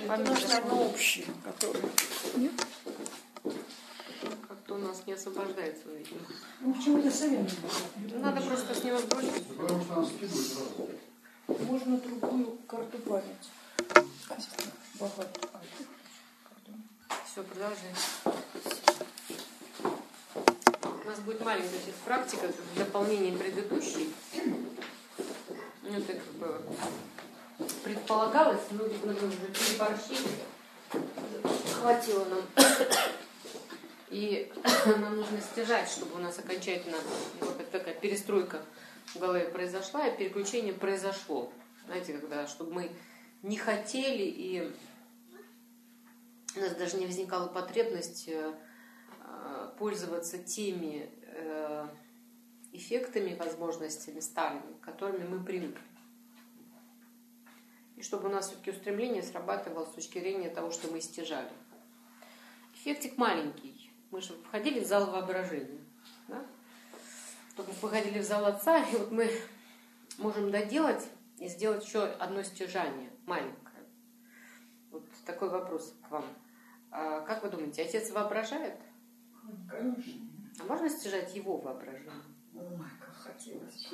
Это наш, наверное, общий, который... Нет? Как-то у нас не освобождается, видимо. Ну, почему-то совет. Надо просто с него сбросить. Потому что нас скидывают сразу. Можно другую карту памяти. Богатую. Все, продолжаем. У нас будет маленькая сейчас практика в дополнение предыдущей. Ну, это как бы предполагалось, но видно, мы уже переборщили. Хватило нам. И нам нужно стяжать, чтобы у нас окончательно вот такая перестройка в голове произошла, и переключение произошло. Знаете, когда, чтобы мы не хотели, и у нас даже не возникала потребность пользоваться теми эффектами, возможностями старыми, которыми мы привыкли. И чтобы у нас все-таки устремление срабатывало с точки зрения того, что мы стяжали. Эффектик маленький. Мы же входили в зал воображения. Да? Только входили в зал отца, и вот мы можем доделать и сделать еще одно стяжание, маленькое. Вот такой вопрос к вам. А как вы думаете, отец воображает? Конечно. А можно стяжать его воображение? Ой, как хотелось.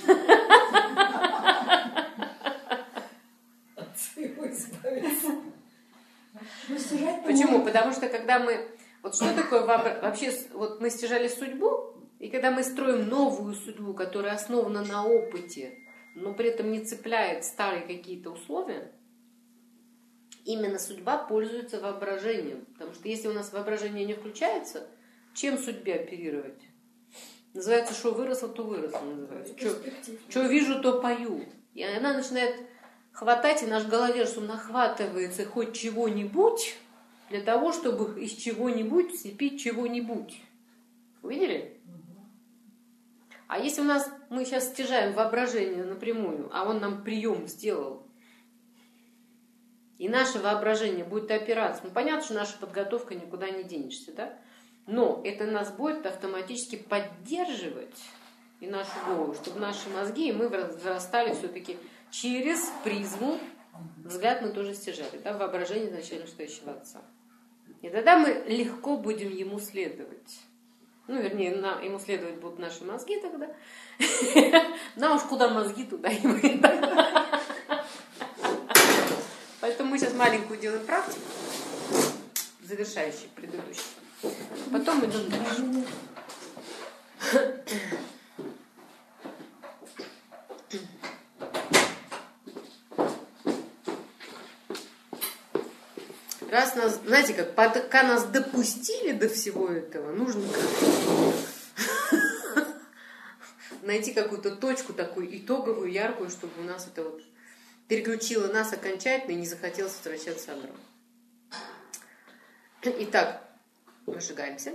От своего избавиться. Почему? Потому что когда мы... Вот что такое вообще... Вот мы стяжали судьбу, и когда мы строим новую судьбу, которая основана на опыте, но при этом не цепляет старые какие-то условия, именно судьба пользуется воображением. Потому что если у нас воображение не включается, чем судьбе оперировать? Называется, что выросло, то выросло. Называется. Что вижу, то пою. И она начинает хватать, и наш голове, что нахватывается хоть чего-нибудь, для того, чтобы из чего-нибудь слепить чего-нибудь. Увидели? А если у нас, мы сейчас стяжаем воображение напрямую, а он нам прием сделал, и наше воображение будет опираться, ну понятно, что наша подготовка никуда не денешься, да? Но это нас будет автоматически поддерживать и нашу голову, чтобы наши мозги, и мы вырастали все-таки через призму, взгляд мы тоже стяжали, да, воображение изначально настоящего отца. И тогда мы легко будем ему следовать. Ну, вернее, ему следовать будут наши мозги тогда. На уж куда мозги, туда и мы. Поэтому мы сейчас маленькую делаем практику, завершающую предыдущую. Потом идем дальше. Раз нас, знаете, как пока нас допустили до всего этого, нужно найти какую-то точку такую итоговую, яркую, чтобы у нас это вот переключило нас окончательно и не захотелось возвращаться обратно. Итак, выжигаемся.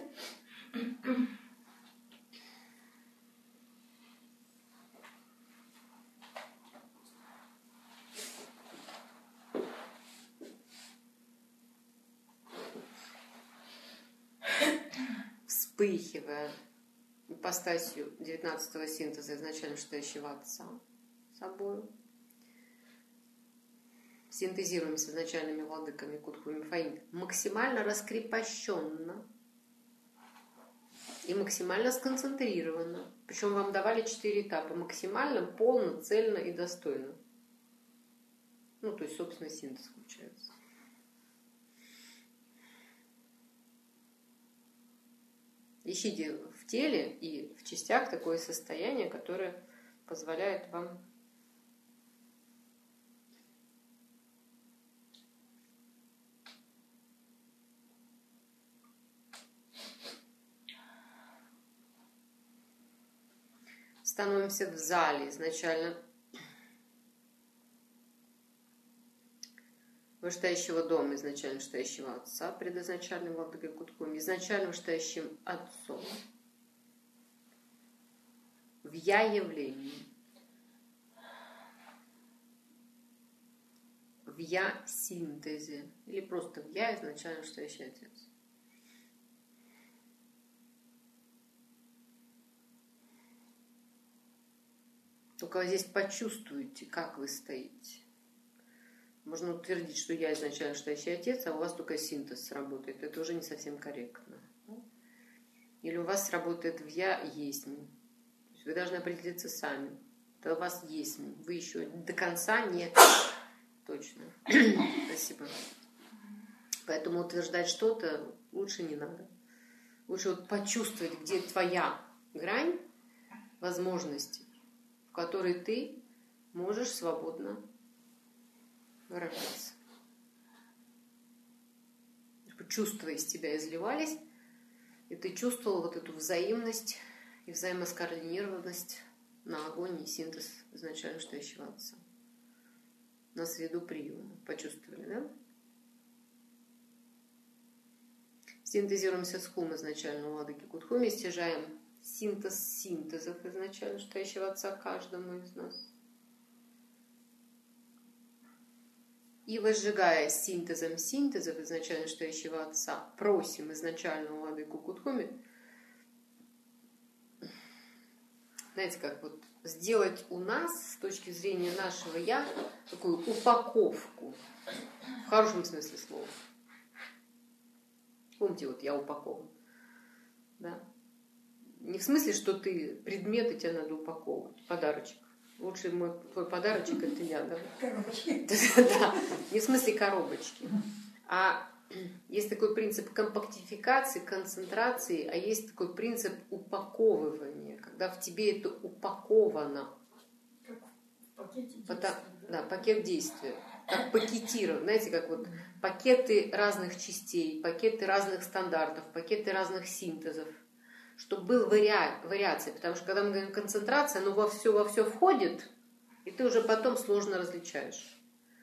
Вспыхивая ипостасью 19-го синтеза изначально настоящего отца собою, синтезируем с изначальными владыками Кутху и Мифаим максимально раскрепощенно и максимально сконцентрированно. Причем вам давали 4 этапа. Максимально, полно, цельно и достойно. Ну, то есть, собственно, синтез включается. Ищите в теле и в частях такое состояние, которое позволяет вам становимся в зале изначально вышестоящего дома, изначально вышестоящего отца, предизначальным владыкой Кутхуми, изначально вышестоящим отцом, в я-явлении, в я-синтезе, или просто в я изначально вышестоящий отец. Только здесь почувствуйте, как вы стоите. Можно утвердить, что я изначально настоящий отец, а у вас только синтез сработает. Это уже не совсем корректно. Или у вас сработает в «я» есть. Вы должны определиться сами. Это у вас есть. Вы еще до конца не... Точно. Спасибо. Поэтому утверждать что-то лучше не надо. Лучше вот почувствовать, где твоя грань возможностей, в которой ты можешь свободно выражаться. Чтобы чувства из тебя изливались, и ты чувствовал вот эту взаимность и взаимоскоординированность на огонь и синтез изначально настоящего отца. На среду приема. Почувствовали, да? Синтезируемся с хум изначально Ладыки Кутхуми, стяжаем синтез синтезов изначально настоящего отца каждому из нас. И возжигая синтезом синтезов изначально настоящего отца, просим изначально Ладыку Кутхуми, знаете, как вот сделать у нас, с точки зрения нашего «я», такую упаковку, в хорошем смысле слова. Помните, вот я упакован. Да? Не в смысле, что ты предмет, и тебе надо упаковывать. Подарочек. Лучший твой подарочек — это я, да? Коробочки. Да. Не в смысле коробочки. А есть такой принцип компактификации, концентрации, а есть такой принцип упаковывания, когда в тебе это упаковано. Как в пакете действия. Да, пакет действия. Как пакетирован. Знаете, как вот пакеты разных частей, пакеты разных стандартов, пакеты разных синтезов. Чтобы был вариация. Потому что когда мы говорим концентрация, ну во все входит, и ты уже потом сложно различаешь.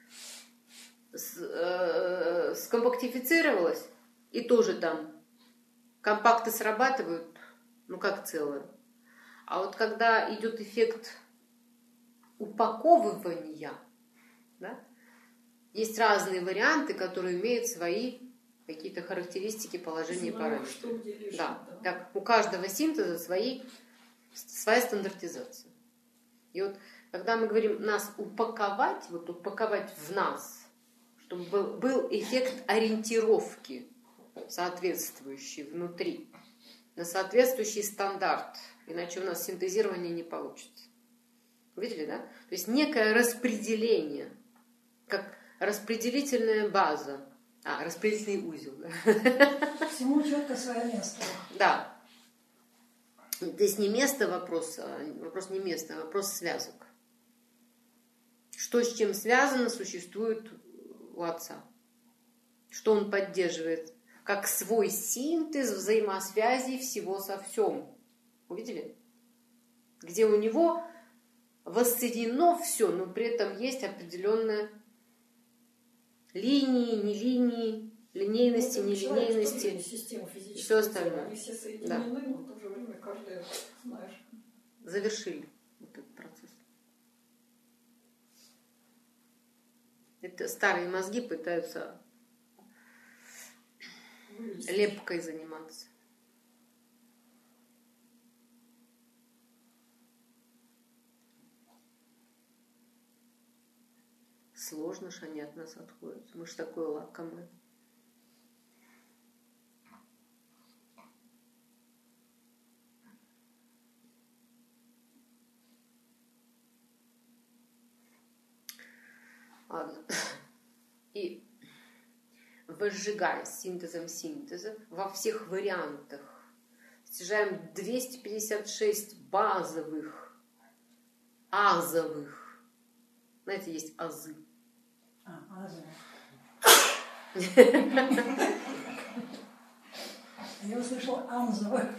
Скомпактифицировалось, и тоже там компакты срабатывают, ну как целое. А вот когда идет эффект упаковывания, да, есть разные варианты, которые имеют свои какие-то характеристики, положения, параметры. Да, как у каждого синтеза своя стандартизация. И вот когда мы говорим нас упаковать, вот упаковать в нас, чтобы был эффект ориентировки, соответствующий внутри, на соответствующий стандарт, иначе у нас синтезирование не получится. Видели, да? То есть некое распределение, как распределительная база, распределительный узел. Да? Всему четко свое место. Да. Здесь не место вопрос не место, а вопрос связок. Что с чем связано, существует у отца. Что он поддерживает, как свой синтез взаимосвязи всего со всем. Увидели? Где у него воссоединено все, но при этом есть определенная линии, не линии, линейности, нелинейности, все остальное. Они все соединены, но в то же время каждый, знаешь. Завершили этот процесс. Это старые мозги пытаются лепкой заниматься. Сложно ж они от нас отходят. Мы ж такое лакомое. Ладно. И возжигая синтезом синтезов во всех вариантах, стяжаем 256 базовых, азовых. Знаете, есть азы. Азы. Я услышала Амзова.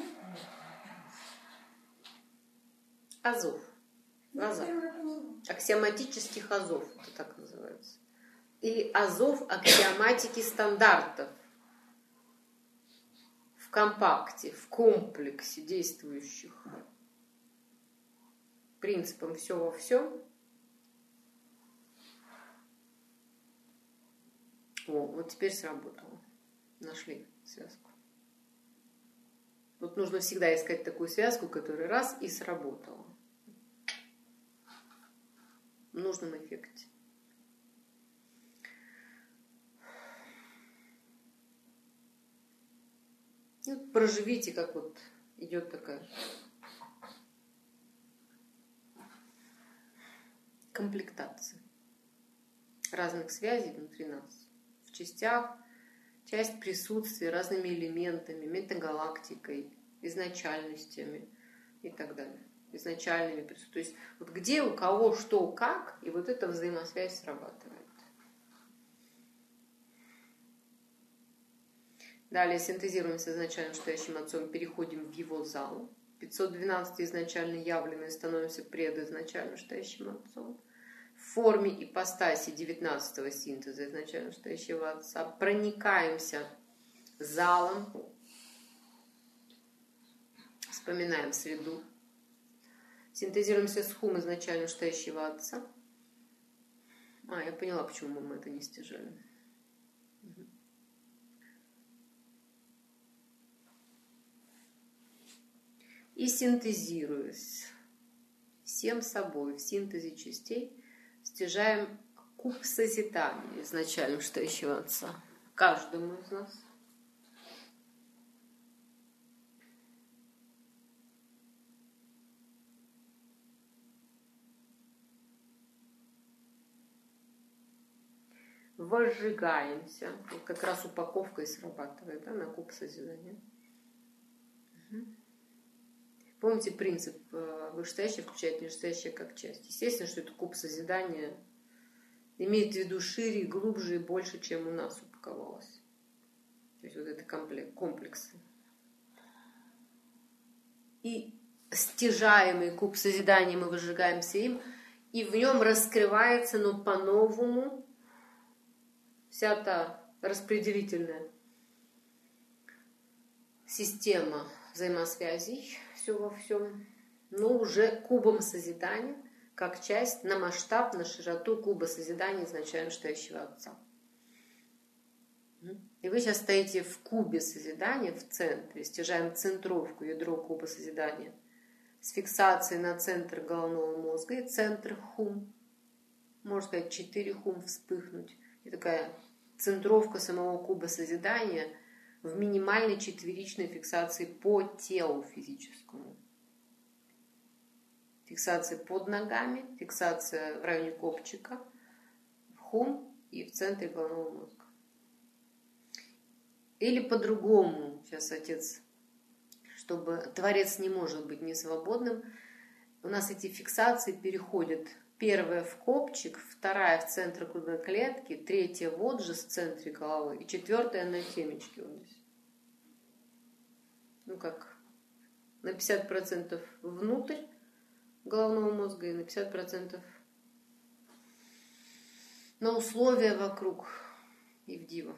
Азов. Азов. Аксиоматических азов, это так называется. Или азов аксиоматики стандартов. В компакте, в комплексе действующих принципом все во всем. Вот теперь сработало. Нашли связку. Вот нужно всегда искать такую связку, которая раз и сработала. В нужном эффекте. Вот проживите, как вот идет такая комплектация разных связей внутри нас. В частях, часть присутствия разными элементами, метагалактикой, изначальностями и так далее. Изначальными присутствиями. То есть вот где у кого что как, и вот эта взаимосвязь срабатывает. Далее синтезируем с изначально стоящим отцом, переходим в его зал. 512 изначально явленные становимся предизначально стоящим отцом. В форме ипостаси 19-го синтеза изначально стоящего отца проникаемся залом, вспоминаем среду, синтезируемся с хум изначально стоящего отца. Я поняла, почему мы это не стяжали. И синтезируясь всем собой в синтезе частей, стяжаем куб созидания изначально стоящего отца. Каждому из нас. Возжигаемся. Вот как раз упаковка и срабатывает, да, на куб созидания. Помните принцип вышестоящее включает нижестоящее как часть. Естественно, что это куб созидания имеет в виду шире, глубже и больше, чем у нас упаковалось. То есть вот это комплекс. И стяжаемый куб созидания мы выжигаемся им, и в нем раскрывается, но по-новому вся та распределительная система взаимосвязей, все во всем, но уже кубом созидания, как часть на масштаб, на широту куба созидания изначально стоящего отца. И вы сейчас стоите в кубе созидания в центре, стяжаем центровку, ядро куба созидания с фиксацией на центр головного мозга и центр хум. Можно сказать, 4 хум вспыхнуть. И такая центровка самого куба созидания в минимальной четверичной фиксации по телу физическому. Фиксация под ногами, фиксация в районе копчика, в хум и в центре головного мозга. Или по-другому, сейчас отец, чтобы Творец не может быть несвободным, у нас эти фиксации переходят. Первая в копчик, вторая в центр грудной клетки, третья вот же в центре головы и четвертая на темечке вот здесь. Ну как, на 50% внутрь головного мозга и на 50% на условия вокруг и в диво.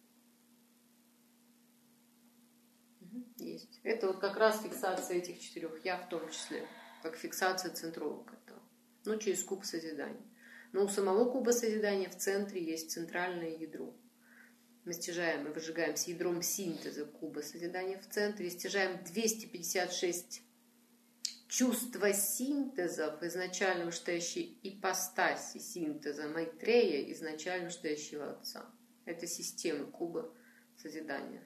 Есть. Это вот как раз фиксация этих 4 я в том числе, как фиксация центровок этого. Ну, через куб созидания. Но у самого куба созидания в центре есть центральное ядро. Мы стяжаем и выжигаем с ядром синтеза куба созидания в центре, и стяжаем 256 чувства синтезов изначально вышестоящей ипостаси синтеза Майтрея, изначально вышестоящего отца. Это система куба созидания.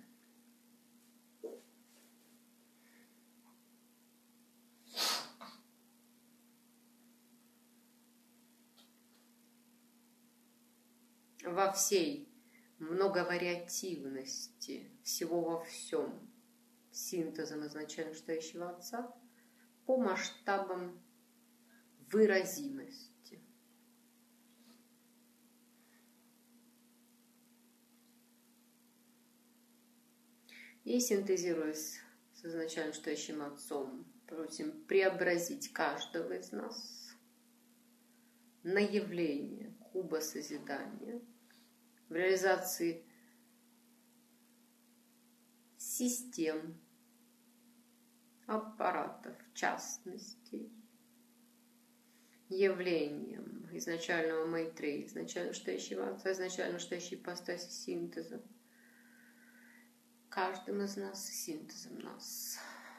Во всей многовариативности всего во всем синтезом изначально вышестоящего отца по масштабам выразимости. И синтезируясь с изначально вышестоящим отцом, просим преобразить каждого из нас на явление куба созидания в реализации систем, аппаратов, частностей, явлением изначального Майтрея, изначально вышестоящего отца, изначально вышестоящей ипостаси синтеза, каждым из нас синтезом нас.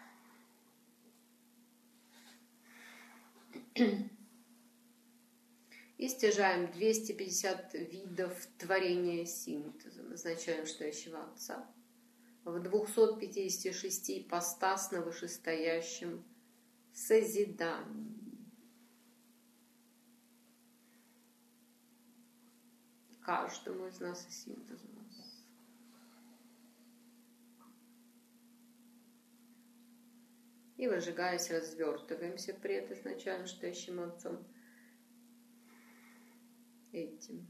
И стяжаем 250 видов творения синтезом изначально вышестоящего отца в 256 ипостасно вышестоящем созидании. Каждому из нас и синтезу нас. И, выжигаясь, развертываемся пред изначально стоящим Отцом этим.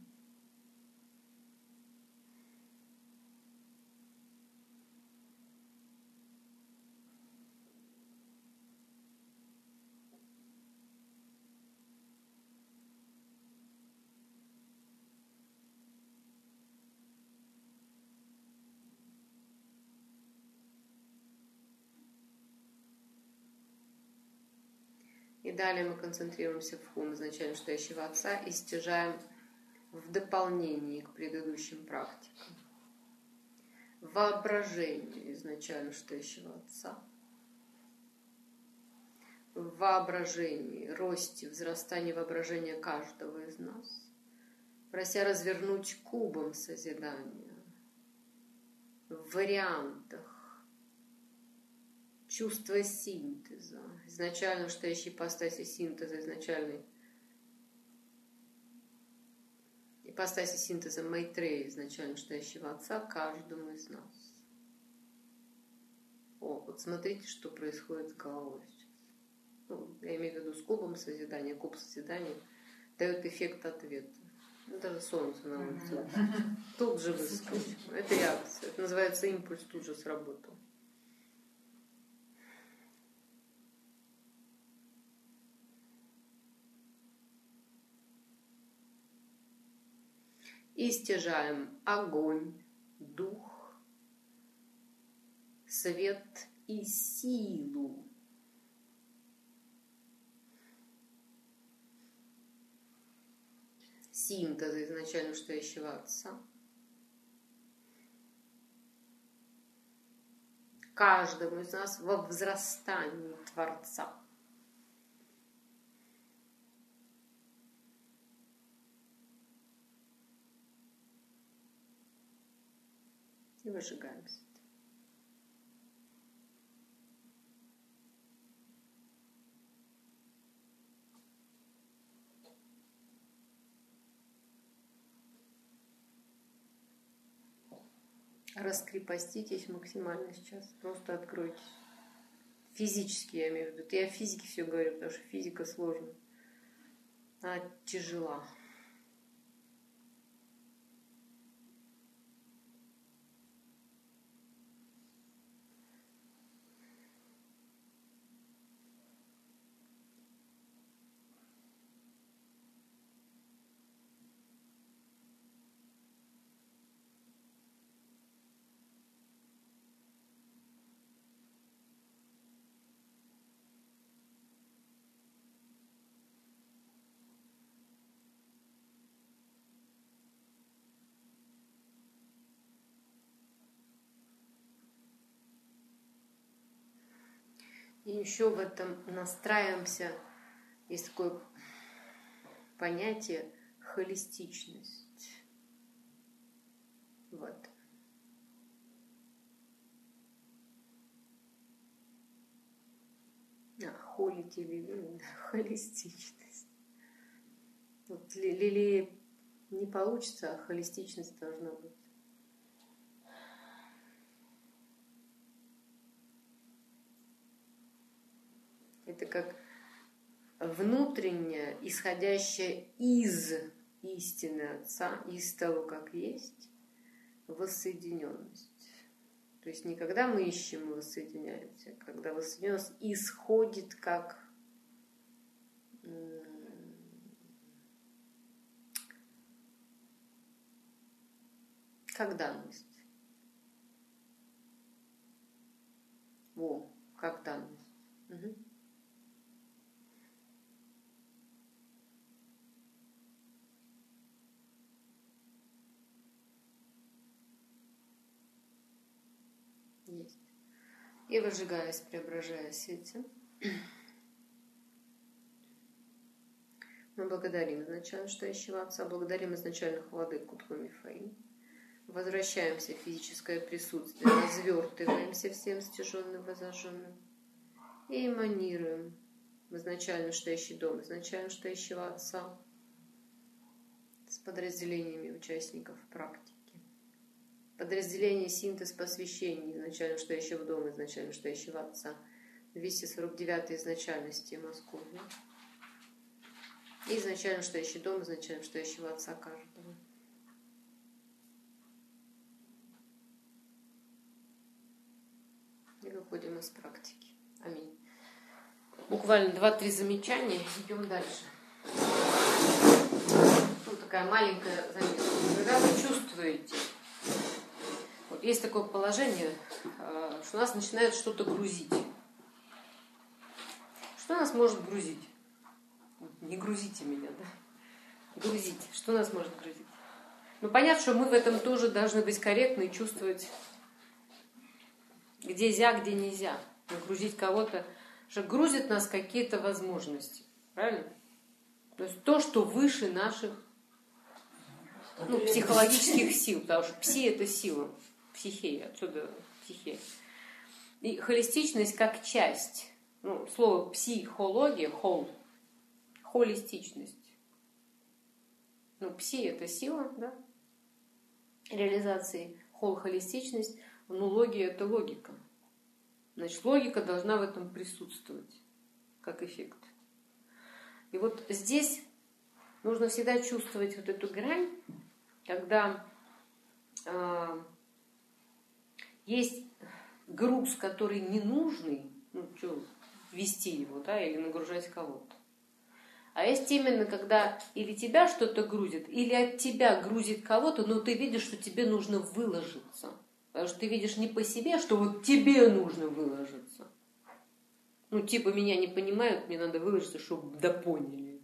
И далее мы концентрируемся в хум изначально стоящего Отца и стяжаем в дополнении к предыдущим практикам воображение изначально стоящего Отца. В воображении, росте, взрастании воображения каждого из нас, прося развернуть кубом созидания в вариантах чувство синтеза, изначально стоящей ипостаси синтеза, изначальной ипостаси синтеза Майтрея, изначально стоящего Отца, каждому из нас. Вот смотрите, что происходит с головой сейчас. Я имею в виду с кубом созидания. Куб созидания дает эффект ответа. Даже солнце на улице. Тут же выскочило. Это реакция. Это называется импульс, тут же сработал. И стяжаем огонь, дух, свет и силу. Синтеза изначально стоящего Отца. Каждому из нас во взрастании Творца. И выжигаемся. Раскрепоститесь максимально сейчас. Просто откройтесь. Физически я имею в виду. Это я о физике все говорю, потому что физика сложная. Она тяжела. И еще в этом настраиваемся. Есть такое понятие холистичность. Вот. Холить или холистичность. Вот лилии не получится, а холистичность должна быть. Это как внутренняя, исходящая из истины Отца, из того, как есть, воссоединенность. То есть не когда мы ищем и воссоединяемся, когда воссоединенность исходит как данность. Как данность. Угу. Есть. И выжигаясь, преображаясь этим, мы благодарим изначально стоящего Отца, благодарим изначальных владык Кутху Мифаим, Возвращаемся в физическое присутствие, развертываемся всем стяженным, возожженным и эманируем в изначально стоящий дом, изначально стоящего Отца с подразделениями участников практики. Подразделение синтез посвящений изначально стоящего дома, изначально стоящего Отца. 249 изначальности Московии. И изначально стоящий дом, изначально стоящего Отца каждого. И выходим из практики. Аминь. Буквально 2-3 замечания, идем дальше. Тут такая маленькая заметка. Когда вы чувствуете, вот есть такое положение, что нас начинает что-то грузить. Что нас может грузить? Не грузите меня, да? Грузить. Что нас может грузить? Ну, понятно, что мы в этом тоже должны быть корректны и чувствовать, где где нельзя. Но грузить кого-то, что грузит нас какие-то возможности. Правильно? То есть то, что выше наших психологических сил. Потому что пси – это сила. Психея. Отсюда психея. И холистичность как часть. Слово психология, холистичность. Пси – это сила, да? Реализации. Холистичность. Логия – это логика. Значит, логика должна в этом присутствовать, как эффект. И вот здесь нужно всегда чувствовать вот эту грань, когда есть груз, который ненужный, вести его, да, или нагружать кого-то. А есть именно, когда или тебя что-то грузит, или от тебя грузит кого-то, но ты видишь, что тебе нужно выложиться. Потому что ты видишь не по себе, что вот тебе нужно выложиться. Меня не понимают, мне надо выложиться, чтобы поняли.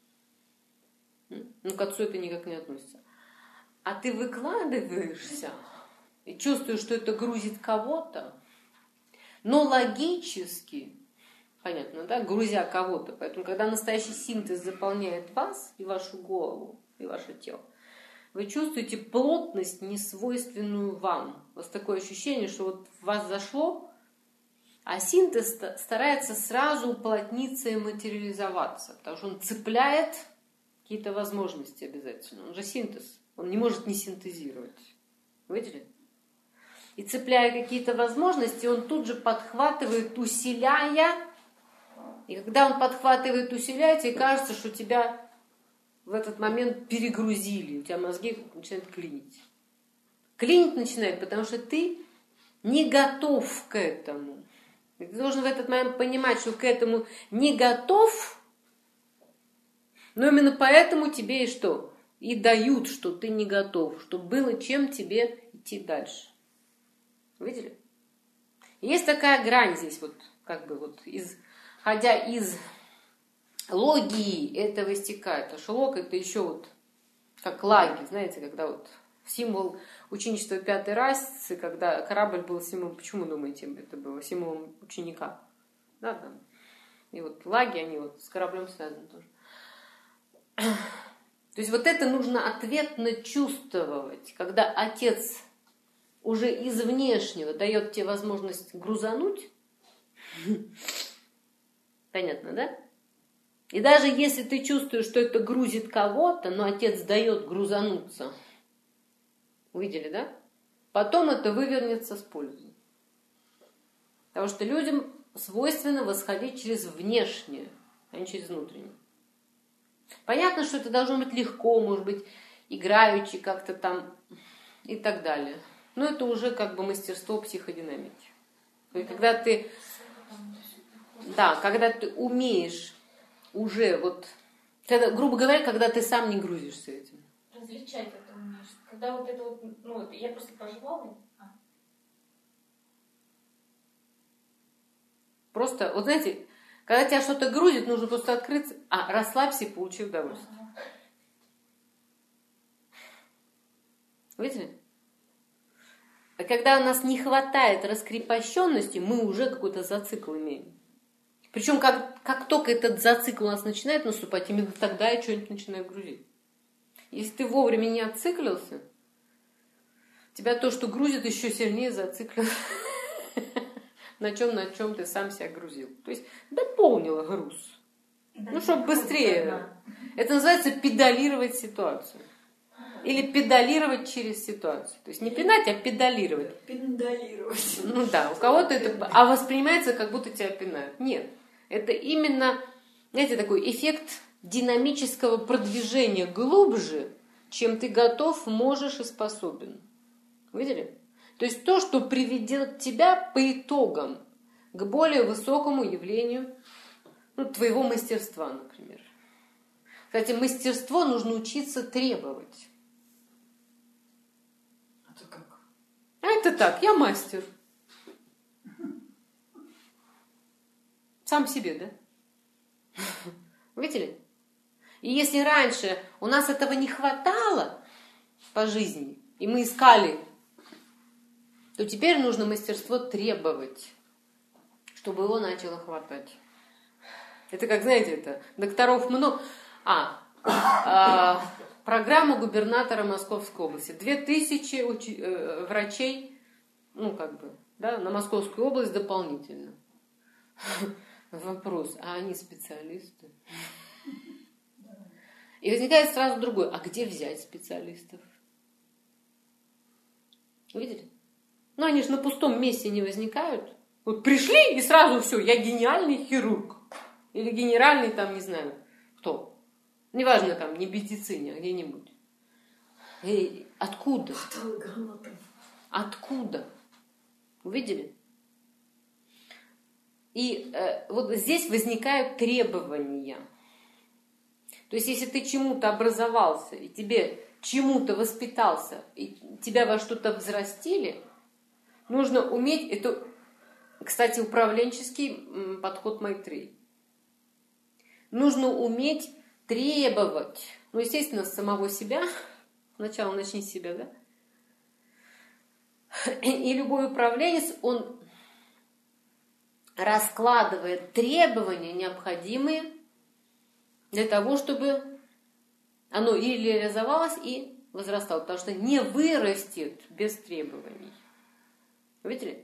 К отцу это никак не относится. А ты выкладываешься и чувствуешь, что это грузит кого-то, но логически, понятно, да, грузя кого-то. Поэтому, когда настоящий синтез заполняет вас и вашу голову, и ваше тело, вы чувствуете плотность, несвойственную вам. У вас такое ощущение, что вот в вас зашло, а синтез старается сразу уплотниться и материализоваться, потому что он цепляет какие-то возможности обязательно. Он же синтез, он не может не синтезировать. Видели? И цепляя какие-то возможности, он тут же подхватывает, усиляя. И когда он подхватывает, усиляет, тебе кажется, что тебя в этот момент перегрузили, у тебя мозги начинают клинить. Клинить начинает, потому что ты не готов к этому. И ты должен в этот момент понимать, что к этому не готов, но именно поэтому тебе и что? И дают, что ты не готов, чтобы было чем тебе идти дальше. Видели? Есть такая грань здесь, исходя из логии этого истекает. А лог это еще как лаги, знаете, когда символ ученичества 5-й расы, когда корабль был символом, почему думаете, это было символом ученика? Да. И лаги, они с кораблем связаны тоже. То есть это нужно ответно чувствовать, когда отец уже из внешнего дает тебе возможность грузануть. Понятно, да? И даже если ты чувствуешь, что это грузит кого-то, но отец дает грузануться, увидели, да? Потом это вывернется с пользой. Потому что людям свойственно восходить через внешнее, а не через внутреннее. Понятно, что это должно быть легко, может быть, играючи как-то там и так далее. Но это уже мастерство психодинамики. То есть, когда ты умеешь уже грубо говоря, когда ты сам не грузишься этим. Различать это умеешь. Когда я просто проживала. Просто, знаете, когда тебя что-то грузит, нужно просто открыться, расслабься и получи удовольствие. Видите? А когда у нас не хватает раскрепощенности, мы уже какой-то зацикл имеем. Причем, как только этот зацикл у нас начинает наступать, именно тогда я что-нибудь начинаю грузить. Если ты вовремя не отциклился, тебя то, что грузит, еще сильнее зациклено на чем ты сам себя грузил. То есть дополнила груз. Ну, чтобы быстрее. Это называется педалировать ситуацию. Или педалировать через ситуацию. То есть не пинать, а педалировать. Педалировать. Ну да, у кого-то это... А воспринимается, как будто тебя пинают. Нет. Это именно, знаете, такой эффект динамического продвижения глубже, чем ты готов, можешь и способен. Видели? То есть то, что приведет тебя по итогам к более высокому явлению твоего мастерства, например. Кстати, мастерство нужно учиться требовать. Это как? А это так, я мастер. Сам себе, да? Видели? И если раньше у нас этого не хватало по жизни, и мы искали, то теперь нужно мастерство требовать, чтобы его начало хватать. Это как, знаете, это докторов много. Программа губернатора Московской области. 2000 врачей, на Московскую область дополнительно. Вопрос, а они специалисты? И возникает сразу другой, а где взять специалистов? Видели? Они же на пустом месте не возникают. Вот пришли и сразу все, я гениальный хирург. Или генеральный не знаю, кто. Неважно, не в медицине, а где-нибудь. Откуда? Откуда? Увидели? И вот здесь возникают требования. То есть, если ты чему-то образовался, и тебе чему-то воспитался, и тебя во что-то взрастили, нужно уметь, это, кстати, управленческий подход Майтреи. Нужно уметь требовать, естественно, с самого себя. Сначала начни с себя, да? И любой управленец, он раскладывает требования, необходимые для того, чтобы оно и реализовалось, и возрастало. Потому что не вырастет без требований. Видели?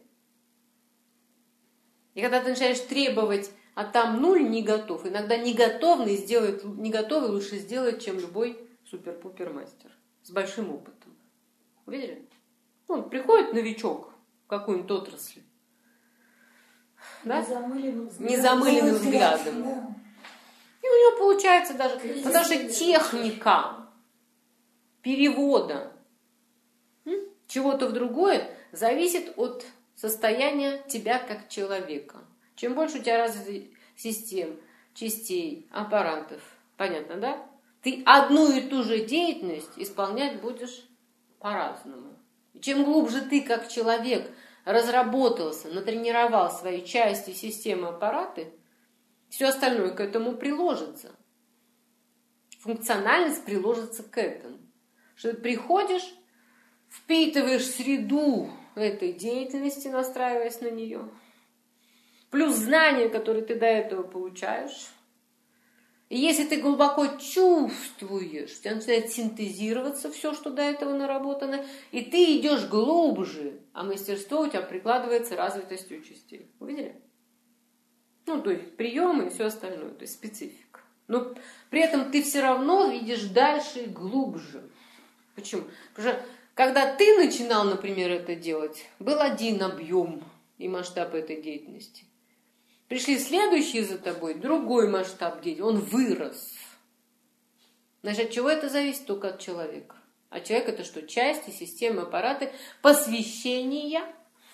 И когда ты начинаешь требовать, а там нуль не готов, иногда не готовый лучше сделать, чем любой супер-пупер мастер с большим опытом. Видели? Приходит новичок в какую-нибудь отрасль. Да? Незамыленным взглядом. Да. И у него получается даже... Потому что техника перевода чего-то в другое зависит от состояния тебя как человека. Чем больше у тебя развитых систем, частей, аппаратов, понятно, да? Ты одну и ту же деятельность исполнять будешь по-разному. И чем глубже ты как человек разработался, натренировал свои части, системы, аппараты, все остальное к этому приложится. Функциональность приложится к этому. Что ты приходишь, впитываешь среду этой деятельности, настраиваясь на нее, плюс знания, которые ты до этого получаешь. И если ты глубоко чувствуешь, у тебя начинает синтезироваться все, что до этого наработано, и ты идешь глубже, а мастерство у тебя прикладывается развитостью частей. Увидели? То есть приемы и все остальное, то есть специфика. Но при этом ты все равно видишь дальше и глубже. Почему? Потому что когда ты начинал, например, это делать, был один объем и масштаб этой деятельности. Пришли следующие за тобой, другой масштаб деятельности, он вырос. Значит, от чего это зависит? Только от человека. А человек это что? Части, системы, аппараты, посвящения.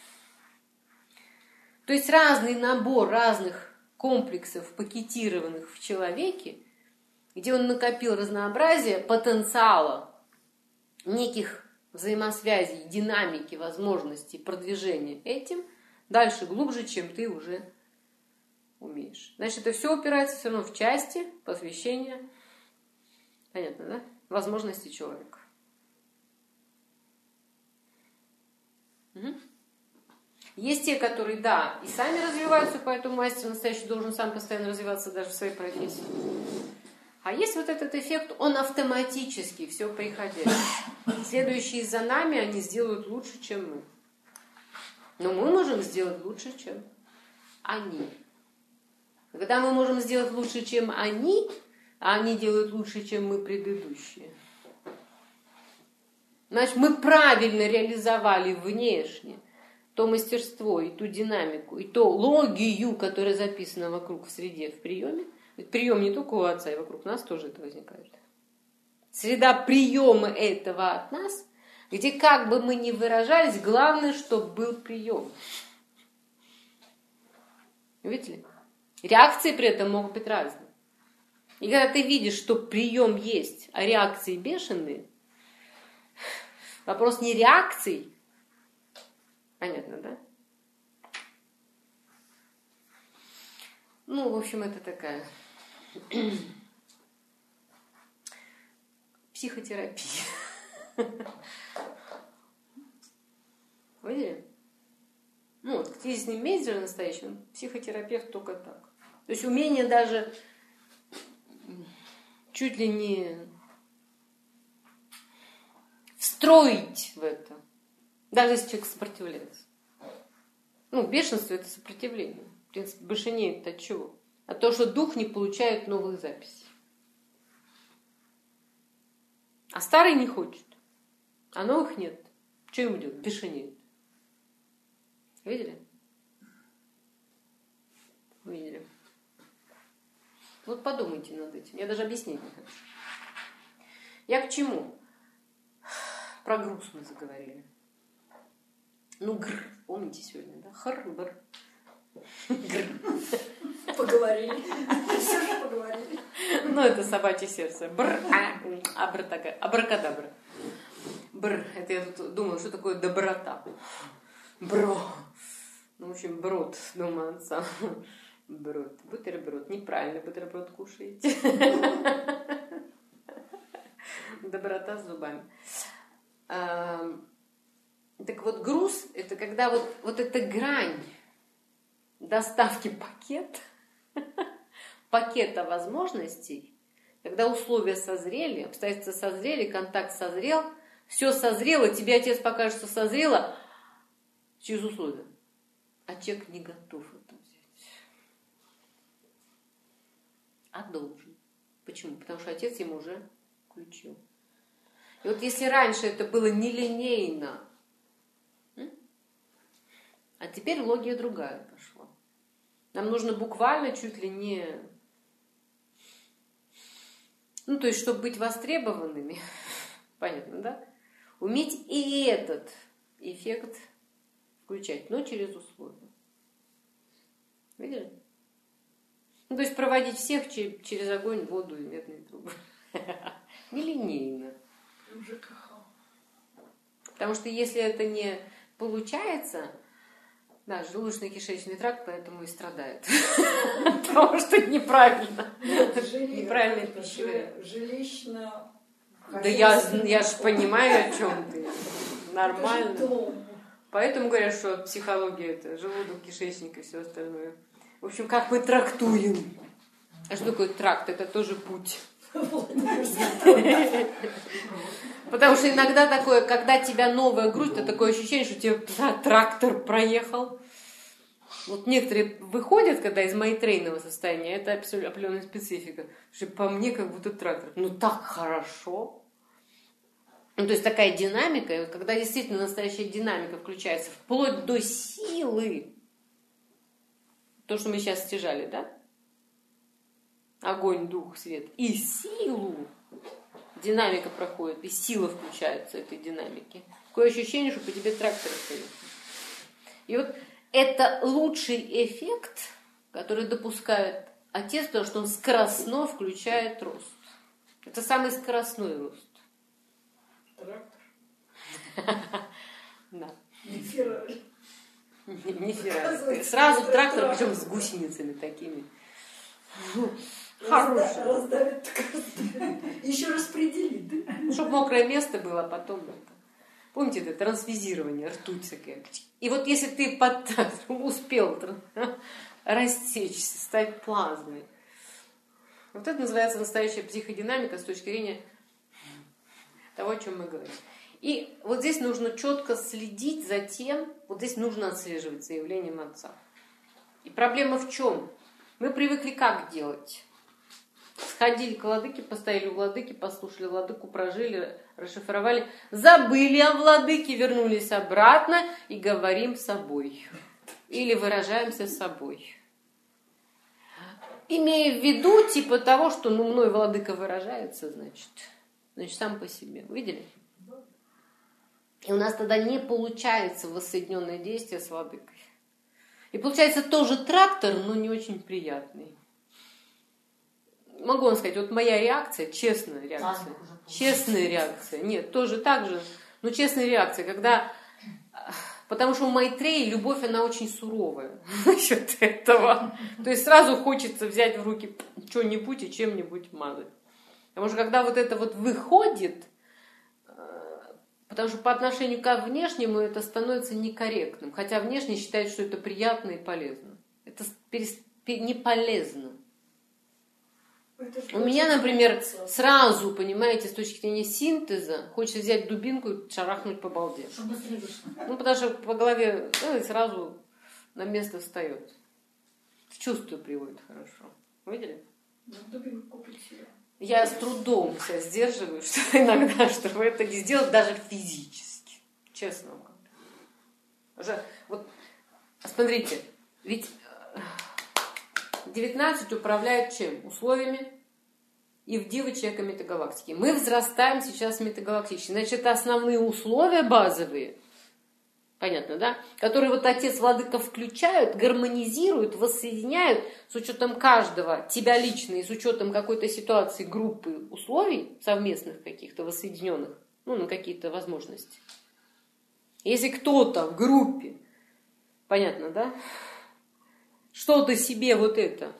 То есть разный набор разных комплексов, пакетированных в человеке, где он накопил разнообразие потенциала, неких взаимосвязей, динамики, возможностей продвижения этим дальше, глубже, чем ты уже умеешь. Значит, это все упирается все равно в части, посвящения, понятно, да? Возможности человека. Угу. Есть те, которые, да, и сами развиваются, поэтому мастер настоящий должен сам постоянно развиваться даже в своей профессии. А есть вот этот эффект, он автоматически, все приходящее. Следующие за нами, они сделают лучше, чем мы. Но мы можем сделать лучше, чем они. Когда мы можем сделать лучше, чем они, а они делают лучше, чем мы предыдущие, значит, мы правильно реализовали внешне то мастерство и ту динамику, и ту логию, которая записана вокруг в среде, в приеме. Ведь прием не только у отца, и вокруг нас тоже это возникает. Среда приема этого от нас, где как бы мы ни выражались, главное, чтобы был прием. Видите ли? Реакции при этом могут быть разные. И когда ты видишь, что прием есть, а реакции бешеные, вопрос не реакций. Понятно, да? Ну, в общем, это такая психотерапия. Видели? Ну, вот кризисный менеджер настоящий, он психотерапевт только так. То есть умение даже чуть ли не встроить в это, даже если человек сопротивляется. Ну, бешенство – это сопротивление. В принципе, бешенеет от чего? От того, что дух не получает новых записей. А старый не хочет. А новых нет. Что ему делать? Бешенеет. Видели? Видели. Вот подумайте над этим. Я даже объяснить не хочу. Я к чему? Про груз мы заговорили. Ну, гр. Помните сегодня, да? Хр-бр. Поговорили. Все же поговорили. Ну, это собачье сердце. Бр. Абракадабра. Бр. Это я тут думала, что такое доброта. Бро. Ну, в общем, брод дома отца. Брод. Бутерброд. Неправильно бутерброд кушаете. Доброта с зубами. Так вот, груз – это когда вот эта грань доставки пакета возможностей, когда условия созрели, обстоятельства созрели, контакт созрел, все созрело, тебе отец покажет, что созрело через условия. А человек не готов это взять. А должен. Почему? Потому что отец ему уже включил. И вот если раньше это было нелинейно, а теперь логика другая пошла. Нам нужно буквально чуть ли не... Ну, то есть, чтобы быть востребованными, понятно, да? Уметь и этот эффект включать, но через условия. Видели? Ну, то есть, проводить всех через огонь, воду и медные трубы. Нелинейно. Потому что если это не получается... Да, желудочно-кишечный тракт поэтому и страдает. Потому что неправильно. Неправильно пищеварение. Жилищно. Да я же понимаю, о чем ты. Нормально. Поэтому говорят, что психология это желудок, кишечник и все остальное. В общем, как мы трактуем. А что такое тракт? Это тоже путь. Потому что иногда такое, когда тебя новая грудь, то такое ощущение, что тебе трактор проехал. Вот некоторые выходят, когда из майтрейного состояния, это определенная специфика, что по мне как будто трактор. Ну так хорошо. Ну, то есть такая динамика, и вот когда действительно настоящая динамика включается вплоть до силы, то, что мы сейчас стяжали, да? Огонь, дух, свет. И силу. Динамика проходит, и сила включается этой динамики. Такое ощущение, что по тебе трактор стоит. И вот это лучший эффект, который допускает отец, потому что он скоростно включает рост. Это самый скоростной рост. Трактор? Да. Не Феррари. Не Феррари. Сразу трактор, причем с гусеницами такими. Хороший. Раздавит, так раздавит. Еще распределит, да? Чтобы мокрое место было, а потом это. Помните, это трансвизирование, ртуть такая. И вот если ты успел растечься, стать плазмой, Вот это называется настоящая психодинамика с точки зрения того, о чем мы говорим. И вот здесь нужно четко следить за тем, вот здесь нужно отслеживать за явлением Отца. И проблема в чем? Мы привыкли как делать? Сходили к владыке, постояли у владыки, послушали владыку, прожили, расшифровали, забыли о владыке, вернулись обратно и говорим с собой. Или выражаемся с собой. Имея в виду типа того, что мной владыка выражается, значит сам по себе. Видели? И у нас тогда не получается воссоединенное действие с владыкой. И получается тоже трактор, но не очень приятный. Могу вам сказать, вот моя реакция, честная реакция. Честная реакция. Нет, тоже так же, но честная реакция, когда... Потому что у Майтреи любовь, она очень суровая насчет этого. То есть сразу хочется взять в руки что-нибудь и чем-нибудь мазать. Потому что когда вот это вот выходит, потому что по отношению ко внешнему это становится некорректным. Хотя внешне считает, что это приятно и полезно. Это не полезно. У меня, например, сразу, понимаете, с точки зрения синтеза, хочется взять дубинку и шарахнуть по балде. Чтобы быстрее вышло. Ну, потому что по голове и сразу на место встает. В чувство приводит хорошо. Видели? Дубинку купить себе. Я с трудом себя сдерживаю, что иногда, чтобы это не сделать даже физически. Честно вам говорю. Вот, смотрите, ведь 19 управляет чем? Условиями и вдивы человека метагалактики. Мы взрастаем сейчас в метагалактике. Значит, это основные условия базовые. Понятно, да? Которые вот отец, владыка включают, гармонизируют, воссоединяют с учетом каждого, тебя лично, и с учетом какой-то ситуации, группы условий совместных каких-то, воссоединенных, на какие-то возможности. Если кто-то в группе, понятно, да? Что-то себе вот это,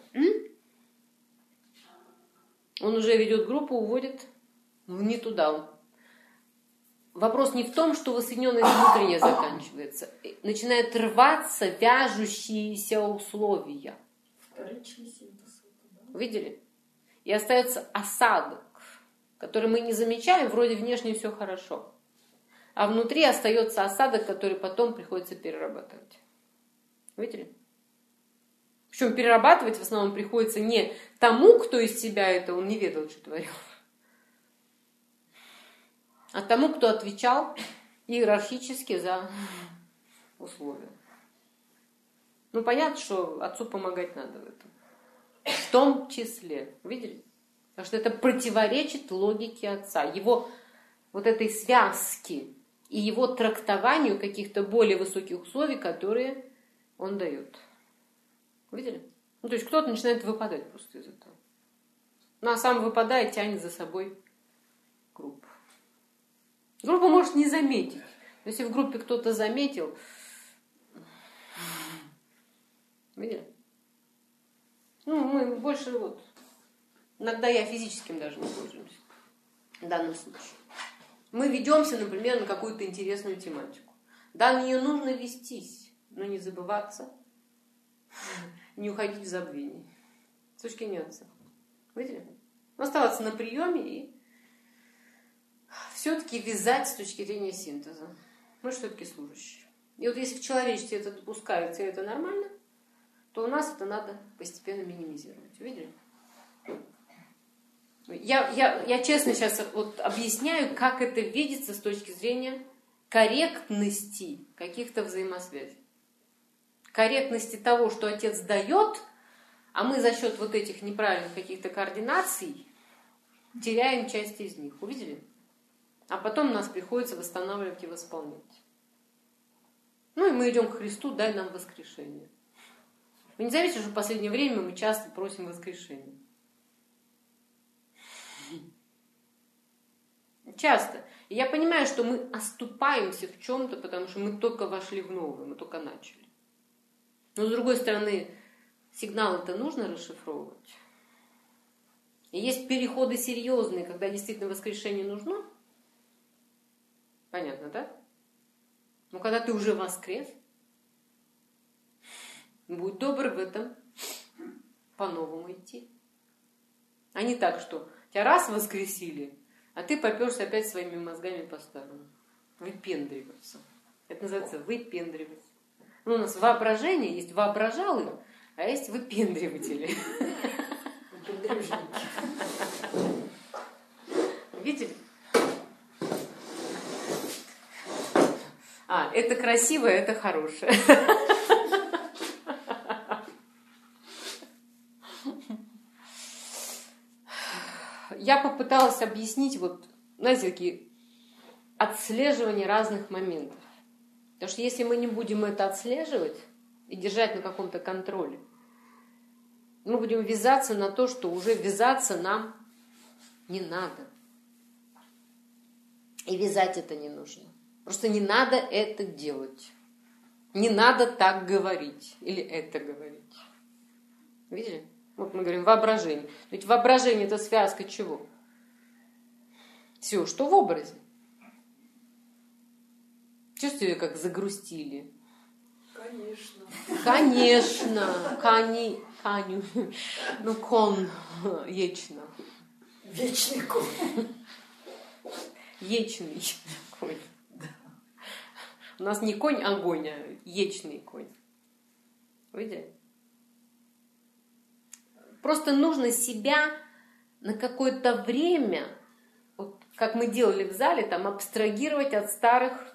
он уже ведет группу, уводит не туда. Вопрос не в том, что воссоединенность внутренняя заканчивается. Начинают рваться вяжущиеся условия. Вторичный синтез. Видели? И остается осадок, который мы не замечаем, вроде внешне все хорошо. А внутри остается осадок, который потом приходится перерабатывать. Видели? Причем перерабатывать в основном приходится не тому, кто из себя это, он не ведал, что творил, а тому, кто отвечал иерархически за условия. Понятно, что отцу помогать надо в этом. В том числе. Видели? Потому что это противоречит логике отца. Его вот этой связки и его трактованию каких-то более высоких условий, которые он дает. Видели? То есть кто-то начинает выпадать просто из этого. А сам выпадает, тянет за собой группу. Группа может не заметить. Если в группе кто-то заметил, видели? Мы больше иногда я физическим даже не пользуемся в данном случае. Мы ведемся, например, на какую-то интересную тематику. Да, на нее нужно вестись, но не забываться, не уходить в забвение. С точки зрения отца. Видели? Оставаться на приеме и все-таки вязать с точки зрения синтеза. Мы все-таки служащие. И вот если в человечестве это допускается, и это нормально, то у нас это надо постепенно минимизировать. Видели? Я честно сейчас объясняю, как это видится с точки зрения корректности каких-то взаимосвязей. Корректности того, что отец дает, а мы за счет вот этих неправильных каких-то координаций теряем часть из них. Увидели? А потом нас приходится восстанавливать и восполнять. И мы идем к Христу, дай нам воскрешение. Вы не заметите, что в последнее время мы часто просим воскрешения? Часто. И я понимаю, что мы оступаемся в чем-то, потому что мы только вошли в новое, мы только начали. Но с другой стороны, сигналы-то нужно расшифровывать. И есть переходы серьезные, когда действительно воскрешение нужно. Понятно, да? Но когда ты уже воскрес, будь добр в этом по-новому идти. А не так, что тебя раз воскресили, а ты поперся опять своими мозгами по-старому. Выпендриваться. Это называется выпендривать. Ну, у нас воображение, есть воображалы, а есть выпендриватели. Видели? Это красивое, это хорошее. Я попыталась объяснить знаете, такие отслеживания разных моментов. Потому что если мы не будем это отслеживать и держать на каком-то контроле, мы будем ввязаться на то, что уже ввязаться нам не надо. И вязать это не нужно. Просто не надо это делать. Не надо так говорить или это говорить. Видели? Вот мы говорим воображение. Ведь воображение это связка чего? Все, что в образе. Чувствую, как загрустили. Конечно. Конечно. Каню. Ну, кон. Ечно. Вечный конь. Ечный конь. У нас не конь огонь, а ечный конь. Видите? Просто нужно себя на какое-то время, вот как мы делали в зале, там абстрагировать от старых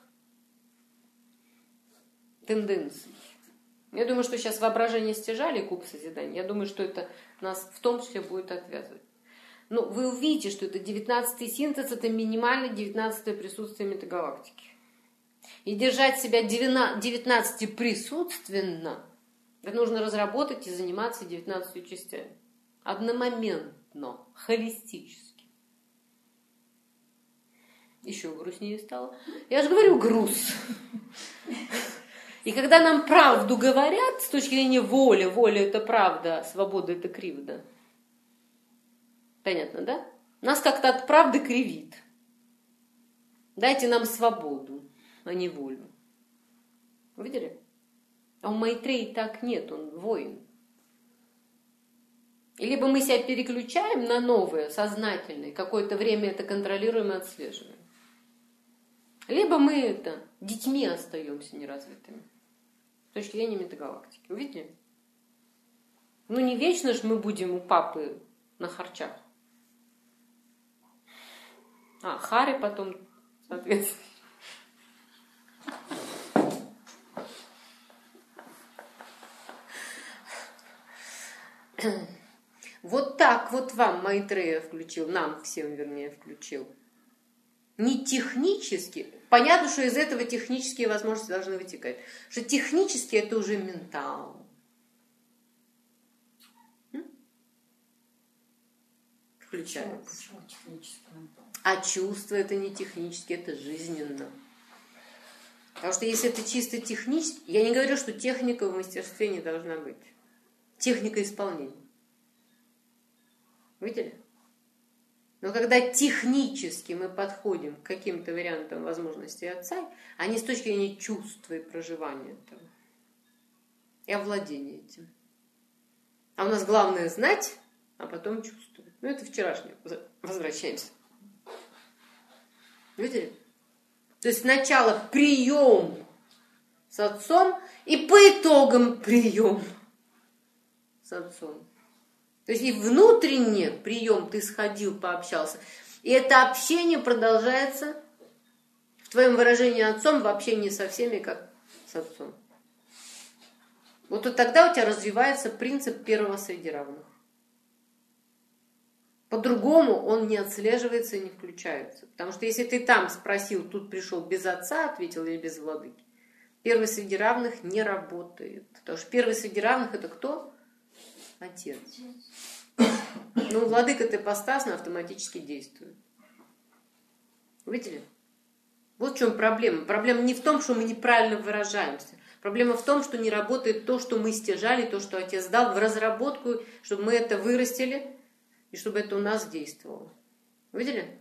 тенденций. Я думаю, что сейчас воображение стяжали и куб созидания. Я думаю, что это нас в том числе будет отвязывать. Но вы увидите, что это 19-й синтез, это минимально 19-е присутствие метагалактики. И держать себя 19 присутственно, это нужно разработать и заниматься 19 частями. Одномоментно, холистически. Еще грустнее стало. Я же говорю, груз. И когда нам правду говорят, с точки зрения воли, воля это правда, свобода это кривда. Понятно, да? Нас как-то от правды кривит. Дайте нам свободу, а не волю. Вы видели? А у Майтреи так нет, он воин. И либо мы себя переключаем на новое, сознательное, какое-то время это контролируем и отслеживаем. Либо мы детьми остаемся неразвитыми. С точки зрения метагалактики. Вы видели? Ну не вечно же мы будем у папы на харчах. Хари потом, соответственно. Вот так вот вам Майтрея включил, нам всем, вернее, включил. Не технически. Понятно, что из этого технические возможности должны вытекать. Что технически это уже ментал. Включается. Почему технически ментал? А чувство это не технически, это жизненно. Потому что если это чисто технически, я не говорю, что техника в мастерстве не должна быть. Техника исполнения. Видели? Но когда технически мы подходим к каким-то вариантам возможностей отца, а не с точки зрения чувства и проживания этого, и овладения этим. А у нас главное знать, а потом чувствовать. Ну, это вчерашнее. Возвращаемся. Видели? То есть сначала прием с отцом, и по итогам прием с отцом. То есть и внутренне прием ты сходил, пообщался. И это общение продолжается в твоем выражении отцом, в общении со всеми, как с отцом. Вот и тогда у тебя развивается принцип первого среди равных. По-другому он не отслеживается и не включается. Потому что если ты там спросил, тут пришел без отца, ответил или без владыки, первый среди равных не работает. Потому что первый среди равных это кто? Отец. Ну, владыка-то ипостасно автоматически действует. Видели? Вот в чем проблема. Проблема не в том, что мы неправильно выражаемся. Проблема в том, что не работает то, что мы стяжали, то, что отец дал в разработку, чтобы мы это вырастили и чтобы это у нас действовало. Видели?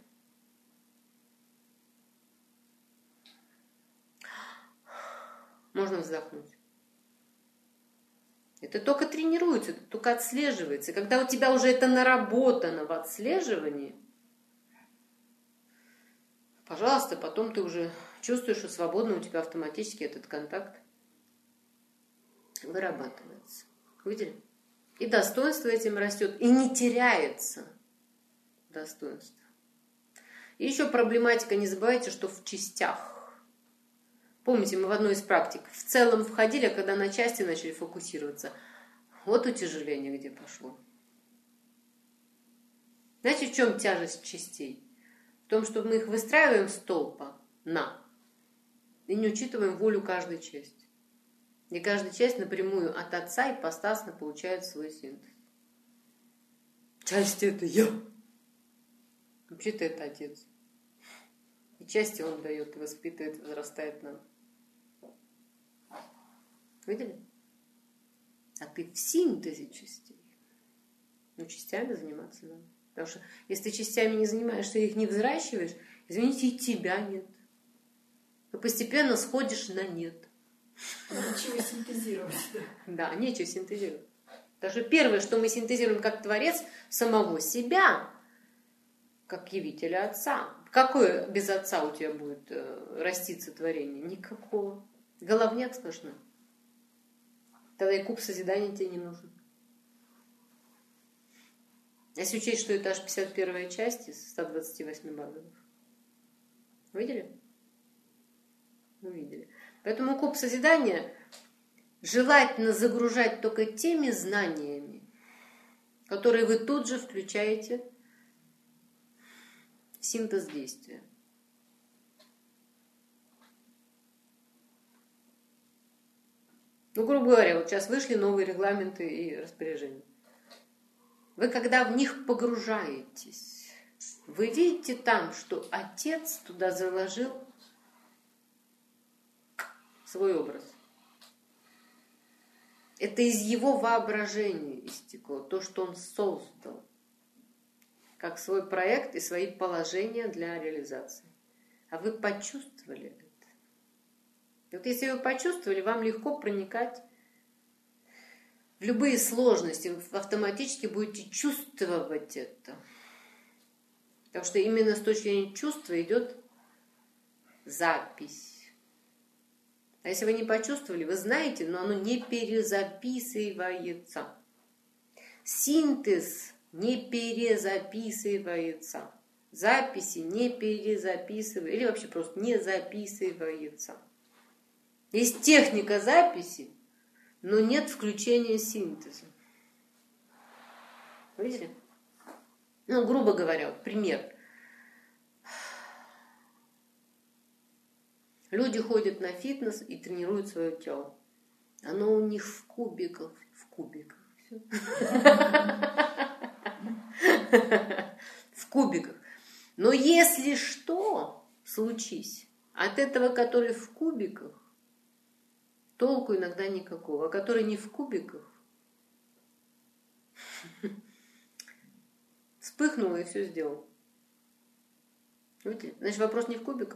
Можно вздохнуть. Это Это только тренируется, это только отслеживается. И когда у тебя уже это наработано в отслеживании, пожалуйста, потом ты уже чувствуешь, что свободно у тебя автоматически этот контакт вырабатывается. Видели? И достоинство этим растет, и не теряется достоинство. И еще проблематика, не забывайте, что в частях. Помните, мы в одной из практик в целом входили, а когда на части начали фокусироваться, вот утяжеление где пошло. Знаете, в чем тяжесть частей? В том, что мы их выстраиваем столпа на и не учитываем волю каждой части. И каждая часть напрямую от отца ипостасно получает свой синтез. Часть это я. Вообще-то это отец. И части он дает, воспитывает, возрастает нам. Видели? А ты в синтезе частей. Ну, частями заниматься надо. Потому что если ты частями не занимаешься, их не взращиваешь, извините, и тебя нет. Ты постепенно сходишь на нет. Нечего синтезировать. Да, нечего синтезировать. Даже первое, что мы синтезируем как творец, самого себя, как явителя отца. Какое без отца у тебя будет раститься творение? Никакого. Головняк сплошной. Тогда и куб созидания тебе не нужен. Если учесть, что это аж 51 часть из 128 базовых. Видели? Увидели. Поэтому куб созидания желательно загружать только теми знаниями, которые вы тут же включаете в синтез действия. Ну, грубо говоря, вот сейчас вышли новые регламенты и распоряжения. Вы когда в них погружаетесь, вы видите там, что отец туда заложил свой образ. Это из его воображения истекло, то, что он создал, как свой проект и свои положения для реализации. А вы почувствовали это. И вот если вы почувствовали, вам легко проникать в любые сложности, вы автоматически будете чувствовать это. Потому что именно с точки зрения чувства идет запись. А если вы не почувствовали, вы знаете, но оно не перезаписывается. Синтез не перезаписывается. Записи не перезаписываются. Или вообще просто не записывается. Есть техника записи, но нет включения синтеза. Видели? Ну, грубо говоря, вот пример. Люди ходят на фитнес и тренируют свое тело. Оно у них в кубиках. В кубиках. В кубиках. Но если что случись, от этого, который в кубиках, толку иногда никакого. А который не в кубиках, вспыхнул и все сделал. Видите? Значит, вопрос не в кубиках.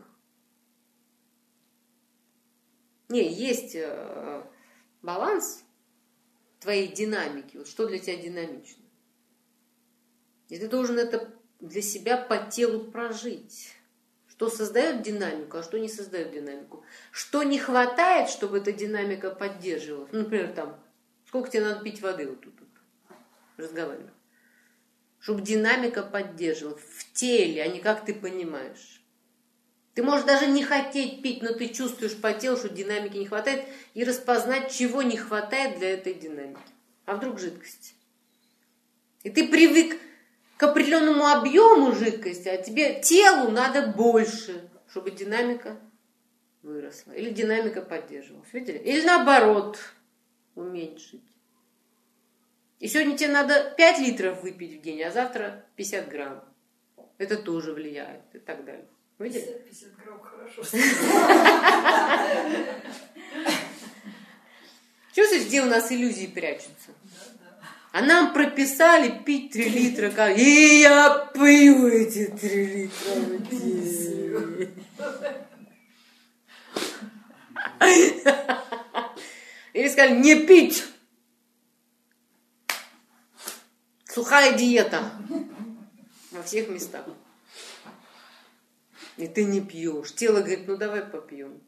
Не, есть баланс твоей динамики. Вот что для тебя динамично? И ты должен это для себя по телу прожить. Что создает динамику, а что не создает динамику. Что не хватает, чтобы эта динамика поддерживалась. Ну, например, там, сколько тебе надо пить воды вот тут разговариваю. Чтобы динамика поддерживалась в теле, а не как ты понимаешь. Ты можешь даже не хотеть пить, но ты чувствуешь по телу, что динамики не хватает, и распознать, чего не хватает для этой динамики. А вдруг жидкость? И ты привык к определенному объему жидкости, а тебе телу надо больше, чтобы динамика выросла. Или динамика поддерживалась. Видели? Или наоборот, уменьшить. И сегодня тебе надо 5 литров выпить в день, а завтра 50 грамм. Это тоже влияет и так далее. Видели? 50 грамм хорошо. Чувствуешь, где у нас иллюзии прячутся? А нам прописали пить 3 литра. И я пью эти 3 литра в день. Или сказали, не пить плохая диета во всех местах. И ты не пьешь. Тело говорит, ну давай попьем.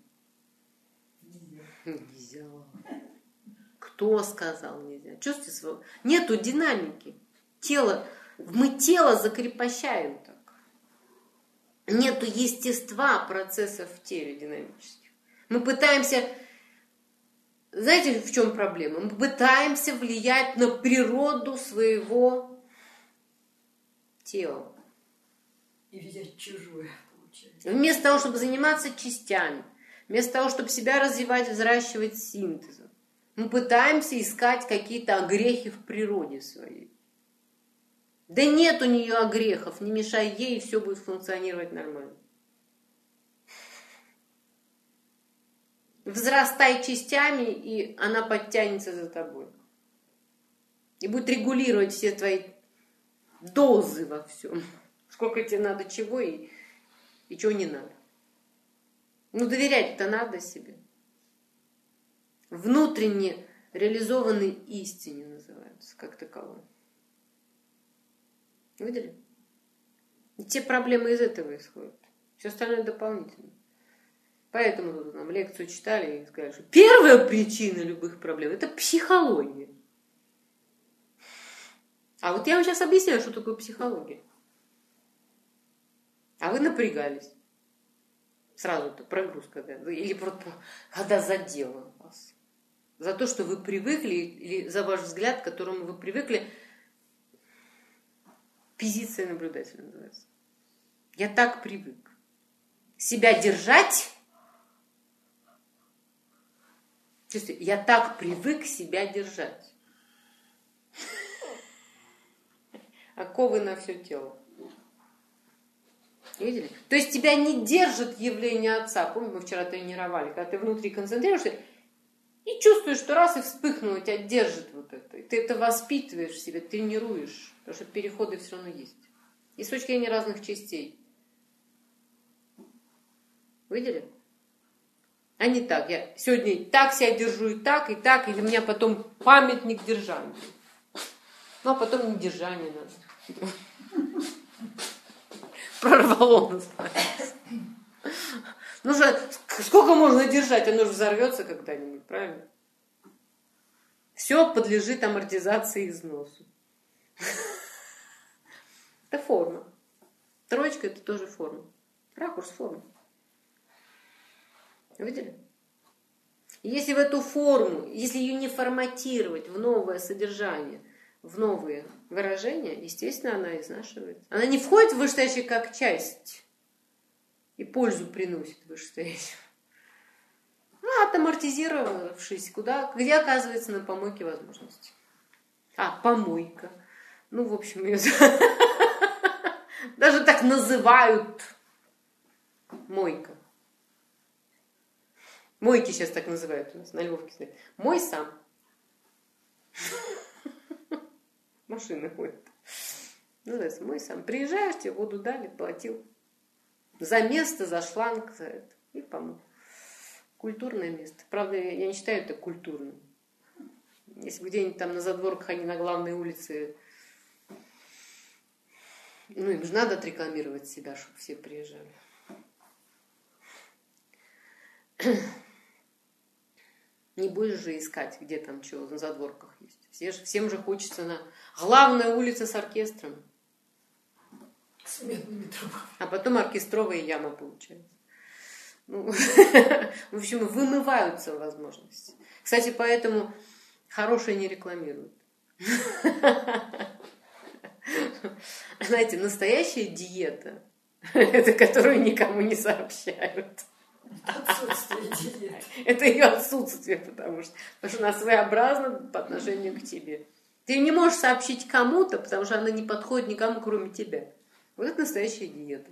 Нельзя. Кто сказал нельзя? Чувствуете, нету динамики. Мы тело закрепощаем так. Нету естества процессов в теле динамических. Мы пытаемся... Знаете, в чем проблема? Мы пытаемся влиять на природу своего тела. И взять чужое, получается. Вместо того, чтобы заниматься частями, вместо того, чтобы себя развивать, взращивать синтезом, мы пытаемся искать какие-то огрехи в природе своей. Да нет у нее огрехов, не мешай ей, и все будет функционировать нормально. Взрастай частями, и она подтянется за тобой. И будет регулировать все твои дозы во всем. Сколько тебе надо чего и чего не надо. Ну, доверять-то надо себе. Внутренне реализованной истине называются, как таковой. Видели? И те проблемы из этого исходят. Все остальное дополнительно. Поэтому тут нам лекцию читали и сказали, что первая причина любых проблем – это психология. А вот я вам сейчас объясняю, что такое психология. А вы напрягались. Сразу-то прогрузка, да? Или просто когда задело вас. За то, что вы привыкли, или за ваш взгляд, к которому вы привыкли, позиция наблюдателя называется. Я так привык. Себя держать. Чувствуете, я так привык себя держать. Оковы на все тело. Видели? То есть тебя не держит явление Отца. Помните, мы вчера тренировали, когда ты внутри концентрируешься и чувствуешь, что раз и вспыхнуло, тебя держит вот это. И ты это воспитываешь в себе, тренируешь, потому что переходы все равно есть. И с точки зрения разных частей. Видели? А не так. Я сегодня так себя держу, и так, и у меня потом памятник держания. Ну, а потом не держание надо. Прорвало, называется. Ну же, сколько можно держать? Оно же взорвется когда-нибудь, правильно? Все подлежит амортизации и износу. Это форма. Троечка – это тоже форма. Ракурс формы. Видели? Если в эту форму, если ее не форматировать в новое содержание, в новые выражения, естественно, она изнашивается. Она не входит в вышестоящее как часть и пользу приносит вышестоящему. А отамортизировавшись, где оказывается на помойке возможности. Помойка. Ну, в общем, ее даже так называют. Мойка. Мойки сейчас так называют у нас на Львовке. Мой сам. Машина ходит. Называется мой сам. Приезжаешь, тебе воду дали, платил. За место, за шланг, за это. И помыл. Культурное место. Правда, я не считаю это культурным. Если бы где-нибудь там на задворках, а не на главной улице, ну, им же надо отрекламировать себя, чтобы все приезжали. Не будешь же искать, где там что на задворках есть. Всем же хочется на главной улице с оркестром. С медными трубами. А потом оркестровая яма получается. Ну, в общем, вымываются возможности. Кстати, поэтому хорошее не рекламируют. Знаете, настоящая диета, это которую никому не сообщают. Отсутствие диеты. Это ее отсутствие, потому что она своеобразна по отношению к тебе. Ты не можешь сообщить кому-то, потому что она не подходит никому, кроме тебя. Вот это настоящая диета.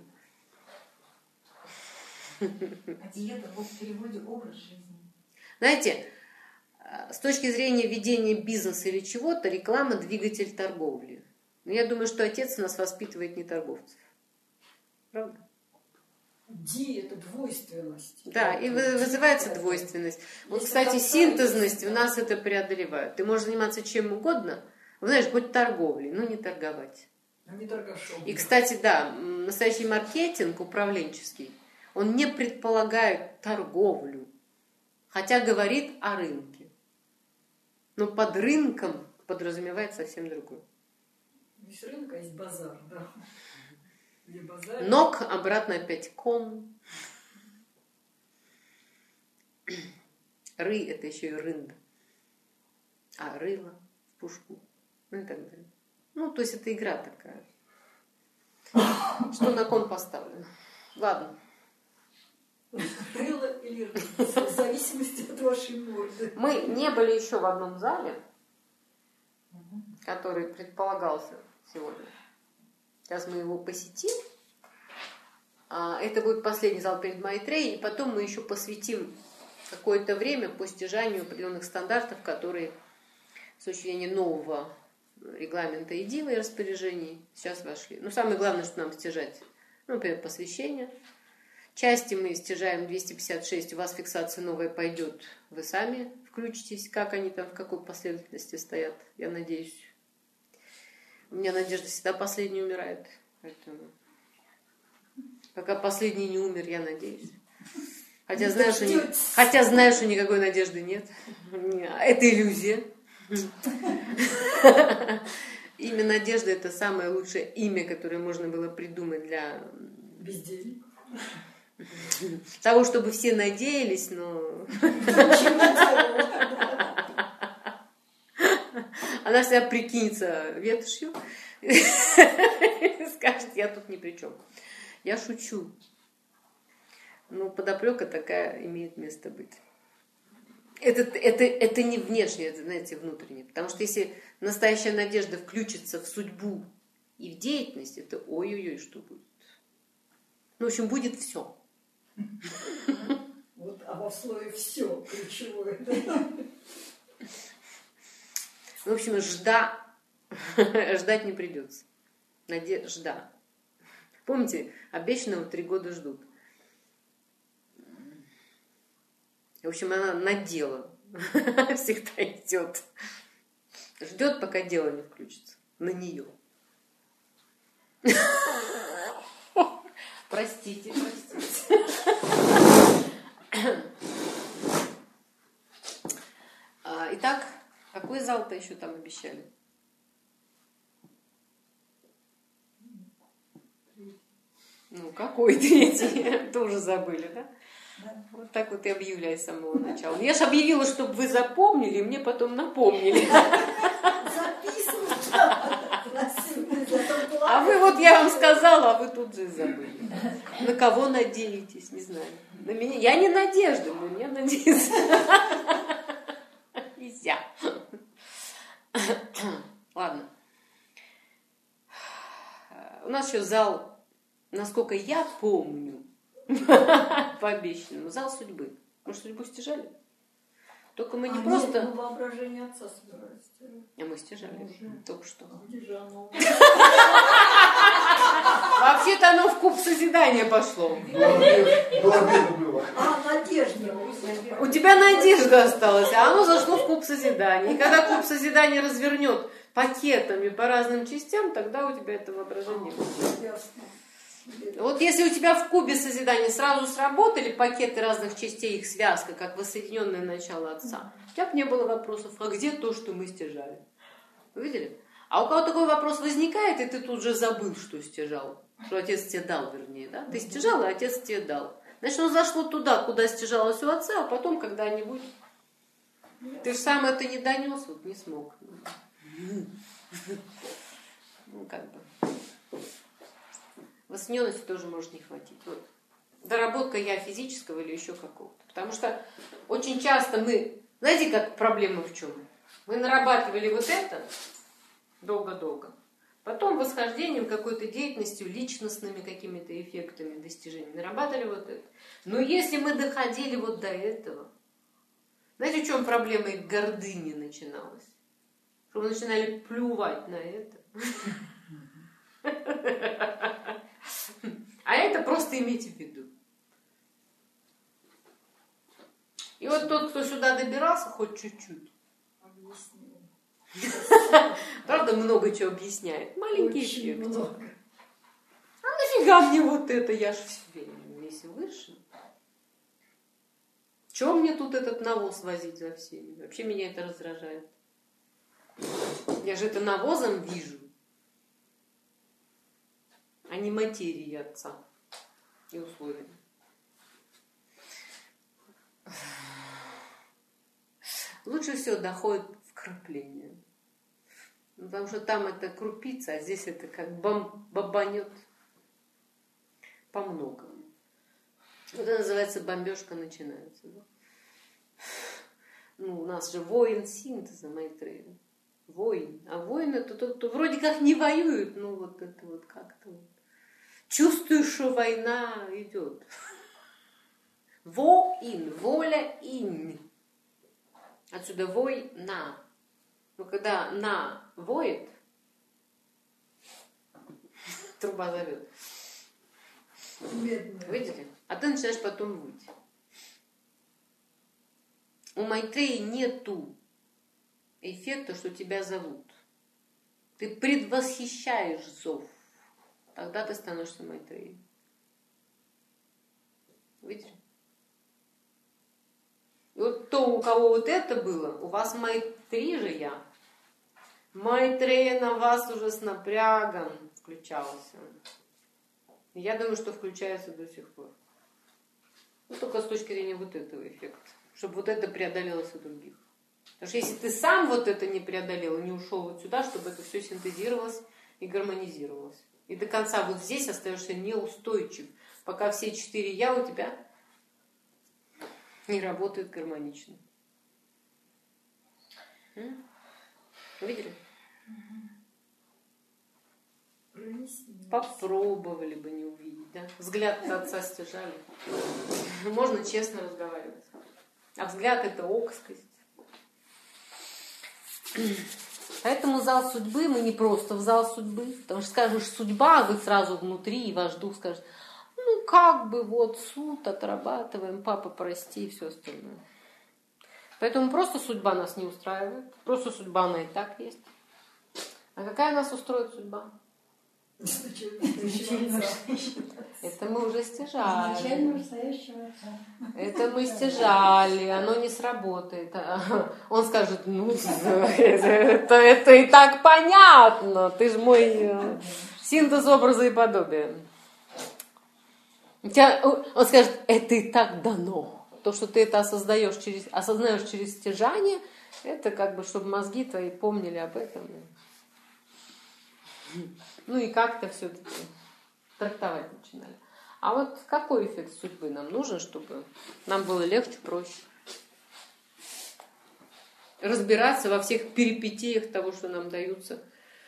А диета в переводе образ жизни. Знаете, с точки зрения ведения бизнеса или чего-то, реклама – двигатель торговли. Но я думаю, что отец нас воспитывает не торговцев. Правда? Это двойственность. Да, и вызывается двойственность. Вот, кстати, синтезность в нас это преодолевает. Ты можешь заниматься чем угодно, знаешь, хоть торговлей, но не торговать. А не торгашом. И, кстати, да, настоящий маркетинг управленческий, он не предполагает торговлю, хотя говорит о рынке. Но под рынком подразумевает совсем другое. Есть рынок, а есть базар, да. Где базар? Ног, обратно опять кон. Ры — это еще и рында. А рыло в пушку. Ну и так далее. Ну, то есть это игра такая. Что на кон поставлено. Ладно. Рыло или рыло, в зависимости от вашей морды. Мы не были еще в одном зале, который предполагался сегодня. Сейчас мы его посетим. Это будет последний зал перед Майтреей, и потом мы еще посвятим какое-то время по стяжанию определенных стандартов, которые с учреждения нового регламента и дивы и распоряжений сейчас вошли. Но самое главное, что нам стяжать, например, посвящение. Части мы стяжаем 256, у вас фиксация новая пойдет, вы сами включитесь, как они там, в какой последовательности стоят, я надеюсь. У меня надежда всегда последний умирает, поэтому пока последний не умер, я надеюсь. Хотя знаю, что никакой надежды нет. Это иллюзия. Имя Надежда — это самое лучшее имя, которое можно было придумать для бездельников. Того, чтобы все надеялись, но она всегда прикинется ветошью и скажет: я тут ни при чем. Я шучу. Но подоплека такая имеет место быть. Это не внешнее, это, знаете, внутреннее. Потому что если настоящая надежда включится в судьбу и в деятельность, это ой-ой-ой, что будет. Ну, в общем, будет все. Вот, а во слове все ключевое. В общем, ждать не придется. Жда. Помните, обещанного 3 года ждут. В общем, она на дело всегда идет. Ждет, пока дело не включится. На нее. Простите. Итак, какой зал-то еще там обещали? Ну, какой третий? Тоже забыли, да? Вот так вот и объявляю с самого начала. Я же объявила, чтобы вы запомнили, и мне потом напомнили. Записывать. А вы вот, я вам сказала, а вы тут же забыли. На кого надеетесь, не знаю. На меня. Я не Надежда, на меня надеется. Нельзя. Ладно. У нас еще зал, насколько я помню, по обещанному, зал судьбы. Мы же судьбу стяжали. Только мы не просто... Нет, воображение отца собирались стирать. А мы стяжали. Только что. Где же оно? Вообще-то оно в куб созидания пошло. Надежда. У тебя надежда осталась, а оно зашло в куб созидания. И когда куб созидания развернет пакетами по разным частям, тогда у тебя это воображение будет. Ясно. Вот если у тебя в кубе созидания сразу сработали пакеты разных частей, их связка, как воссоединенное начало отца, у тебя бы не было вопросов: а где то, что мы стяжали? Вы видели? А у кого такой вопрос возникает, и ты тут же забыл, что стяжал. Что отец тебе дал, вернее, да? Ты стяжал, и отец тебе дал. Значит, оно зашло туда, куда стяжалось у отца, а потом когда-нибудь... Ты же сам это не донес, вот не смог. Ну, как бы... Воссоединенности тоже может не хватить. Вот. Доработка я физического или еще какого-то. Потому что очень часто мы... Знаете, как проблема в чем? Мы нарабатывали вот это долго-долго. Потом восхождением, какой-то деятельностью, личностными какими-то эффектами, достижениями нарабатывали вот это. Но если мы доходили вот до этого... Знаете, в чем проблема их гордыни начиналась? Что мы начинали плювать на это. А это просто имейте в виду. И вот тот, кто сюда добирался, хоть чуть-чуть, Правда, много чего объясняет. Маленький Очень эффект. много. А нафига мне вот это? Я ж весь выше. Чего мне тут этот навоз возить за всеми? Вообще меня это раздражает. Я же это навозом вижу, а не материи отца и условия. Лучше всего доходит вкрапление. Потому что там это крупица, а здесь это как бомбанет по многому. Вот это называется бомбежка начинается. Да? Ну, у нас же воин синтеза, Майтрея. Воин. А воин это тот, кто вроде как не воюет, но вот это вот как-то вот. Чувствую, что война идет. Воин, воля инь. Отсюда вой на. Но когда на воет, труба зовет. Медная. Видели? А ты начинаешь потом выть. У Майтреи нету эффекта, что тебя зовут. Ты предвосхищаешь зов. Тогда ты становишься Майтреей. Видите? И вот то, у кого вот это было, у вас Майтрея же я. Майтрея на вас уже с напрягом включался. И я думаю, что включается до сих пор. Ну, только с точки зрения вот этого эффекта. Чтобы вот это преодолелось у других. Потому что если ты сам вот это не преодолел и не ушел вот сюда, чтобы это все синтезировалось и гармонизировалось. И до конца вот здесь остаешься неустойчив, пока все 4 я у тебя не работают гармонично. Видели? Попробовали бы не увидеть, да? Взгляд отца стяжали. Можно честно разговаривать. А взгляд это окскость. Поэтому зал судьбы, мы не просто в зал судьбы, потому что скажешь судьба, а вы сразу внутри, и ваш дух скажет, ну как бы вот суд отрабатываем, папа прости и все остальное. Поэтому просто судьба нас не устраивает, просто судьба она и так есть. А какая нас устроит судьба? Это мы уже стяжали. Это мы стяжали, оно не сработает. Он скажет, ну, это и так понятно. Ты же мой синтез образа и подобия. Он скажет, это и так дано. То, что ты это осознаешь через стяжание, это как бы, чтобы мозги твои помнили об этом. Ну и как-то все-таки трактовать начинали. А вот какой эффект судьбы нам нужен, чтобы нам было легче, проще? Разбираться во всех перипетиях того, что нам даются.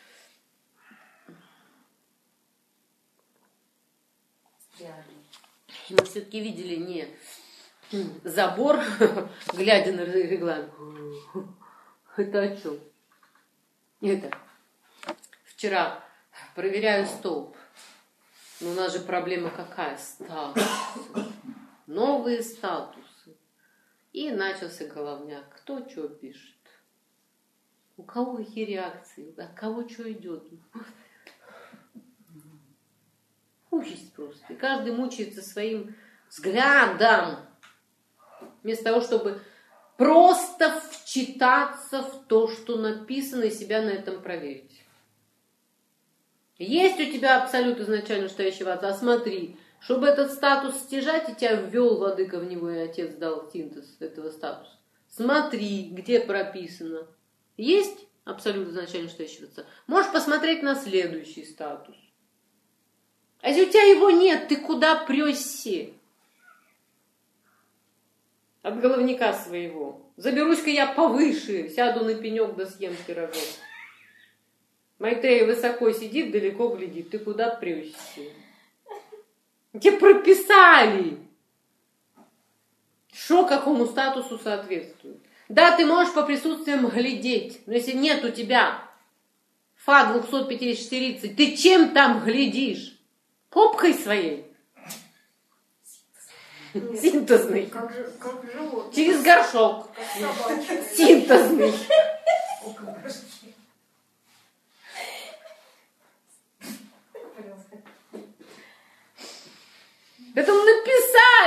Мы все-таки видели не забор, глядя на регламент. Это о чем? Это. Вчера проверяю столб. Но у нас же проблема какая? Статусы. Новые статусы. И начался головняк. Кто что пишет? У кого какие реакции? А кого что идет? Участь просто. И каждый мучается своим взглядом. Вместо того, чтобы просто вчитаться в то, что написано, и себя на этом проверить. Есть у тебя абсолют изначально настоящего отца, смотри, чтобы этот статус стяжать, и тебя ввел владыка в него, и отец дал синтез этого статуса. Смотри, где прописано. Есть абсолют изначально настоящего отца? Можешь посмотреть на следующий статус. А если у тебя его нет, ты куда прешься? От головника своего. Заберусь-ка я повыше, сяду на пенек да съем пирогов. Майтрея высоко сидит, далеко глядит. Ты куда прешься? Тебе прописали. Что какому статусу соответствует? Да, ты можешь по присутствиям глядеть, но если нет у тебя ФА 250-40, ты чем там глядишь? Попкой своей. Синтезный. Как животное. Через горшок. Как собачье. Синтезный. О, как горшки.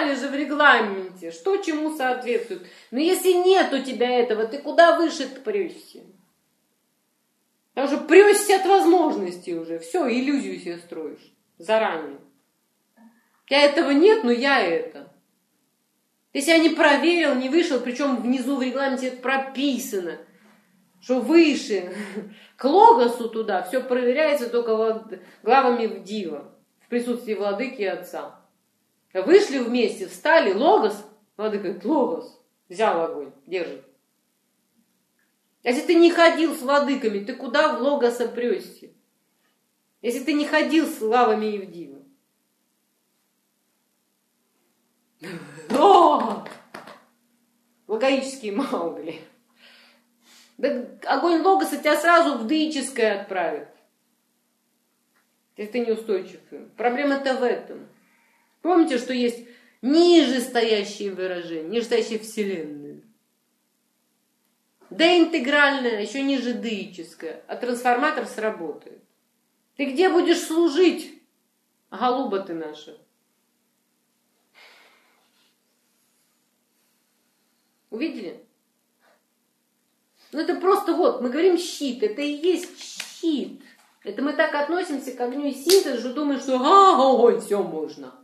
написали же в регламенте, что чему соответствует. Но если нет у тебя этого, ты куда выше прешься? Потому что прешься от возможностей уже. Все, иллюзию себе строишь заранее. У тебя этого нет, но я это. Ты себя не проверил, не вышел, причем внизу в регламенте это прописано, что выше, к логосу туда, все проверяется только главами в дива, в присутствии владыки и отца. Вышли вместе, встали, логос, владыка говорит, логос, взял огонь, держит. Если ты не ходил с владыками, ты куда в логоса прешься? Если ты не ходил с главами Евдива. О! Логоические Маугли. Да огонь логоса тебя сразу в деическое отправит. Если ты неустойчив. Проблема-то в этом. Помните, что есть ниже стоящие выражения, ниже стоящие вселенные. Деинтегральное, еще ниже деическое. А трансформатор сработает. Ты где будешь служить, голуба ты наша? Увидели? Ну это просто вот, мы говорим щит, это и есть щит. Это мы так относимся к огню и синтезу, что думаем, что ой, все можно.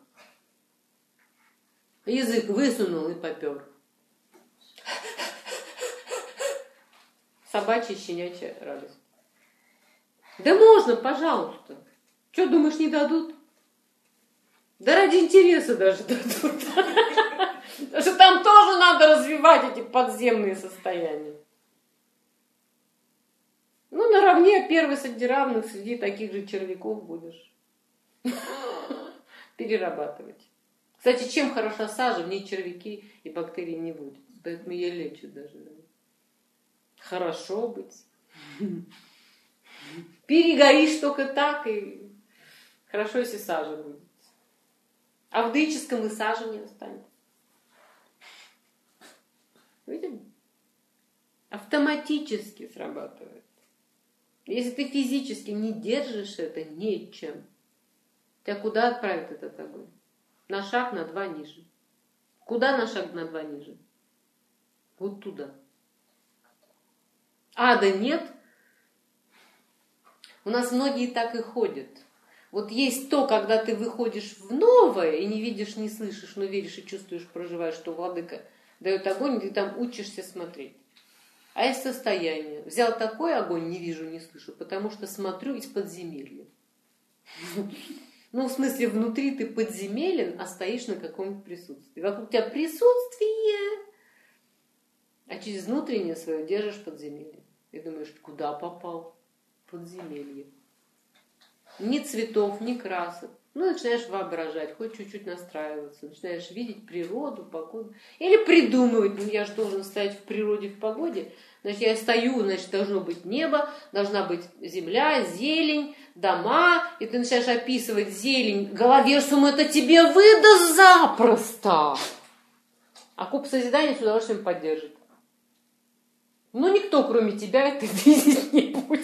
Язык высунул и попер. Собачья, щенячья радость. Да можно, пожалуйста. Что, думаешь, не дадут? Да ради интереса даже дадут. Потому что там тоже надо развивать эти подземные состояния. Ну, наравне первый среди равных, среди таких же червяков будешь перерабатывать. Кстати, чем хороша сажа, в ней червяки и бактерии не будет. Поэтому ее лечат даже. Хорошо быть. Перегоришь только так, и хорошо, если сажа будет. А в деическом и сажа не останется. Видели? Автоматически срабатывает. Если ты физически не держишь это ничем, тебя куда отправит этот огонь? На шаг, на 2 ниже. Куда на шаг, на 2 ниже? Вот туда. Ада нет. У нас многие так и ходят. Вот есть то, когда ты выходишь в новое и не видишь, не слышишь, но веришь и чувствуешь, проживаешь, что владыка дает огонь, и ты там учишься смотреть. А есть состояние. Взял такой огонь, не вижу, не слышу, потому что смотрю из подземелья. Ну, в смысле, внутри ты подземелен, а стоишь на каком-то присутствии. Вокруг тебя присутствие, а через внутреннее свое держишь подземелье. И думаешь, куда попал? Подземелье. Ни цветов, ни красок. Ну, начинаешь воображать, хоть чуть-чуть настраиваться, начинаешь видеть природу, погоду. Или придумывать, ну я же должен стоять в природе, в погоде. Значит, я стою, значит, должно быть небо, должна быть земля, зелень, дома. И ты начинаешь описывать зелень. Головерсум это тебе выдаст запросто. А куб созидания с удовольствием поддержит. Но никто, кроме тебя, это видеть не будет.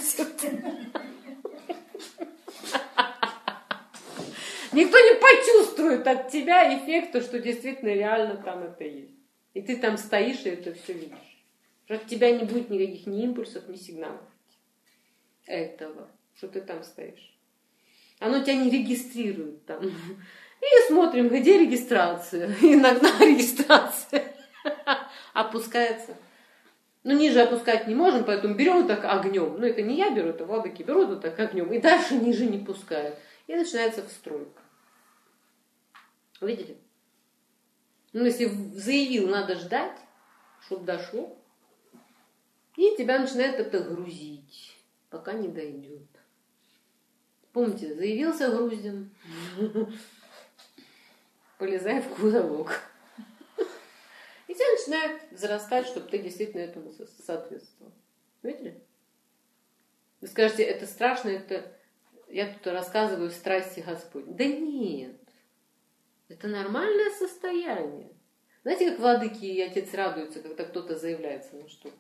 Никто не почувствует от тебя эффекта, что действительно реально там это есть. И ты там стоишь и это все видишь. Что от тебя не будет никаких ни импульсов, ни сигналов. Этого, что ты там стоишь. Оно тебя не регистрирует там. И смотрим, где регистрация. Иногда регистрация опускается. Ну, ниже опускать не можем, поэтому берем вот так огнем. Ну, это не я беру, это владыки берут вот так огнем. И дальше ниже не пускают. И начинается встройка. Видели? Ну, если заявил, надо ждать, чтобы дошло. И тебя начинает это грузить, пока не дойдет. Помните, заявился груздем, полезай в кузовок. И тебя начинает зарастать, чтобы ты действительно этому соответствовал. Видели? Вы скажете, это страшно, это я тут рассказываю страсти Господь. Да нет. Это нормальное состояние. Знаете, как владыки и отец радуются, когда кто-то заявляется на что-то?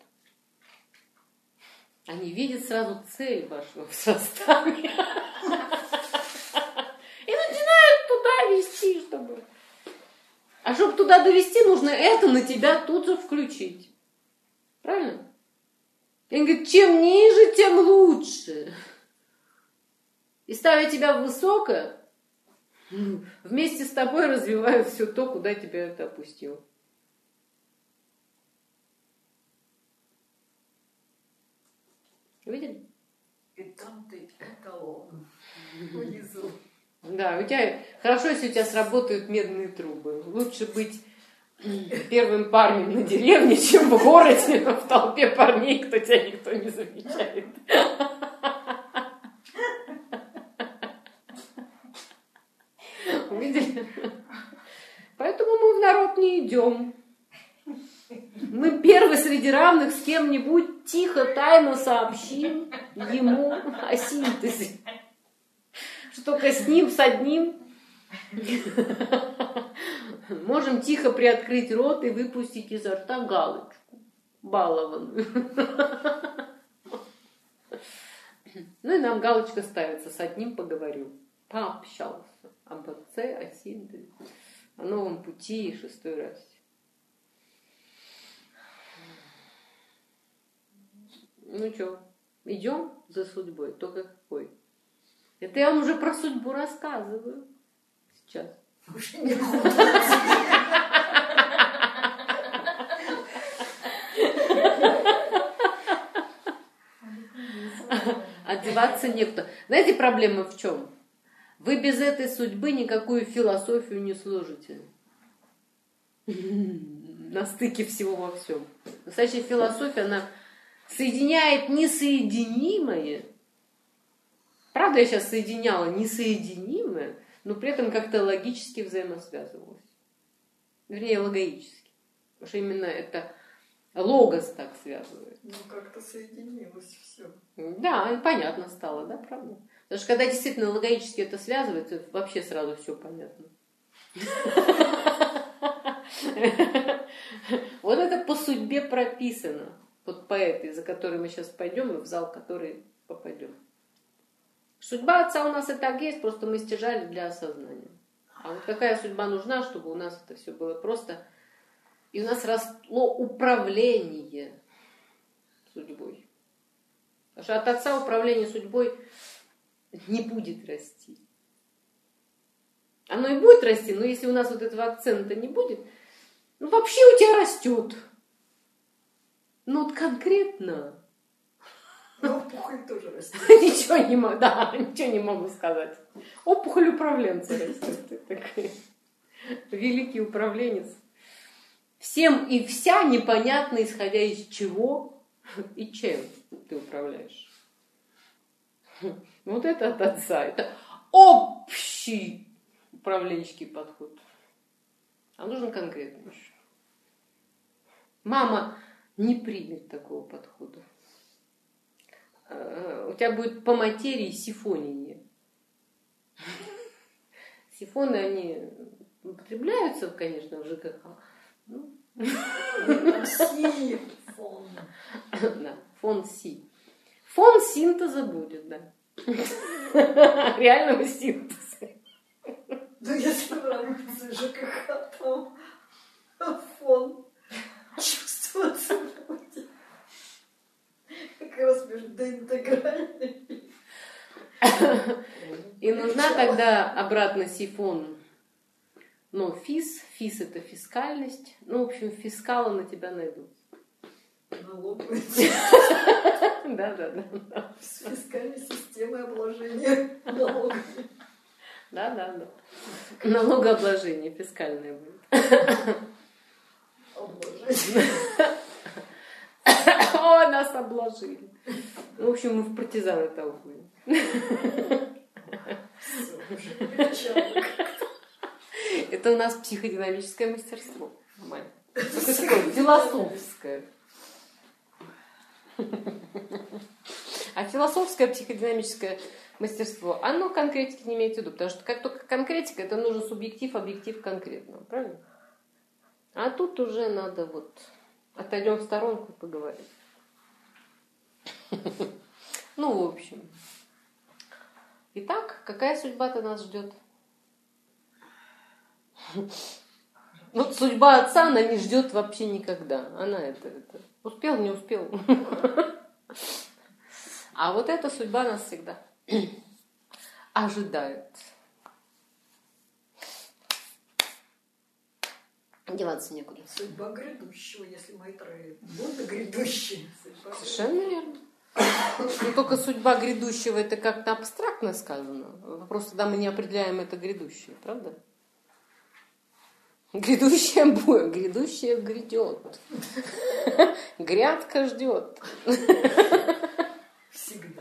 Они видят сразу цель вашего возрастания. И начинают туда вести, чтобы А чтобы туда довести, нужно это на тебя тут же включить. Правильно? И он говорит, чем ниже, тем лучше. И ставя тебя в высокое, вместе с тобой развиваю все то, куда тебя это опустил. Видели? И там ты эталон внизу. Да, у тебя хорошо, если у тебя сработают медные трубы. Лучше быть первым парнем на деревне, чем в городе, в толпе парней, кто тебя никто не замечает. Увидели? Поэтому мы в народ не идем. Мы первые среди равных с кем-нибудь тихо, тайно сообщим ему о синтезе. Что только с ним, с одним можем тихо приоткрыть рот и выпустить изо рта галочку балованную. Ну и нам галочка ставится, с одним поговорю. Пообщался об отце, о синтезе, о новом пути и шестой расе. Ну что, идем за судьбой, только какой? Это я вам уже про судьбу рассказываю сейчас. Уже не Одеваться некуда. Знаете, проблема в чем? Вы без этой судьбы никакую философию не сложите. На стыке всего во всем. Настоящая философия, она соединяет несоединимое. Правда, я сейчас соединяла несоединимое, но при этом как-то логически взаимосвязывалась. Вернее, логически. Потому что именно это логос так связывает. Ну, как-то соединилось все. Да, и понятно стало, да, правда? Потому что когда действительно логически это связывается, вообще сразу все понятно. Вот это по судьбе прописано. Вот по этой, за которой мы сейчас пойдем, и в зал, в который попадем. Судьба отца у нас и так есть, просто мы стяжали для осознания. А вот какая судьба нужна, чтобы у нас это все было просто... И у нас росло управление судьбой. Потому что от отца управление судьбой не будет расти. Оно и будет расти, но если у нас вот этого акцента не будет, ну вообще у тебя растет. Ну вот конкретно. Но опухоль тоже растет. Ничего не могу, да, ничего не могу сказать. Опухоль управленца растет. Ты такой великий управленец. Всем и вся непонятно, исходя из чего и чем ты управляешь. Вот это от отца. Это общий управленческий подход. А нужен конкретный еще. Мама не примет такого подхода. У тебя будет по материи сифонение. Сифоны, они употребляются, конечно, в ЖКХ. Ну. Фон. Да, фон Си. Фон синтеза будет, да. Реального синтеза. Ну, если нравится ЖКХ, там фон чувствоваться будет. Как раз между интегральными. И нужна тогда обратно сифон. Но физ это фискальность. Ну, в общем, фискалы на тебя найдут. Налоговая Да. с фискальной системой обложения налогами. Да. Налогообложение фискальное будет. Обложение. О, нас обложили. В общем, мы в партизаны толкуем. Все, уже кричала. Это у нас психодинамическое мастерство. Нормально. Это такое философское. А философское психодинамическое мастерство, оно конкретики не имеет в виду. Потому что как только конкретика, это нужен субъектив, объектив конкретного. Правильно? А тут уже надо вот... Отойдем в сторонку и поговорим. Ну, в общем. Итак, какая судьба-то нас ждет? Вот судьба отца, она не ждет вообще никогда. Она это успел, не успел. А вот эта судьба нас всегда ожидает. Деваться некуда. Судьба грядущего, если Майтрея. Будда грядущий. Совершенно верно. Но только судьба грядущего это как-то абстрактно сказано. Вопрос, тогда мы не определяем это грядущее, правда? Грядущее будет, грядущее грядет. Грядка ждет. Всегда.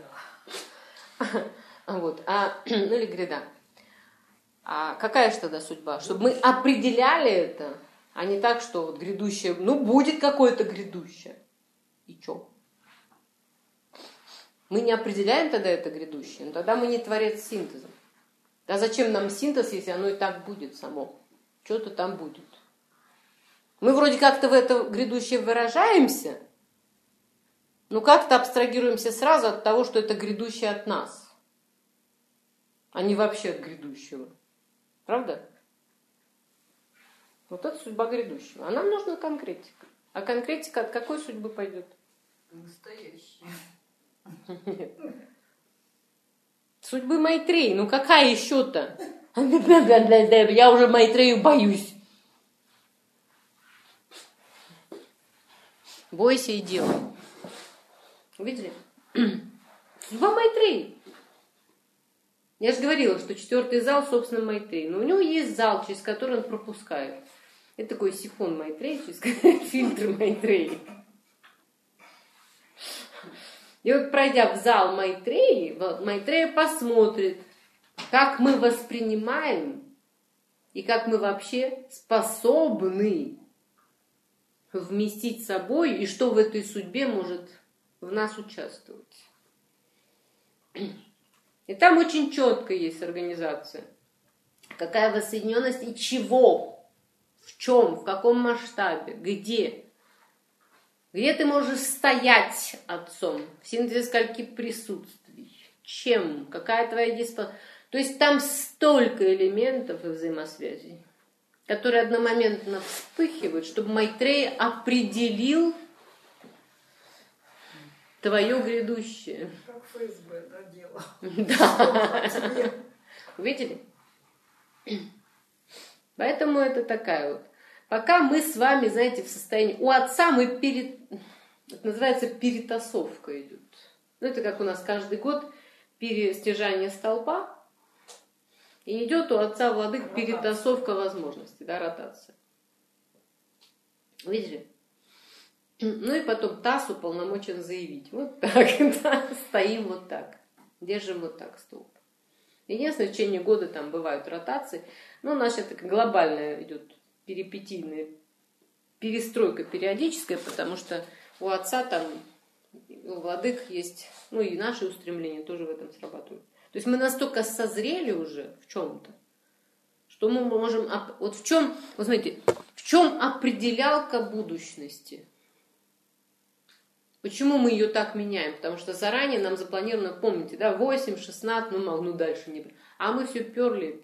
Вот. Ну или гряда. А какая же тогда судьба? Чтобы мы определяли это, а не так, что вот грядущее, ну будет какое-то грядущее. И чё? Мы не определяем тогда это грядущее, но тогда мы не творец синтеза. А зачем нам синтез, если оно и так будет само? Что-то там будет. Мы вроде как-то в это грядущее выражаемся, но как-то абстрагируемся сразу от того, что это грядущее от нас, а не вообще от грядущего. Правда? Вот это судьба грядущего. А нам нужна конкретика. А конкретика от какой судьбы пойдет? Настоящий. Нет. Судьбы Майтреи. Ну какая еще-то? Я уже Майтрею боюсь. Бойся и делай. Видели? Судьба Майтреи. Я же говорила, что 4-й зал, собственно, Майтреи. Но у него есть зал, через который он пропускает. Это такой сифон Майтреи, фильтр Майтреи. И вот пройдя в зал Майтреи, Майтрея посмотрит, как мы воспринимаем и как мы вообще способны вместить с собой и что в этой судьбе может в нас участвовать. И там очень четко есть организация. Какая воссоединенность и чего, в чем, в каком масштабе, где. Где ты можешь стоять отцом? В синтезе скольки присутствий? Чем? Какая твоя диспозиция? То есть там столько элементов и взаимосвязей, которые одномоментно вспыхивают, чтобы Майтрея определил твое грядущее. Как ФСБ, да, дело. Да. Видели? Поэтому это такая вот. Пока мы с вами, знаете, в состоянии... У отца мы это называется перетасовка идет. Ну, это как у нас каждый год перестяжание столпа. И идет у отца владык перетасовка возможностей, да, ротация. Видели? Ну и потом ТАСС уполномочен заявить. Вот так, да, стоим вот так. Держим вот так столб. Единственное, в течение года там бывают ротации. Но у нас это глобальная идет перипетийная перестройка периодическая, потому что у отца там, у владык есть, ну и наши устремления тоже в этом срабатывают. То есть мы настолько созрели уже в чем-то, что мы можем, вот в чем, вот смотрите, в чем определялка будущности? Почему мы ее так меняем? Потому что заранее нам запланировано, помните, да, 8, 16, ну дальше не... А мы все перли.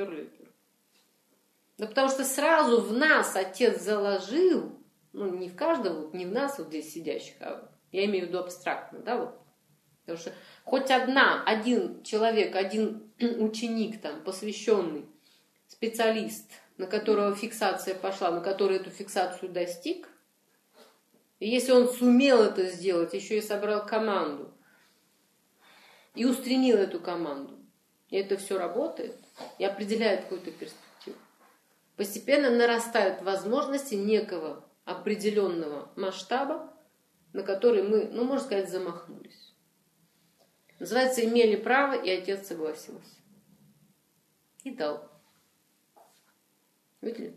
Да потому что сразу в нас отец заложил, ну не в каждого, не в нас вот здесь сидящих, а я имею в виду абстрактно, да, вот. Потому что хоть один человек, один ученик там, посвященный, специалист, на которого фиксация пошла, на который эту фиксацию достиг, и если он сумел это сделать, еще и собрал команду, и устремил эту команду, и это все работает, и определяет какую-то перспективу, постепенно нарастают возможности некого определенного масштаба, на который мы, ну, можно сказать, замахнулись. Называется, имели право, и отец согласился. И дал. Видели?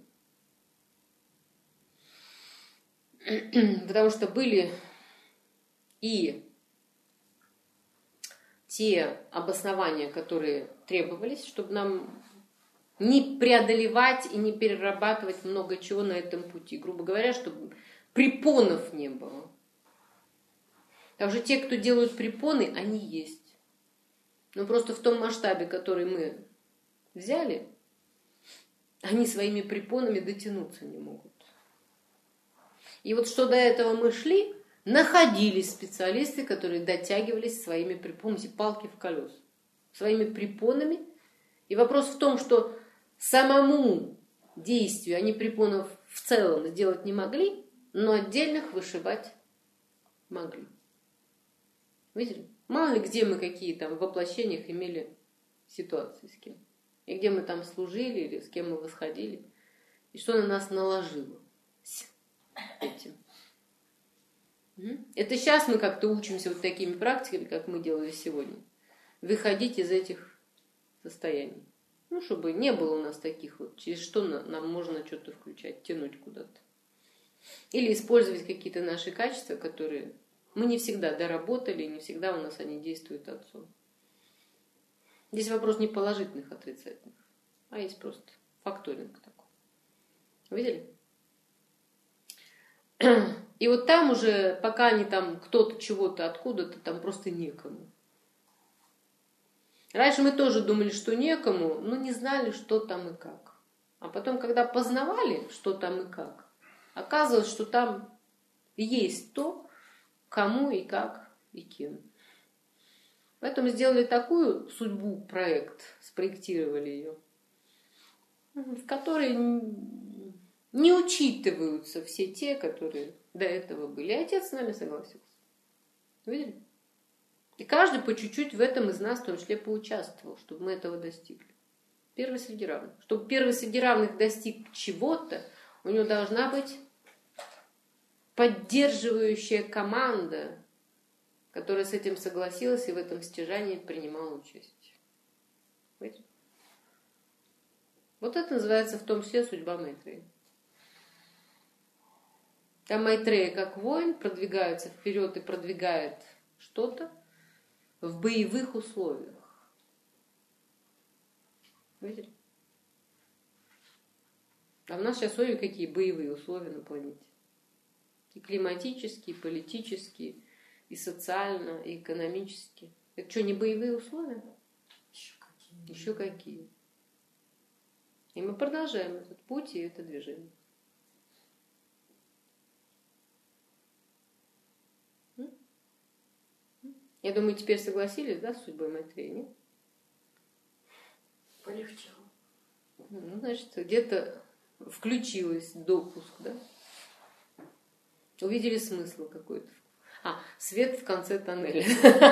Потому что были и те обоснования, которые требовались, чтобы нам не преодолевать и не перерабатывать много чего на этом пути. Грубо говоря, чтобы препонов не было. Потому что те, кто делают препоны, они есть. Но просто в том масштабе, который мы взяли, Они своими препонами дотянуться не могут. И вот что до этого мы шли, находились специалисты, которые дотягивались своими препонами, палки в колеса, своими препонами. И вопрос в том, что самому действию они препонов в целом сделать не могли, но отдельных вышивать могли. Видели? Мало ли где мы какие там в воплощениях имели ситуации с кем. И где мы там служили, или с кем мы восходили. И что на нас наложило с этим. Это сейчас мы как-то учимся вот такими практиками, как мы делали сегодня. Выходить из этих состояний. Ну, чтобы не было у нас таких вот, через что нам можно что-то включать, тянуть куда-то. Или использовать какие-то наши качества, которые мы не всегда доработали, и не всегда у нас они действуют отцом. Здесь вопрос не положительных, отрицательных, а есть просто факторинг такой. Видели? И вот там уже, пока они там кто-то чего-то откуда-то, там просто некому. Раньше мы тоже думали, что некому, но не знали, что там и как. А потом, когда познавали, что там и как, оказывалось, что там есть то, кому и как и кем. Поэтому сделали такую судьбу, проект, спроектировали ее, в которой не учитываются все те, которые до этого были. И Отец с нами согласился. Видели? И каждый по чуть-чуть в этом из нас, в том числе, поучаствовал, чтобы мы этого достигли. Первый среди равных. Чтобы первый среди равных достиг чего-то, у него должна быть поддерживающая команда, которая с этим согласилась и в этом стяжании принимала участие. Видите? Вот это называется в том числе судьба Майтреи. Там Майтрея как воин продвигается вперед и продвигает что-то в боевых условиях. Видели? А у нас сейчас какие боевые условия на планете. И климатические, и политические, и социально, и экономически. Это что, не боевые условия? Еще какие. Еще какие. И мы продолжаем этот путь и это движение. Я думаю, теперь согласились, да, с судьбой Майтреи, нет? Полегчало. Ну, значит, где-то включилось допуск, да? Увидели смысл какой-то. Свет в конце тоннеля.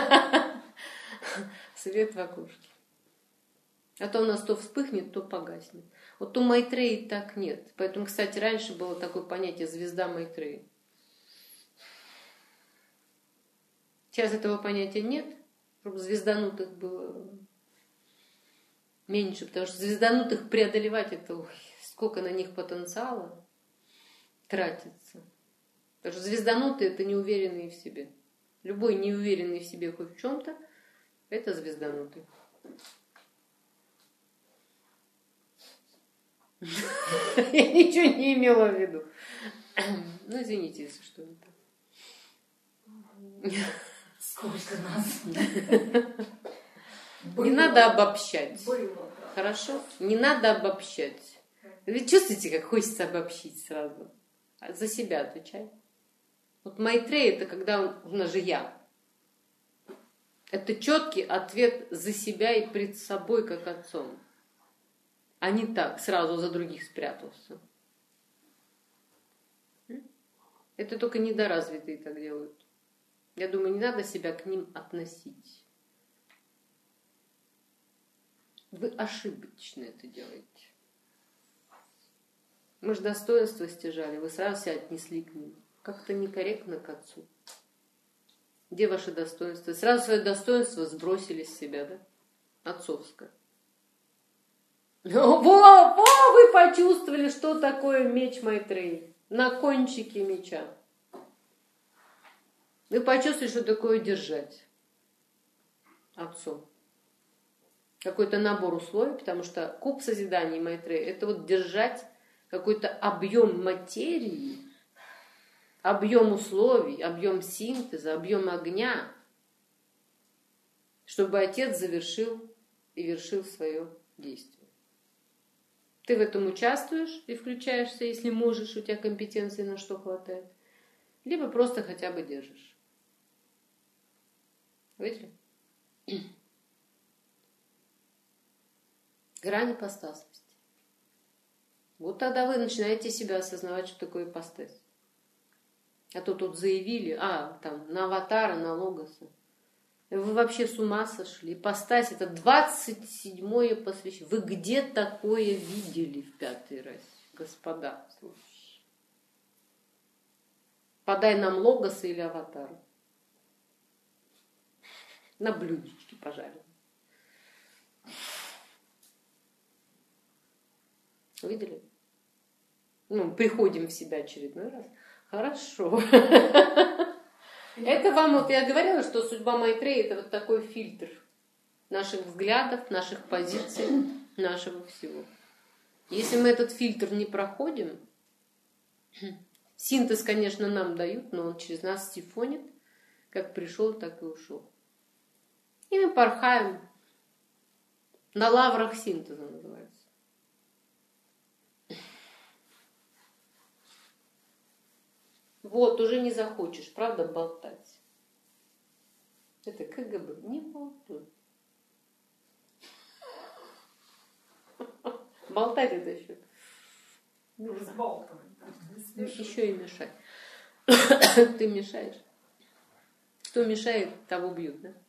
Свет в окошке. А то у нас то вспыхнет, то погаснет. Вот у Майтреи так нет. Поэтому, кстати, раньше было такое понятие звезда Майтреи. Сейчас этого понятия нет, чтобы звезданутых было меньше, потому что звезданутых преодолевать это, сколько на них потенциала тратится. Потому что звезданутые это неуверенные в себе. Любой неуверенный в себе хоть в чем-то, это звезданутый. Я ничего не имела в виду. Ну, извините, если что это. Сколько нас. Не надо обобщать. Было, да. Хорошо? Не надо обобщать. Вы чувствуете, как хочется обобщить сразу? За себя отвечай. Вот Майтрея это когда у нас же я. Это четкий ответ за себя и пред собой, как отцом. А не так, сразу за других спрятался. Это только недоразвитые так делают. Я думаю, не надо себя к ним относить. Вы ошибочно это делаете. Мы же достоинство стяжали, вы сразу себя отнесли к ним. Как-то некорректно к отцу. Где ваше достоинство? Сразу свое достоинство сбросили с себя, да? Отцовское. Во, вы почувствовали, что такое меч Майтреи. На кончике меча. Вы почувствовали, что такое держать отцом. Какой-то набор условий, потому что куб созидания Майтреи это вот держать какой-то объем материи, объем условий, объем синтеза, объем огня, чтобы отец завершил и вершил свое действие. Ты в этом участвуешь и включаешься, если можешь, у тебя компетенции на что хватает. Либо просто хотя бы держишь. Видели? Грань ипостасности. Вот тогда вы начинаете себя осознавать, что такое ипостась. А то тут заявили, там, на аватара, на логоса. Вы вообще с ума сошли. Ипостась — это 27-е посвящение. Вы где такое видели в 5-й расе, господа? Слушай. Подай нам логоса или аватара. На блюдечке пожарим. Видели? Приходим в себя очередной раз. Хорошо. Это вам, вот я говорила, что судьба Майтреи — это вот такой фильтр наших взглядов, наших позиций, нашего всего. Если мы этот фильтр не проходим, синтез, конечно, нам дают, но он через нас сифонит, как пришел, так и ушел. И мы порхаем на лаврах синтеза, называется. Вот, уже не захочешь, правда, болтать. Это КГБ. Не болтуй. Болтать это еще. Разбалтывать. Еще и мешать. Ты мешаешь. Кто мешает, того бьют, да?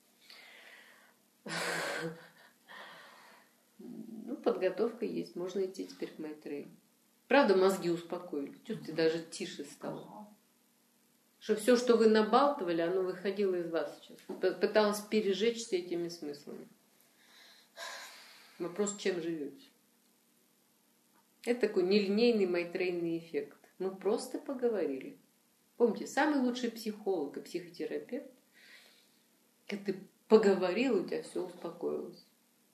Подготовка есть. Можно идти теперь к Майтрею. Правда, мозги успокоились. Чувствуете, даже тише стало. Что все, что вы набалтывали, оно выходило из вас сейчас. Пыталось пережечься этими смыслами. Вопрос, чем живете. Это такой нелинейный майтрейный эффект. Мы просто поговорили. Помните, самый лучший психолог и психотерапевт, когда ты поговорил, у тебя все успокоилось.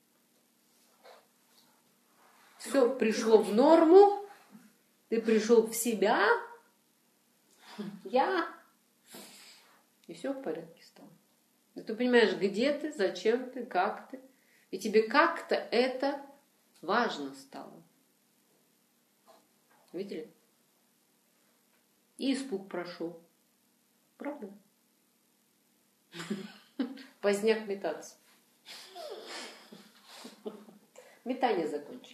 Все пришло в норму, ты пришел в себя, и все в порядке стало. И ты понимаешь, где ты, зачем ты, как ты. И тебе как-то это важно стало. Видели? И испуг прошел. Правда? Поздняк метаться. Метания закончились.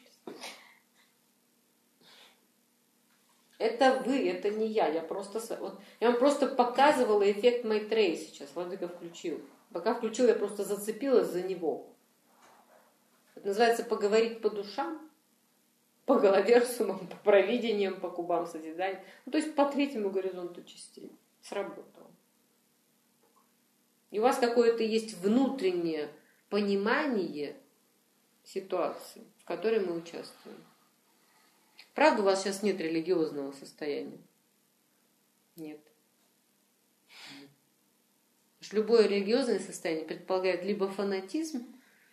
Это вы, это не я. Я вам просто показывала эффект Майтреи сейчас. Владыка включил. Пока включил, я просто зацепилась за него. Это называется поговорить по душам, по головерсумам, по провидениям, по кубам созидания. То есть по третьему горизонту частей. Сработало. И у вас какое-то есть внутреннее понимание ситуации, в которой мы участвуем. Правда, у вас сейчас нет религиозного состояния? Нет. Потому что любое религиозное состояние предполагает либо фанатизм,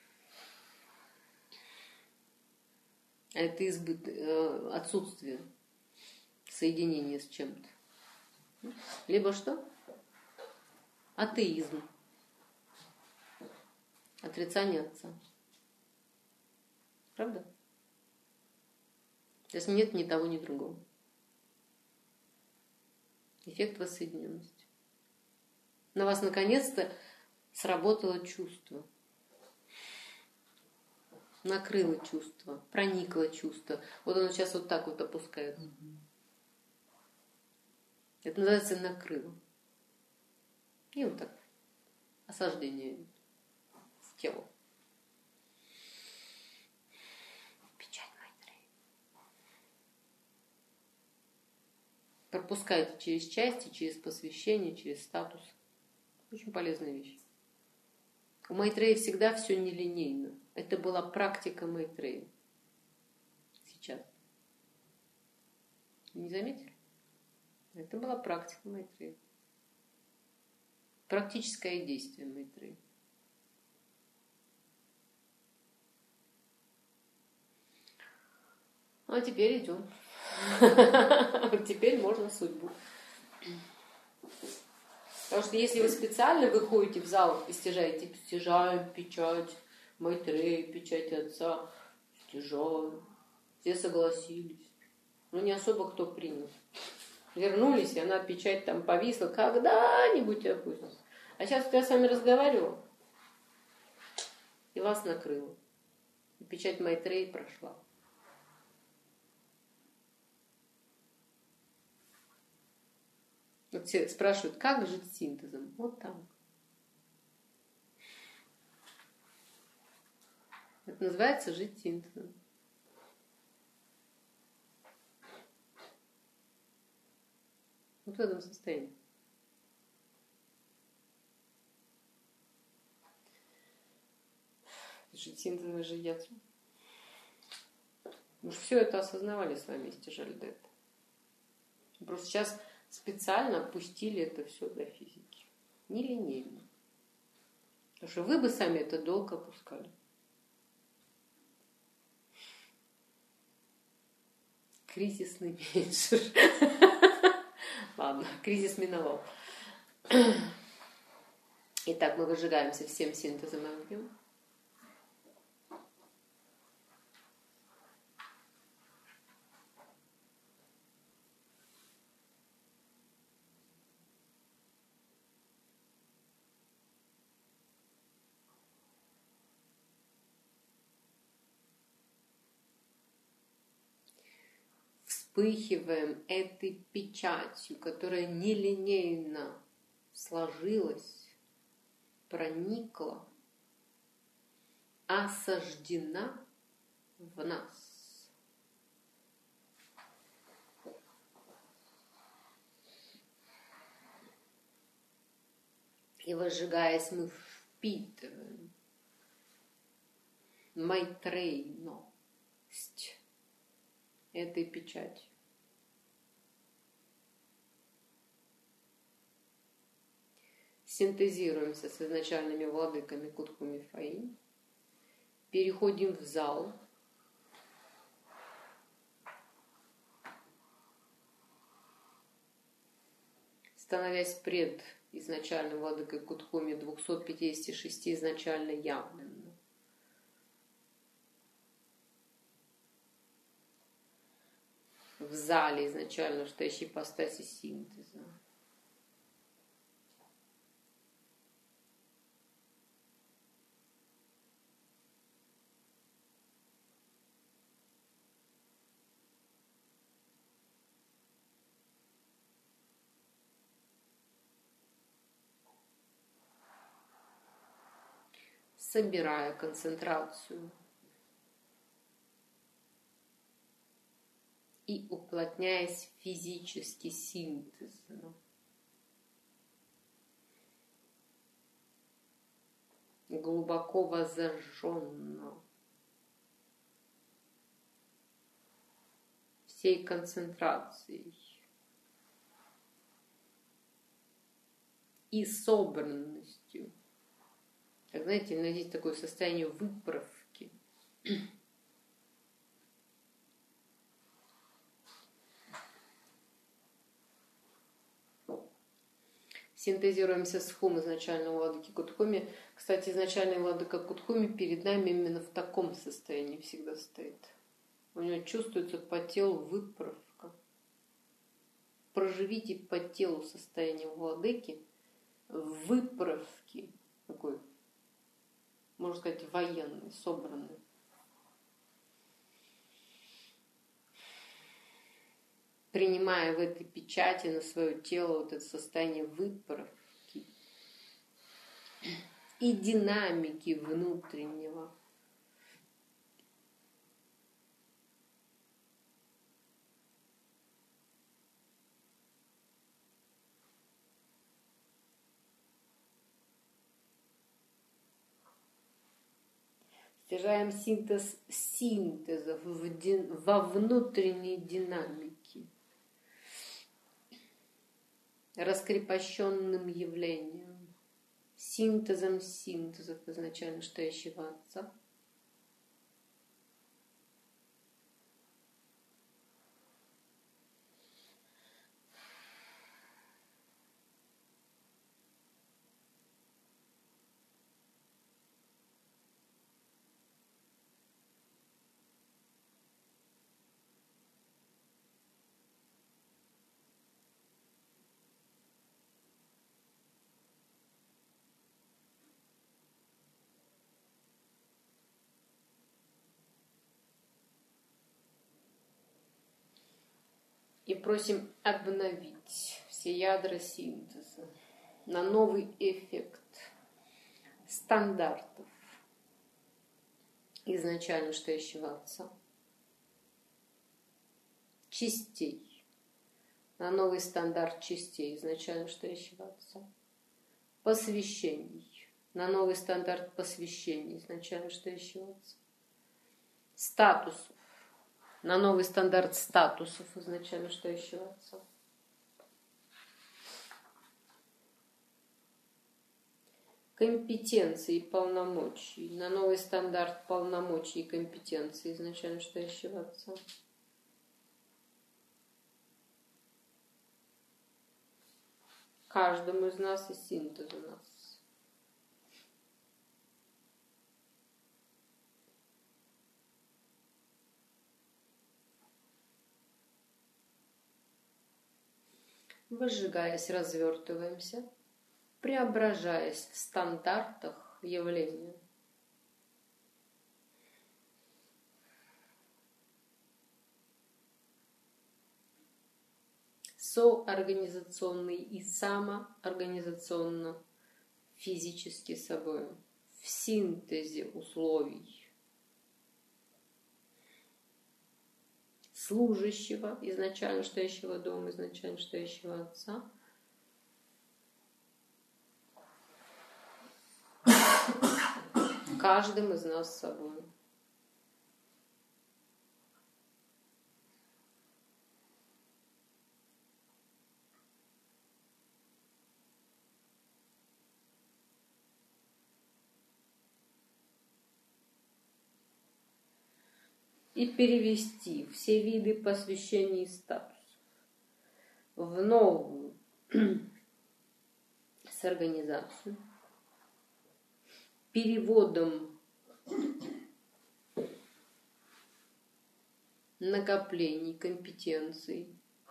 а это отсутствие соединения с чем-то. Либо что? Атеизм. Отрицание Отца. Правда? То есть нет ни того, ни другого. Эффект воссоединенности. На вас наконец-то сработало чувство. Накрыло чувство, проникло чувство. Вот оно сейчас вот так вот опускается. Это называется накрыло. И вот так. Осаждение в тело. Пропускайте через части, через посвящение, через статус. Очень полезная вещь. У Майтреи всегда все нелинейно. Это была практика Майтреи. Сейчас. Не заметили? Это была практика Майтреи. Практическое действие Майтреи. А теперь идем. Теперь можно судьбу. Потому что если вы специально выходите в зал и стяжаем печать Майтреи, печать Отца, стяжаем. Все согласились. Но не особо кто принял. Вернулись, и она печать там повисла. Когда-нибудь опустится. А сейчас вот я с вами разговаривала, и вас накрыло. И печать Майтреи прошла. Вот все спрашивают, как жить с синтезом? Вот так. Это называется жить синтезом. Вот в этом состоянии. Жить синтезом и жить яцу. Мы же все это осознавали с вами, стяжали до этого. Просто сейчас специально опустили это все до физики. Нелинейно. Потому что вы бы сами это долго опускали. Кризисный менеджер. Ладно, кризис миновал. Итак, мы выжигаемся всем синтезом огнем. Вспыхиваем этой печатью, которая нелинейно сложилась, проникла, осаждена в нас. И выжигаясь, мы впитываем майтрейность этой печати. Синтезируемся с изначальными владыками Кутхуми Фаи. Переходим в зал. Становясь пред изначальным владыкой Кутхуми 256 изначально явленно. В зале изначально стоящей ипостаси синтеза. Собирая концентрацию и уплотняясь физически синтезом. Глубоко воззажженно. Всей концентрацией и собранностью. Как знаете, здесь такое состояние выправки. Синтезируемся с Хум изначального владыки Кутхуми. Кстати, изначальный владыка Кутхуми перед нами именно в таком состоянии всегда стоит. У него чувствуется по телу выправка. Проживите по телу состояние владыки выправки. Такой, можно сказать, военный, собранный. Принимая в этой печати на свое тело вот это состояние выправки и динамики внутреннего. Стяжаем синтез синтезов во внутренней динамике, раскрепощенным явлением, синтезом синтезов изначально стоящего Отца. И просим обновить все ядра синтеза на новый эффект стандартов изначально стоящего Отца, частей, на новый стандарт частей изначально стоящего Отца, посвящений, на новый стандарт посвящений изначально стоящего Отца, статусов, на новый стандарт статусов изначально стоящего Отца, компетенции и полномочий, на новый стандарт полномочий и компетенции изначально стоящего Отца, каждому из нас и синтезу нас. Выжигаясь, развертываемся, преображаясь в стандартах явления. Соорганизационный и самоорганизационно физически собой, в синтезе условий служащего, изначально стоящего дома, изначально стоящего Отца, каждым из нас собой. И перевести все виды посвящений и статусов в новую организацию, переводом накоплений, компетенций,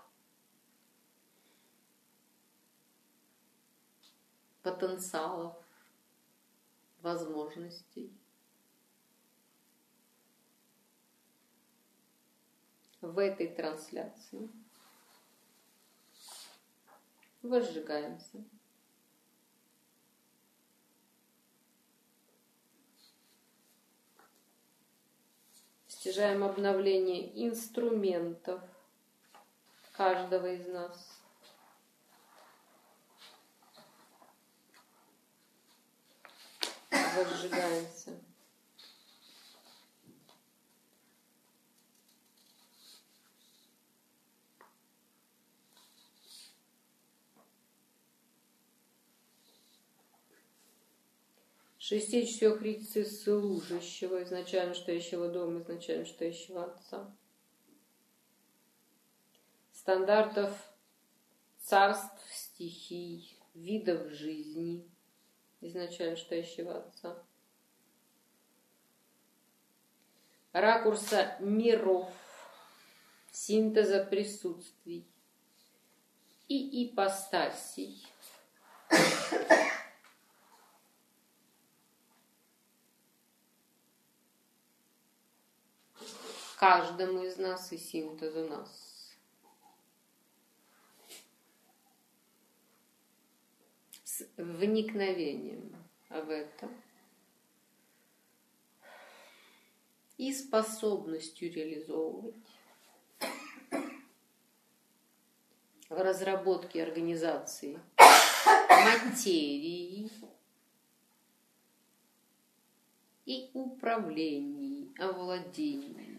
потенциалов, возможностей в этой трансляции возжигаемся. Стяжаем обновление инструментов каждого из нас. Возжигаемся. Шести четырехлицей служащего, изначально стоящего дома, изначально стоящего Отца. Стандартов царств, стихий, видов жизни, изначально стоящего Отца. Ракурса миров, синтеза присутствий и ипостасей. Каждому из нас и синтезу нас. С вникновением в это и способностью реализовывать в разработке организации материи и управлении, овладении.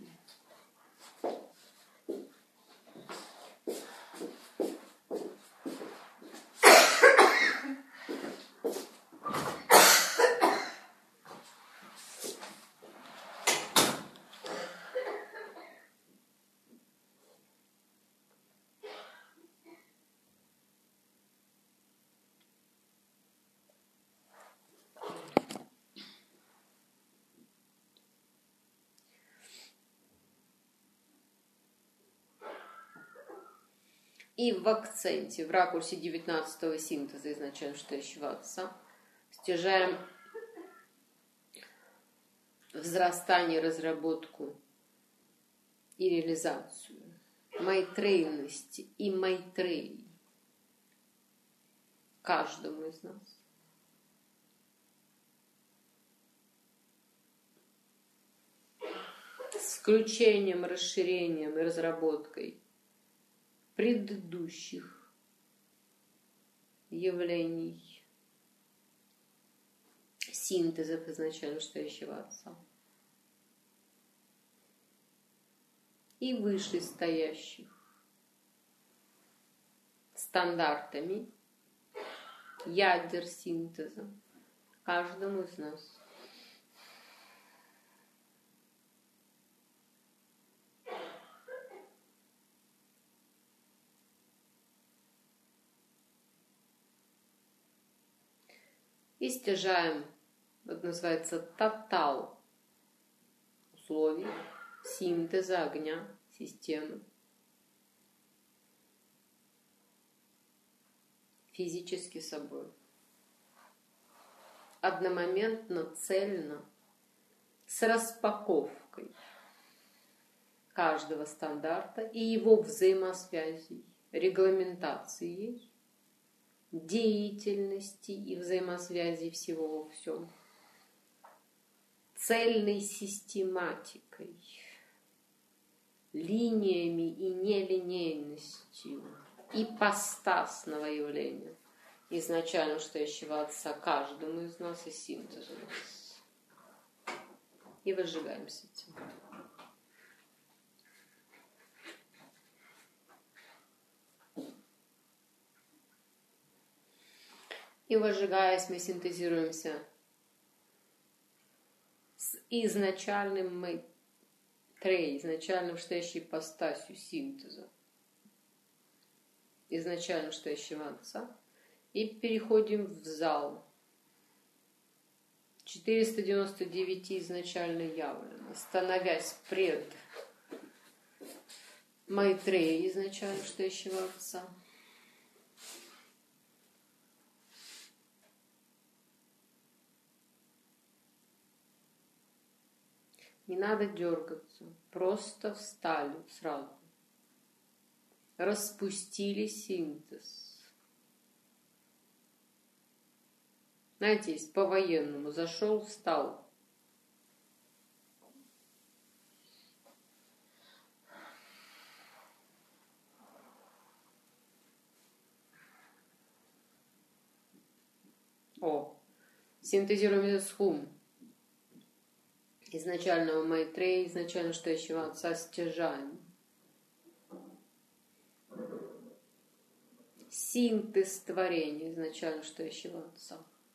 И в акценте, в ракурсе 19-го синтеза изначально стоящего Отца стяжаем взрастание, разработку и реализацию майтрейности и майтрей каждому из нас. С включением, расширением и разработкой предыдущих явлений, синтезов изначально стоящего Отца и вышестоящих стандартами ядер синтеза каждому из нас. И стяжаем, это называется тотал условий синтеза огня системы. Физически собой. Одномоментно, цельно, с распаковкой каждого стандарта и его взаимосвязей, регламентацией, деятельности и взаимосвязи всего во всем, цельной систематикой, линиями и нелинейностью ипостасного явления изначально стоящего Отца каждому из нас и синтезу нас. И возжигаемся этим. И возжигаясь, мы синтезируемся с изначальным Майтрей, изначальным стоящей ипостасью синтеза, изначально стоящего Отца, и переходим в зал 499 изначально явлено, становясь пред Майтрея, изначально стоящего Отца. Не надо дергаться, просто встали сразу. Распустили синтез. Знаете, есть по-военному. Зашел, встал. Синтезируем этот схум. Изначального Майтрея, изначально стоящего Отца, стяжаем. Синтез творения изначально стоящего Отца.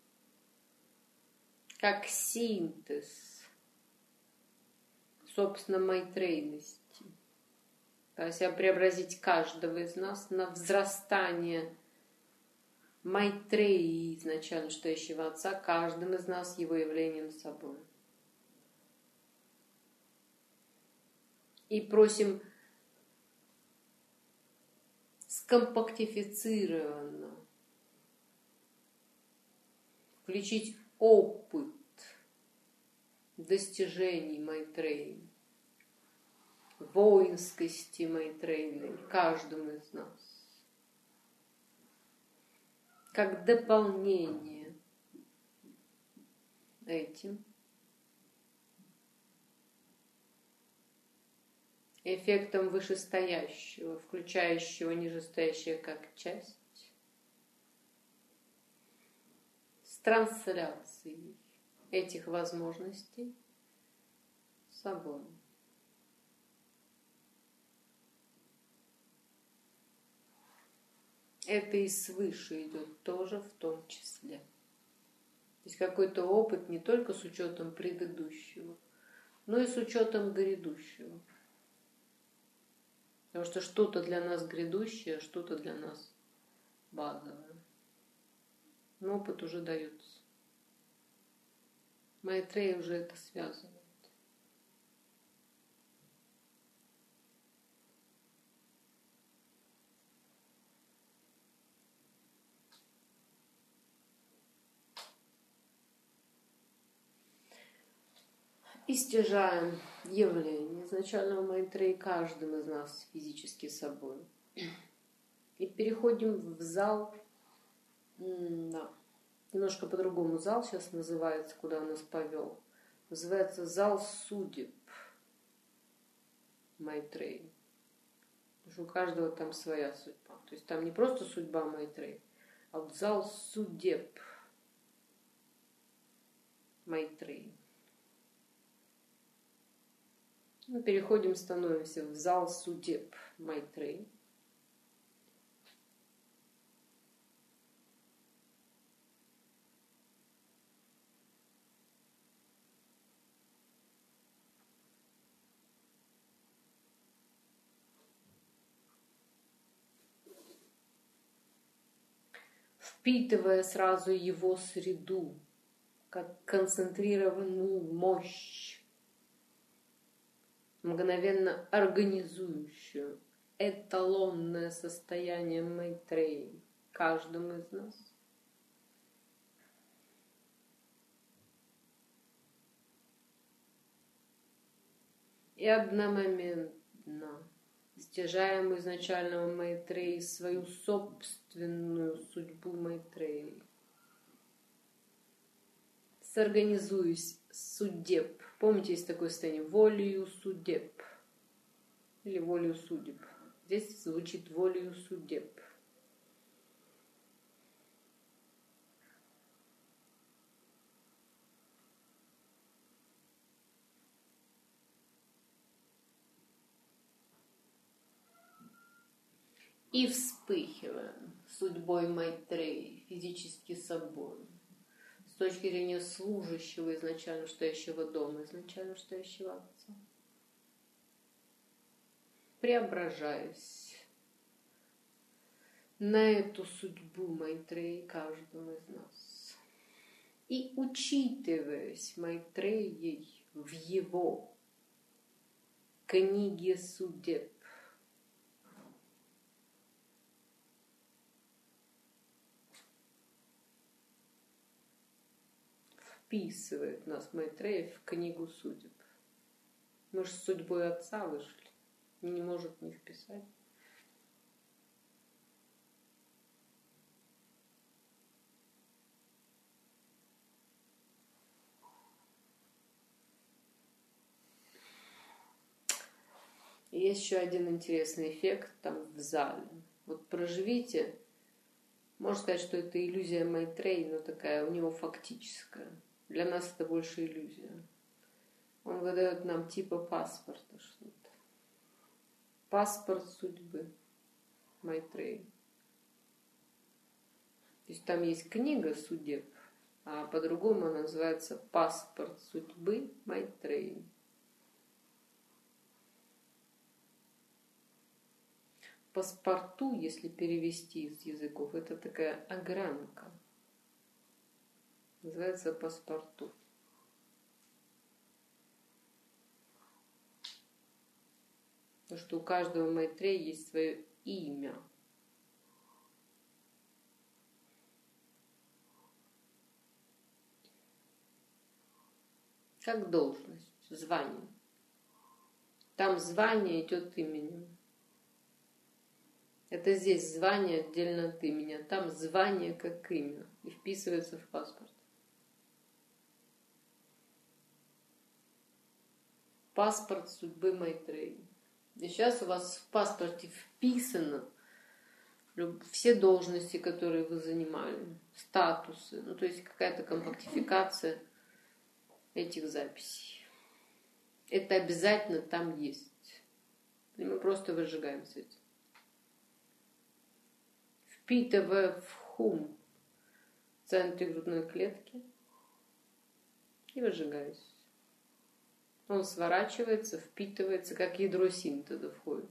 Как синтез, собственно, майтрейности. То есть преобразить каждого из нас на взрастание Майтреи, изначально стоящего Отца, каждым из нас его явлением собой. И просим скомпактифицированно включить опыт достижений Майтреи, воинскости Майтреи каждому из нас, как дополнение этим эффектом вышестоящего, включающего нижестоящее как часть, с трансляцией этих возможностей с собой. Это и свыше идет тоже в том числе. То есть какой-то опыт не только с учетом предыдущего, но и с учетом грядущего. Потому что что-то для нас грядущее, а что-то для нас базовое. Но опыт уже дается. Майтрея уже это связывает. И стяжаем явление изначального Майтреи каждым из нас физически собой. И переходим в зал, да, немножко по-другому зал сейчас называется, куда он нас повел. Называется зал судеб Майтреи. Потому что у каждого там своя судьба. То есть там не просто судьба Майтреи, а вот зал судеб Майтреи. Мы переходим, становимся в зал судеб Майтреи. Впитывая сразу его среду, как концентрированную мощь, мгновенно организующую эталонное состояние Майтреи каждому из нас. И одномоментно стяжаем у изначального Майтреи свою собственную судьбу Майтреи. Сорганизуюсь судеб. Помните, есть такое состояние волею судеб. Или волею судеб. Здесь звучит волею судеб. И вспыхиваем судьбой Майтреи, физически собой. С точки зрения служащего изначально стоящего дома, изначально стоящего Отца. Преображаюсь на эту судьбу Майтреи каждому из нас. И учитываясь Майтреей в его книге судеб, вписывает нас Майтрея в книгу судеб. Мы же с судьбой Отца вышли. Не может не вписать. И есть еще один интересный эффект там в зале. Вот проживите. Можно сказать, что это иллюзия Майтреи, но такая у него фактическая. Для нас это больше иллюзия. Он выдает нам типа паспорта что-то. Паспорт судьбы Майтреи. То есть там есть книга судеб, а по-другому она называется паспорт судьбы Майтреи. Паспорту, если перевести из языков, это такая огранка. Называется паспорту. Потому что у каждого Майтрея есть свое имя. Как должность, звание. Там звание идет именем. Это здесь звание отдельно от имени, а там звание как имя и вписывается в паспорт. Паспорт судьбы Майтреи. И сейчас у вас в паспорте вписано все должности, которые вы занимали, статусы, ну то есть какая-то компактификация этих записей. Это обязательно там есть. И мы просто выжигаем с этим. Впитывая в хум в центре грудной клетки и выжигаюсь. Он сворачивается, впитывается, как ядро синтеза входит.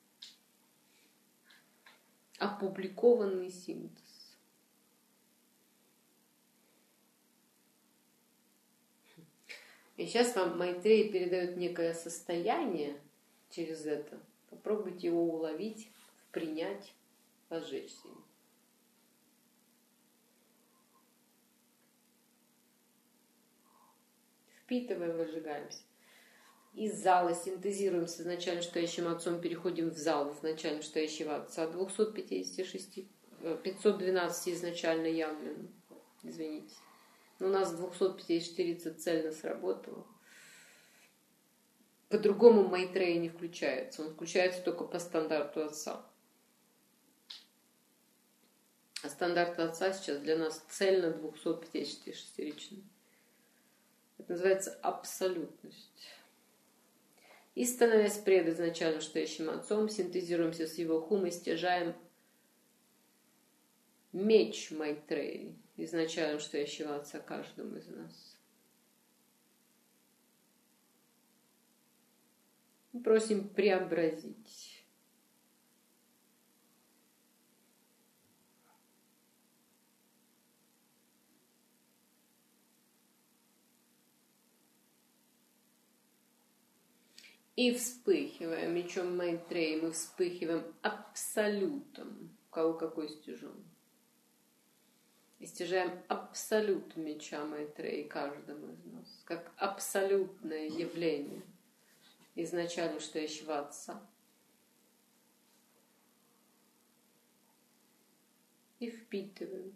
Опубликованный синтез. И сейчас вам Майтрея передает некое состояние через это. Попробуйте его уловить, принять, пожечься им. Впитывая, выжигаемся. Из зала синтезируем с изначально стоящим Отцом, переходим в зал изначально стоящего Отца. 512 изначально явлено. Извините. Но у нас 254 цельно сработало. По-другому Майтрея не включается. Он включается только по стандарту Отца. А стандарт Отца сейчас для нас цельно 256-ричный. Это называется абсолютность. И, становясь предизначально стоящим Отцом, синтезируемся с его хум и стяжаем меч Майтреи, изначально стоящего Отца каждому из нас. И просим преобразить. И вспыхиваем мечом Майтреи, мы вспыхиваем абсолютом, у кого какой стяжен. И стяжаем абсолют меча Майтреи каждому из нас, как абсолютное явление изначально стоящего Отца. И впитываем.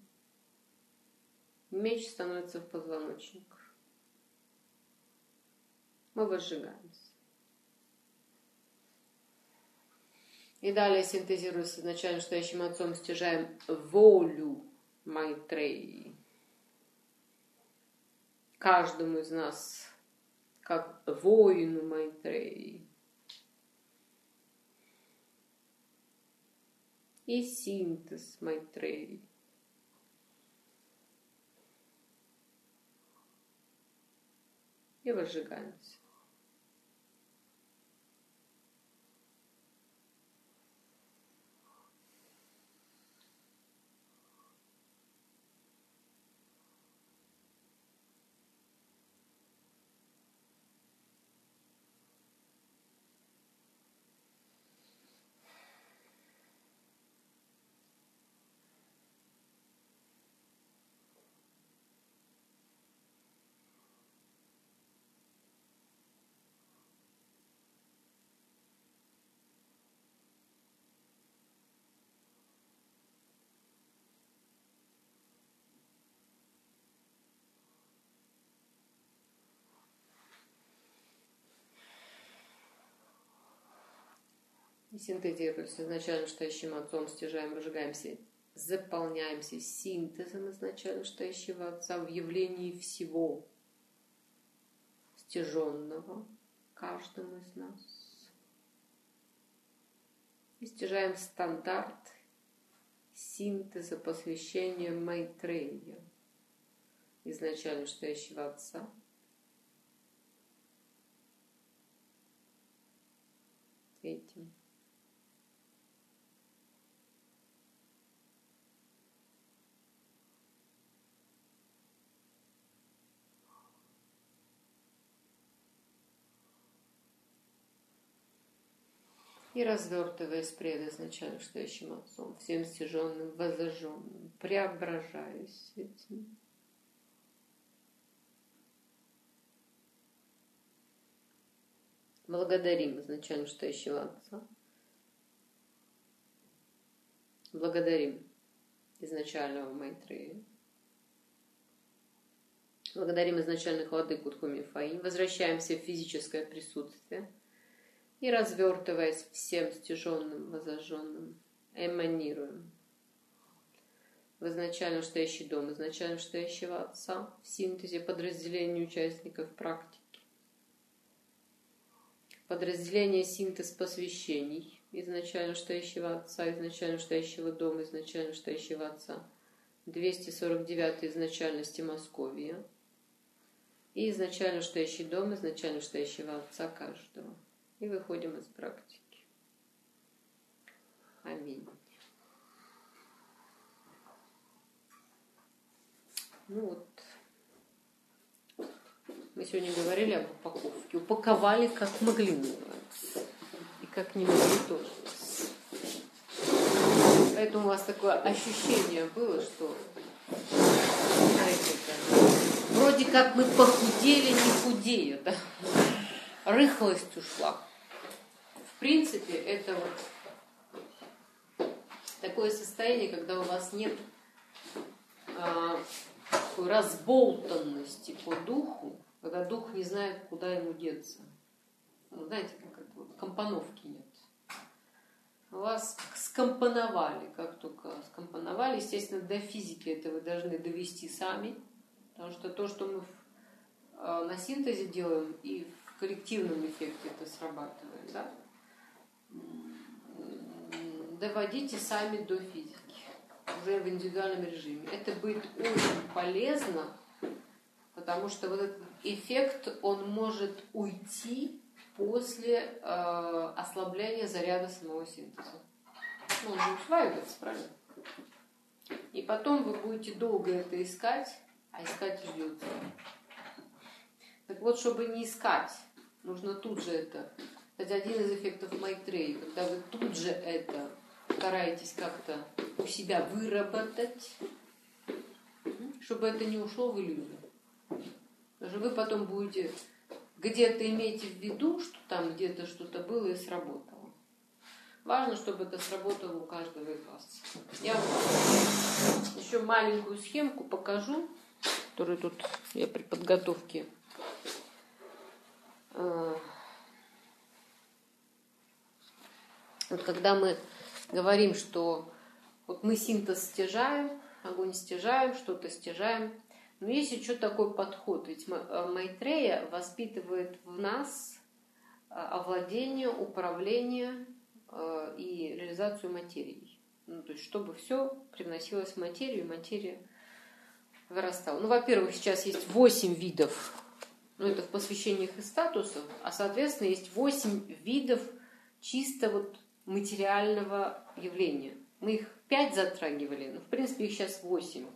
Меч становится в позвоночник. Мы возжигаемся. И далее, синтезируя с изначально стоящим Отцом, стяжаем волю Майтреи. Каждому из нас, как воину Майтреи. И синтез Майтреи. И возжигаемся. И синтезируя с изначально стоящим Отцом, стяжаем, выжигаемся, заполняемся синтезом изначально стоящего Отца в явлении всего стяженного каждому из нас. И стяжаем стандарт синтеза посвящения Майтрея, изначально стоящего Отца. Этим. И развертываясь пред изначально стоящим Отцом, всем стяженным, воззаженным, преображаюсь этим. Благодарим изначально стоящего Отца. Благодарим изначального Майтрея. Благодарим изначальных владык Утхуми Фаи. Возвращаемся в физическое присутствие. И, развертываясь всем стяженным, воззаженным, эманируем в изначально стоящий дом, изначально стоящего Отца, в синтезе подразделения участников практики. Подразделение синтез посвящений изначально стоящего Отца, изначально стоящего дома, изначально стоящего Отца, 249 изначальности Московия и изначально стоящий дом, изначально стоящего Отца каждого. И выходим из практики. Аминь. Ну вот. Мы сегодня говорили об упаковке. Упаковали как могли, называется. И как не могли тоже. Поэтому у вас такое ощущение было, что знаете, вроде как мы похудели, не худея, да? рыхлость ушла. В принципе, это вот такое состояние, когда у вас нет такой разболтанности по духу, когда дух не знает, куда ему деться. Ну, знаете, как это вот, компоновки нет. Вас скомпоновали, как только скомпоновали. Естественно, до физики это вы должны довести сами, потому что то, что мы на синтезе делаем, и в коллективном эффекте это срабатывает, да? Доводите сами до физики, уже в индивидуальном режиме. Это будет очень полезно, потому что вот этот эффект, он может уйти после ослабления заряда самого синтеза. Ну, он же усваивается, правильно? И потом вы будете долго это искать, а искать ждется. Так вот, чтобы не искать, нужно тут же это. Кстати, один из эффектов Майтреи, когда вы тут же это стараетесь как-то у себя выработать, чтобы это не ушло в иллюзию. Потому что вы потом будете где-то иметь в виду, что там где-то что-то было и сработало. Важно, чтобы это сработало у каждого из вас. Я вам еще маленькую схемку покажу, которую тут я при подготовке. Вот когда мы говорим, что вот мы синтез стяжаем, огонь стяжаем, что-то стяжаем, но есть еще такой подход, ведь Майтрея воспитывает в нас овладение, управление и реализацию материи. Ну, то есть, чтобы все привносилось в материю, и материя вырастала. Ну, во-первых, сейчас есть 8 видов, ну, это в посвящениях и статусах, а, соответственно, есть 8 видов чисто вот материального явления. Мы их 5 затрагивали, но, в принципе, их сейчас 8.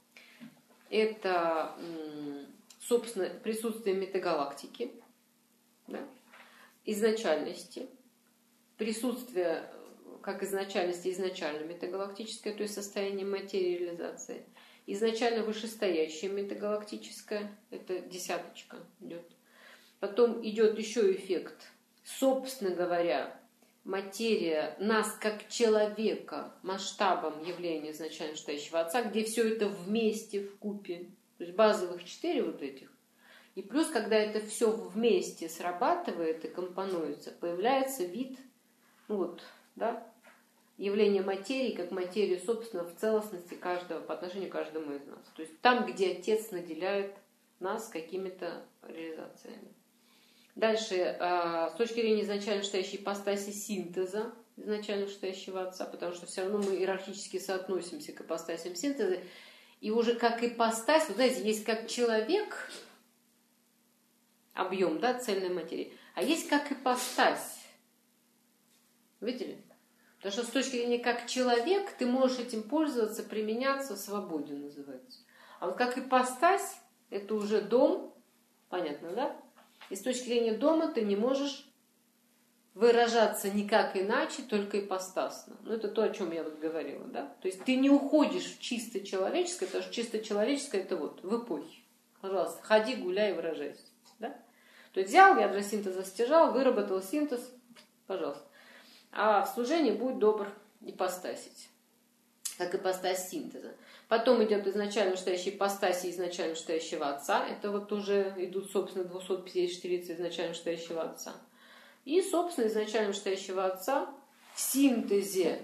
Это, собственно, присутствие метагалактики, да? Изначальности, присутствие как изначальности изначально метагалактическое, то есть состояние материи реализации, изначально вышестоящее метагалактическое, это 10 идет. Потом идет еще эффект, собственно говоря, материя нас как человека масштабом явления изначально вышестоящего Отца, где все это вместе, вкупе, то есть базовых 4 вот этих. И плюс, когда это все вместе срабатывает и компонуется, появляется вид, ну вот, да, явление материи, как материи, собственно, в целостности каждого, по отношению к каждому из нас. То есть там, где Отец наделяет нас какими-то реализациями. Дальше, с точки зрения изначально вышестоящей ипостаси синтеза, изначально вышестоящего Отца, потому что все равно мы иерархически соотносимся к ипостасям синтеза, и уже как ипостась, вот знаете, есть как человек, объем, да, цельной материи, а есть как ипостась. Видели? Потому что с точки зрения как человек, ты можешь этим пользоваться, применяться, свободен называется. А вот как ипостась, это уже дом, понятно, да? И с точки зрения дома ты не можешь выражаться никак иначе, только ипостасно. Ну, это то, о чем я вот говорила, да? То есть ты не уходишь в чисто человеческое, потому что чисто человеческое это вот в эпохе. Пожалуйста, ходи, гуляй, выражайся, да? То есть взял, ядра синтеза стяжал, выработал синтез, пожалуйста. А в служении будь добр ипостасить, как ипостась синтеза. Потом идет изначально вышестоящая ипостась и изначально вышестоящего Отца. Это вот уже идут, собственно, 254 изначально вышестоящего Отца. И, собственно, изначально вышестоящего Отца в синтезе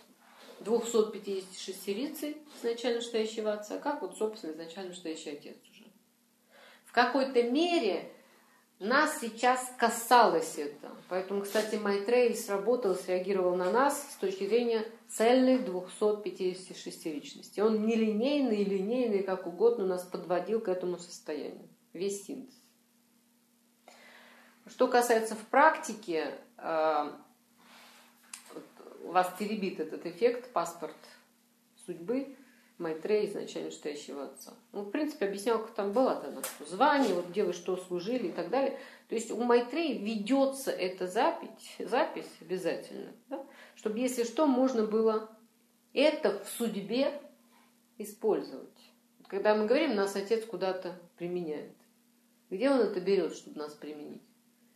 256 изначально вышестоящего Отца, как вот, собственно, изначально вышестоящий Отец уже. В какой-то мере нас сейчас касалось это. Поэтому, кстати, Майтрея сработал, среагировал на нас с точки зрения цельных 256 личностей. Он нелинейный и линейный, как угодно, нас подводил к этому состоянию. Весь синтез. Что касается в практике, у вас теребит этот эффект, паспорт судьбы, Майтрея изначально вышестоящего Отца. Ну, в принципе, объяснял, как там была-то звание, вот где вы что служили и так далее. То есть у Майтреи ведется эта запись обязательно, да? Чтобы, если что, можно было это в судьбе использовать. Когда мы говорим, нас Отец куда-то применяет. Где Он это берет, чтобы нас применить?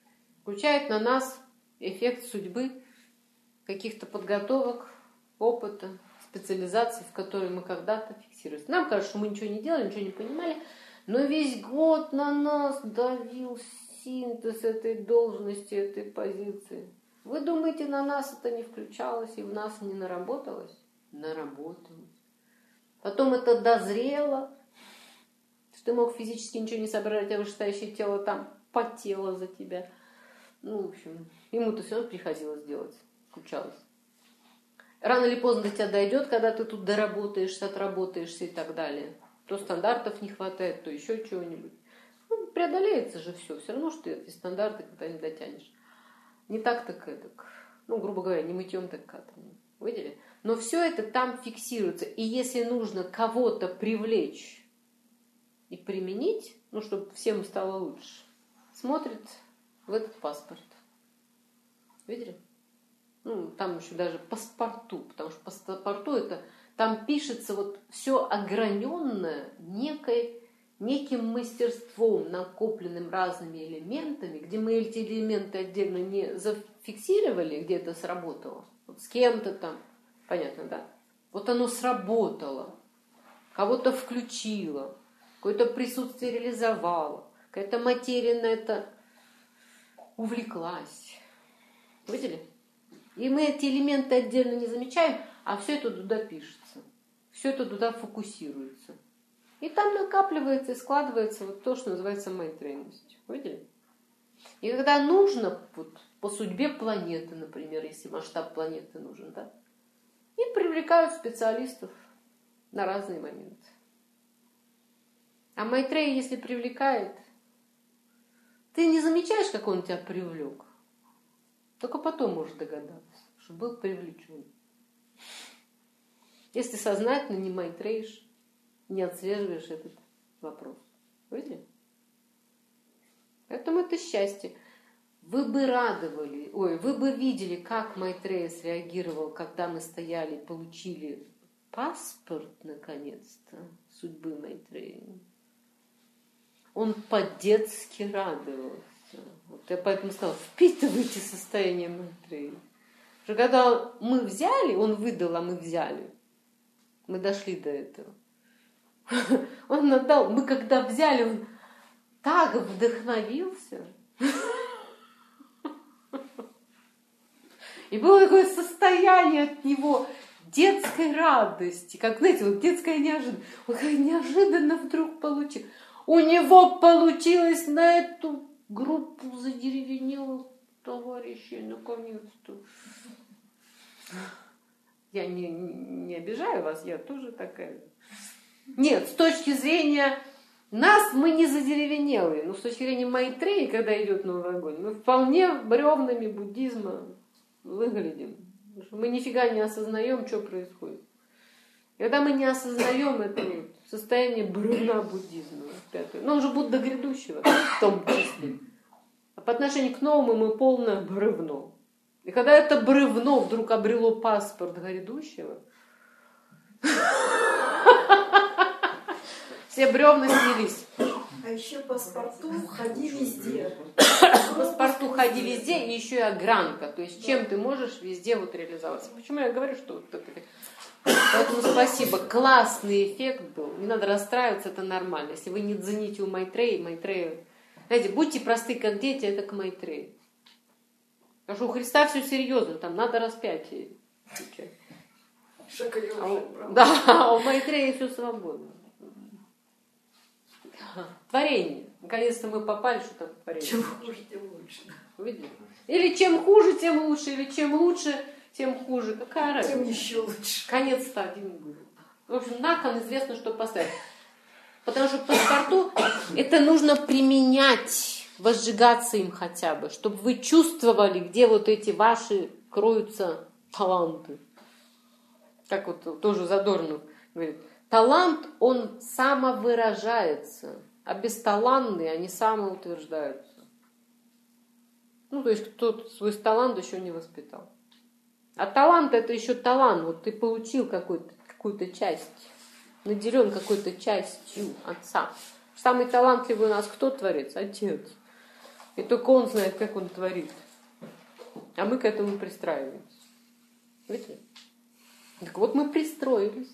Включает на нас эффект судьбы, каких-то подготовок, опыта, специализаций, в которые мы когда-то фиксируемся. Нам кажется, что мы ничего не делали, ничего не понимали, но весь год на нас давил синтез этой должности, этой позиции. Вы думаете, на нас это не включалось и в нас не наработалось? Наработалось. Потом это дозрело, что ты мог физически ничего не собрать, а вышестоящее тело там потело за тебя. Ну, в общем, ему-то все равно приходилось делать, включалось. Рано или поздно до тебя дойдет, когда ты тут доработаешься, отработаешься и так далее. То стандартов не хватает, то еще чего-нибудь. Ну, преодолеется же все. Все равно, что ты эти стандарты когда-нибудь дотянешь. Не так, так эдак. Ну, грубо говоря, не мытьем, так катанием. Видели? Но все это там фиксируется. И если нужно кого-то привлечь и применить, ну, чтобы всем стало лучше, смотрит в этот паспорт. Видели? Ну, там еще даже паспорту, потому что паспорту это там пишется вот все ограненное неким мастерством, накопленным разными элементами, где мы эти элементы отдельно не зафиксировали, где это сработало. Вот с кем-то там, понятно, да? Вот оно сработало, кого-то включило, какое-то присутствие реализовало, какая-то материя на это увлеклась. Видели? И мы эти элементы отдельно не замечаем, а все это туда пишется. Все это туда фокусируется. И там накапливается и складывается вот то, что называется майтрейностью. Видели? И когда нужно, вот, по судьбе планеты, например, если масштаб планеты нужен, да, и привлекают специалистов на разные моменты. А Майтрея, если привлекает, ты не замечаешь, как он тебя привлек. Только потом можешь догадаться, что был привлечен. Если сознательно не майтреешь, не отслеживаешь этот вопрос. Видели? Поэтому это счастье. Вы бы радовали, вы бы видели, как Майтрея среагировал, когда мы стояли, получили паспорт, наконец-то, судьбы Майтреи. Он по-детски радовался. Вот я поэтому сказала, впитывайте состояние Майтреи. Что когда мы взяли, он выдал, а мы взяли. Мы дошли до этого. Он отдал. Мы когда взяли, он так вдохновился. И было такое состояние от него детской радости. Как, знаете, вот детская неожиданность. Он как неожиданно вдруг получил. У него получилось на эту группу задеревенелых товарищей наконец-то. Я не обижаю вас, я тоже такая. Нет, с точки зрения нас мы не задеревенелые, но с точки зрения Майтреи, когда идет новый огонь, мы вполне бревнами буддизма выглядим. Потому что мы нифига не осознаем, что происходит. Когда мы не осознаем это состояние бревна буддизма, но он же Будда грядущего, в том числе. А по отношению к новому мы полное бревно. И когда это бревно вдруг обрело паспорт грядущего, все бревна снялись. А еще паспорту ходи везде. Паспорту ходи везде, и еще и огранка. То есть чем ты можешь везде вот реализоваться. Почему я говорю, что вот это... Поэтому спасибо. Классный эффект был. Не надо расстраиваться, это нормально. Если вы не цените у Майтреи... Знаете, будьте просты, как дети, это к Майтреи. Потому что у Христа все серьезно, там надо распятие. Да, а у Майтреи все свободно. Творение. Наконец-то мы попали, что такое творение. Чем хуже, тем лучше. Видели? Или чем хуже, тем лучше, или чем лучше, тем хуже. Какая разница? Тем еще лучше. Конец-то один был. В общем, на кон известно, что поставить. Потому что паспорту это нужно применять, возжигаться им хотя бы, чтобы вы чувствовали, где вот эти ваши кроются таланты. Как вот тоже Задорнов говорит. Талант, он самовыражается, а бесталанные, они самоутверждаются. Ну, то есть кто-то свой талант еще не воспитал. А талант это еще талант. Вот ты получил какую-то часть, наделен какой-то частью Отца. Самый талантливый у нас кто творец? Отец. И только он знает, как он творит. А мы к этому пристраиваемся. Видите? Так вот мы пристроились.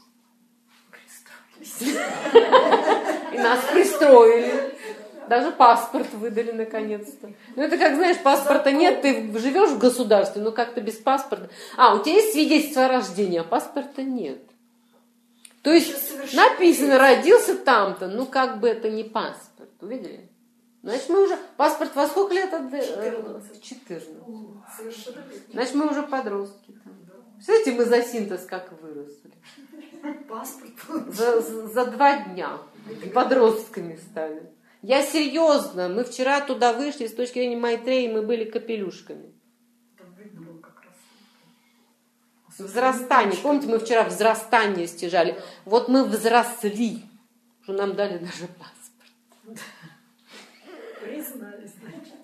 И нас пристроили. Даже паспорт выдали наконец-то. Ну это как, знаешь, паспорта нет, ты живешь в государстве, но как-то без паспорта. А, у тебя есть свидетельство о рождении, а паспорта нет. То есть написано, родился там-то, ну как бы это не паспорт. Увидели? Значит, мы уже... Паспорт во сколько лет? 14. Значит, мы уже подростки. Представляете, мы за синтез как выросли. Паспорт. За 2 дня подростками стали. Я серьезно, мы вчера туда вышли, с точки зрения Майтреи мы были капелюшками. Там видно было как раз. Взрастание. Помните, мы вчера взрастание стяжали? Вот мы взросли, что нам дали даже паспорт. Признались, значит.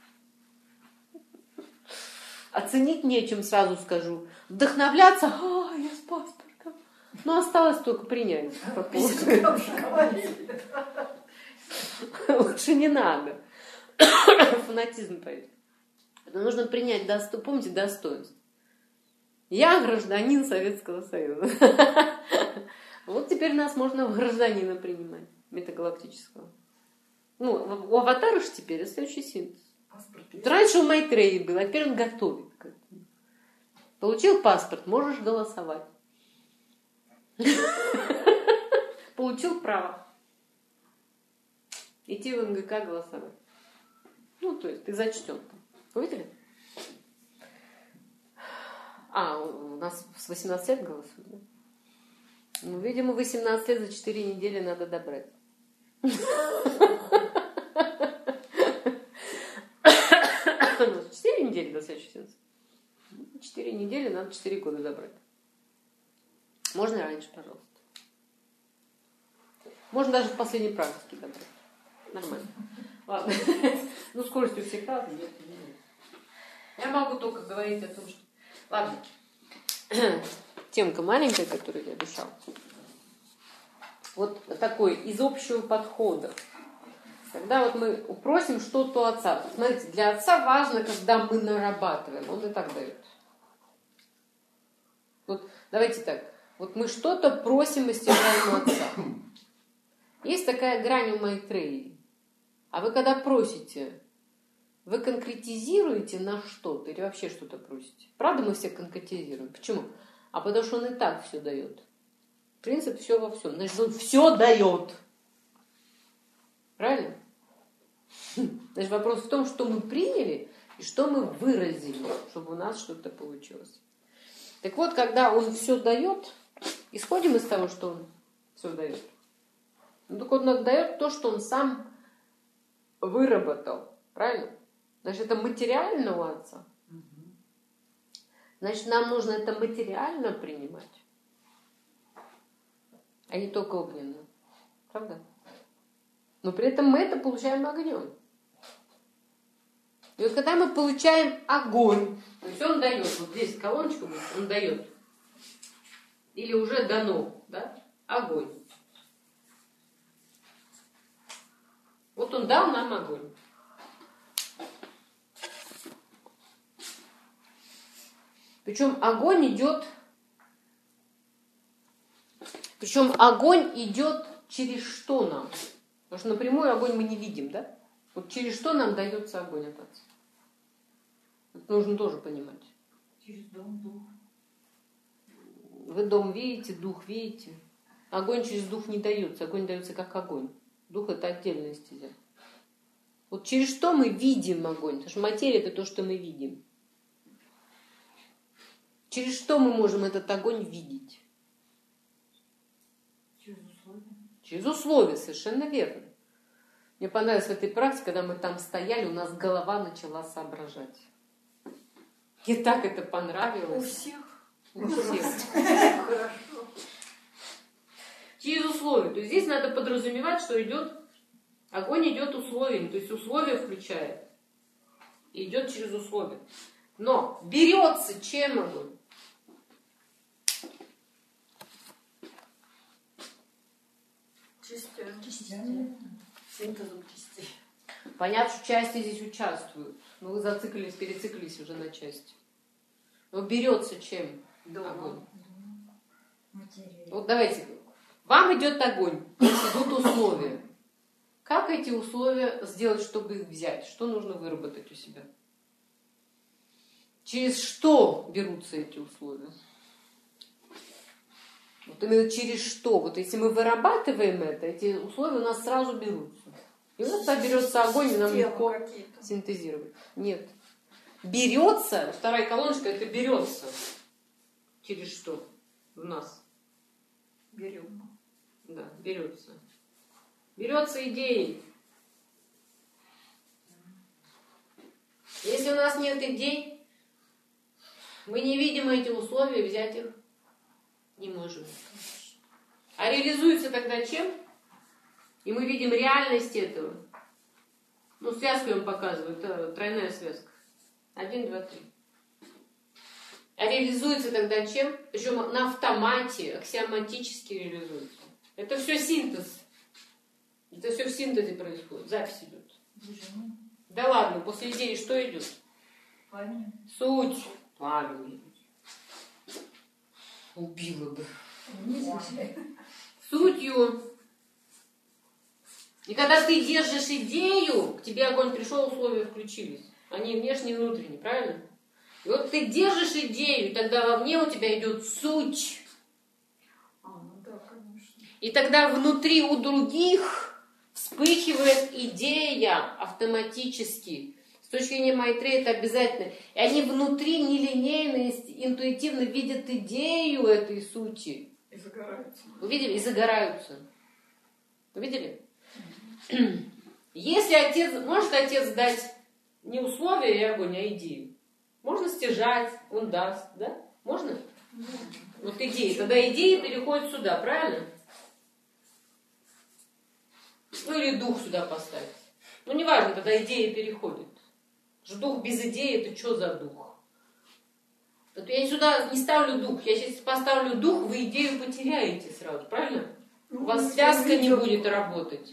Оценить нечем, сразу скажу. Вдохновляться, я с паспортом. Но осталось только принять. Лучше не надо. Фанатизм появится. Это нужно принять, помните, достоинство. Я гражданин Советского Союза. Вот теперь нас можно в гражданина принимать, метагалактического. Ну, у аватара же теперь следующий синтез. Раньше у Майтреи был, а теперь он готовит к этому. Получил паспорт, можешь голосовать. Получил право идти в НГК голосовать. Ну, то есть ты зачтен. Увидели? У нас с 18 лет голосуют, да? Ну, видимо, 18 лет за 4 недели надо добрать. 4 недели до следующего сеанса. 4 недели надо 4 года добрать. Можно и раньше, пожалуйста. Можно даже в последней практике добрать. Нормально. Ладно. Ну, скорость у всех разная. Я могу только говорить о том, что... Ладно. Темка маленькая, которую я обещала. Вот такой, из общего подхода. Когда вот мы упросим что-то у отца. Смотрите, для отца важно, когда мы нарабатываем. Он и так дает. Вот давайте так. Вот мы что-то просим и стяжаем у отца. Есть такая грань у Майтреи. А вы когда просите, вы конкретизируете на что-то или вообще что-то просите? Правда, мы все конкретизируем. Почему? А потому что он и так все дает. Принцип все во всем. Значит, он все дает. Правильно? Значит, вопрос в том, что мы приняли и что мы выразили, чтобы у нас что-то получилось. Так вот, когда он все дает, исходим из того, что он все дает. Ну, так вот, он дает то, что он сам выработал. Правильно? Значит, это материально у отца. Значит, нам нужно это материально принимать, а не только огненно. Правда? Но при этом мы это получаем огнем. И вот когда мы получаем огонь, то есть он дает, вот здесь колоночка будет, он дает. Или уже дано, да? Огонь. Вот он дал нам огонь. Причем огонь идет через что нам? Потому что напрямую огонь мы не видим, да? Вот через что нам дается огонь от отца? Это нужно тоже понимать. Через дом, дух. Вы дом видите, дух видите. Огонь через дух не дается. Огонь дается как огонь. Дух — это отдельная стезя. Вот через что мы видим огонь? Потому что материя — это то, что мы видим. Через что мы можем этот огонь видеть? Через условия. Через условия, совершенно верно. Мне понравилось в этой практике, когда мы там стояли, у нас голова начала соображать. И так это понравилось. У всех. У всех. Хорошо. Через условия. То есть здесь надо подразумевать, что огонь идет условиями, то есть условия включает. И идет через условия. Но берется чем огонь? Частями. Синтезом частей. Понятно, что части здесь участвуют. Но вы зациклились, перециклились уже на части. Но берется чем? Огонь. Материя. Вот давайте. Вам идет огонь. Идут условия. Как эти условия сделать, чтобы их взять? Что нужно выработать у себя? Через что берутся эти условия? Вот именно через что? Вот если мы вырабатываем это, эти условия у нас сразу берутся. И у нас тогда берется огонь, и нам легко синтезировать. Нет. Берется, вторая колоночка, это берется. Через что? В нас. Берем. Да, берется. Берется идеей. Если у нас нет идей, мы не видим эти условия, взять их не можем. А реализуется тогда чем? И мы видим реальность этого. Ну, связку я вам показываю, это тройная связка. 1, 2, 3. А реализуется тогда чем? Причем на автомате, аксиоматически реализуется. Это все синтез. Это все в синтезе происходит. Запись идет. Движение. Да ладно, после идеи что идет? Пламя. Суть. Пламя. Убила бы. Сутью. И когда ты держишь идею, к тебе огонь пришел, условия включились. Они внешние и внутренние, правильно? И вот ты держишь идею, и тогда вовне у тебя идет суть. Ну да, конечно. И тогда внутри у других вспыхивает идея автоматически. С точки зрения Майтрея это обязательно. И они внутри нелинейно, интуитивно видят идею этой сути. И загораются. Увидели? И загораются. Увидели? Если отец, может отец дать не условия и огонь, а идею? Можно стяжать, он даст, да? Можно? Вот идеи. Тогда идеи переходят сюда, правильно? Ну или дух сюда поставить. Ну неважно, тогда идея переходит. Дух без идеи, это что за дух? Вот я сюда не ставлю дух, я сейчас поставлю дух, вы идею потеряете сразу, правильно? У вас связка не будет работать.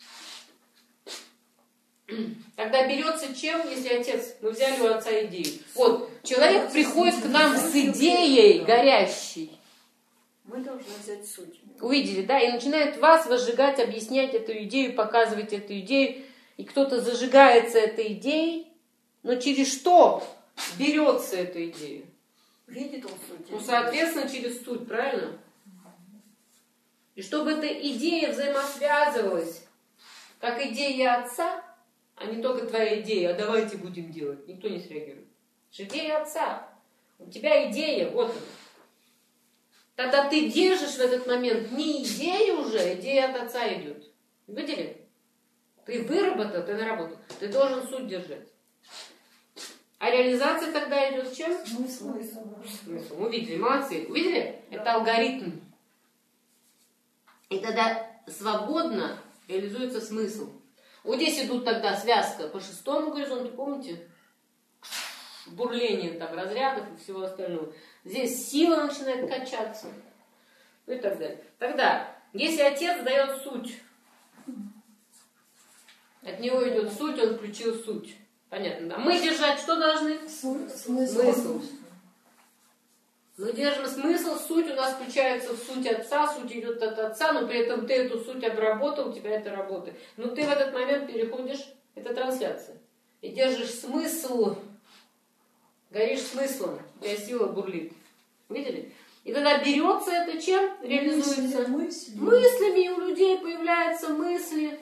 Тогда берется чем, если отец, мы взяли у отца идею. Вот, человек приходит к нам с идеей горящей. Мы должны взять суть. Увидели, да? И начинает вас возжигать, объяснять эту идею, показывать эту идею. И кто-то зажигается этой идеей, но через что берется эта идея? Видит он суть? Ну, соответственно, через суть, правильно? И чтобы эта идея взаимосвязывалась, как идея отца, а не только твоя идея, а давайте будем делать. Никто не среагирует. Это же идея отца. У тебя идея, вот она. Тогда ты держишь в этот момент не идею уже, идея от отца идет. Видели? Ты выработал, ты наработал. Ты должен суть держать. А реализация тогда идет чем? Смысл. Увидели, молодцы. Увидели? Да. Это алгоритм. И тогда свободно реализуется смысл. Вот здесь идут тогда связка по шестому горизонту, помните? Бурление там разрядов и всего остального. Здесь сила начинает качаться. Ну и так далее. Тогда, если отец дает суть, от него идет суть, он включил суть. Понятно, да? Мы держать что должны? Смысл. Мы держим смысл, суть у нас включается в суть отца, суть идет от отца, но при этом ты эту суть обработал, у тебя это работает. Но ты в этот момент переходишь, это трансляция, и держишь смысл, горишь смыслом, у тебя сила бурлит. Видели? И тогда берется это чем? Реализуется? Мыслями, у людей появляются мысли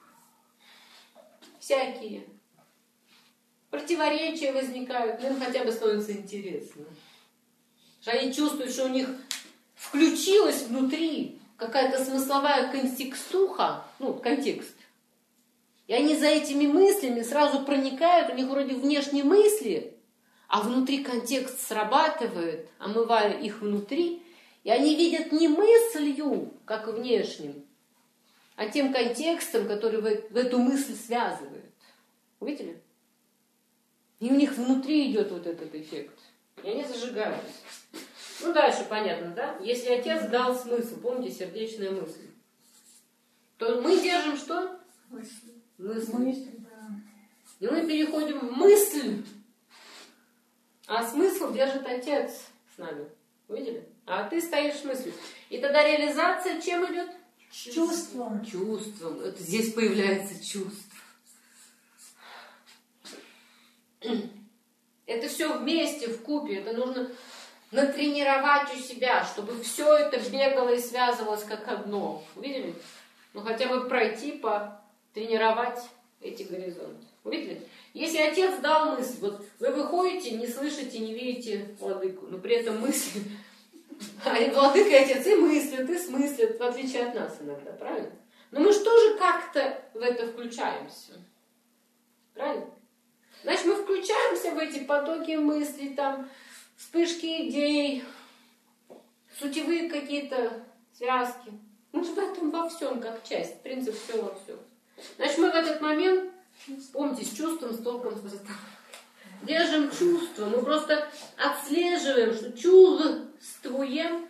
всякие. Противоречия возникают, им хотя бы становится интересно. Они чувствуют, что у них включилась внутри какая-то смысловая контекстуха, ну, контекст. И они за этими мыслями сразу проникают, у них вроде внешние мысли, а внутри контекст срабатывает, омывая их внутри, и они видят не мыслью, как и внешним, а тем контекстом, который в эту мысль связывает. Увидели? И у них внутри идет вот этот эффект. И они зажигаются. Ну, дальше понятно, да? Если отец дал смысл, помните, сердечная мысль, то мы держим что? Мысль. Да. И мы переходим в мысль. А смысл держит Отец с нами. Видели? А ты стоишь в мысли. И тогда реализация чем идет? Чувством. Чувством. Это здесь появляется чувство. Это все вместе, вкупе. Это нужно натренировать у себя, чтобы все это бегало и связывалось как одно. Видели? Ну хотя бы пройти, потренировать эти горизонты. Видели? Если Отец дал мысль, вот вы выходите, не слышите, не видите владыку, но при этом мысль, а и владыка и Отец и мыслят, и смыслят, в отличие от нас иногда, правильно? Но мы же тоже как-то в это включаемся. Правильно? Значит, мы включаемся в эти потоки мыслей, там, вспышки идей, сутевые какие-то связки. Мы же в этом во всем, как часть, принцип все во всем. Значит, мы в этот момент, помните, с чувством, с толком, держим чувство. Мы просто отслеживаем, что чувствуем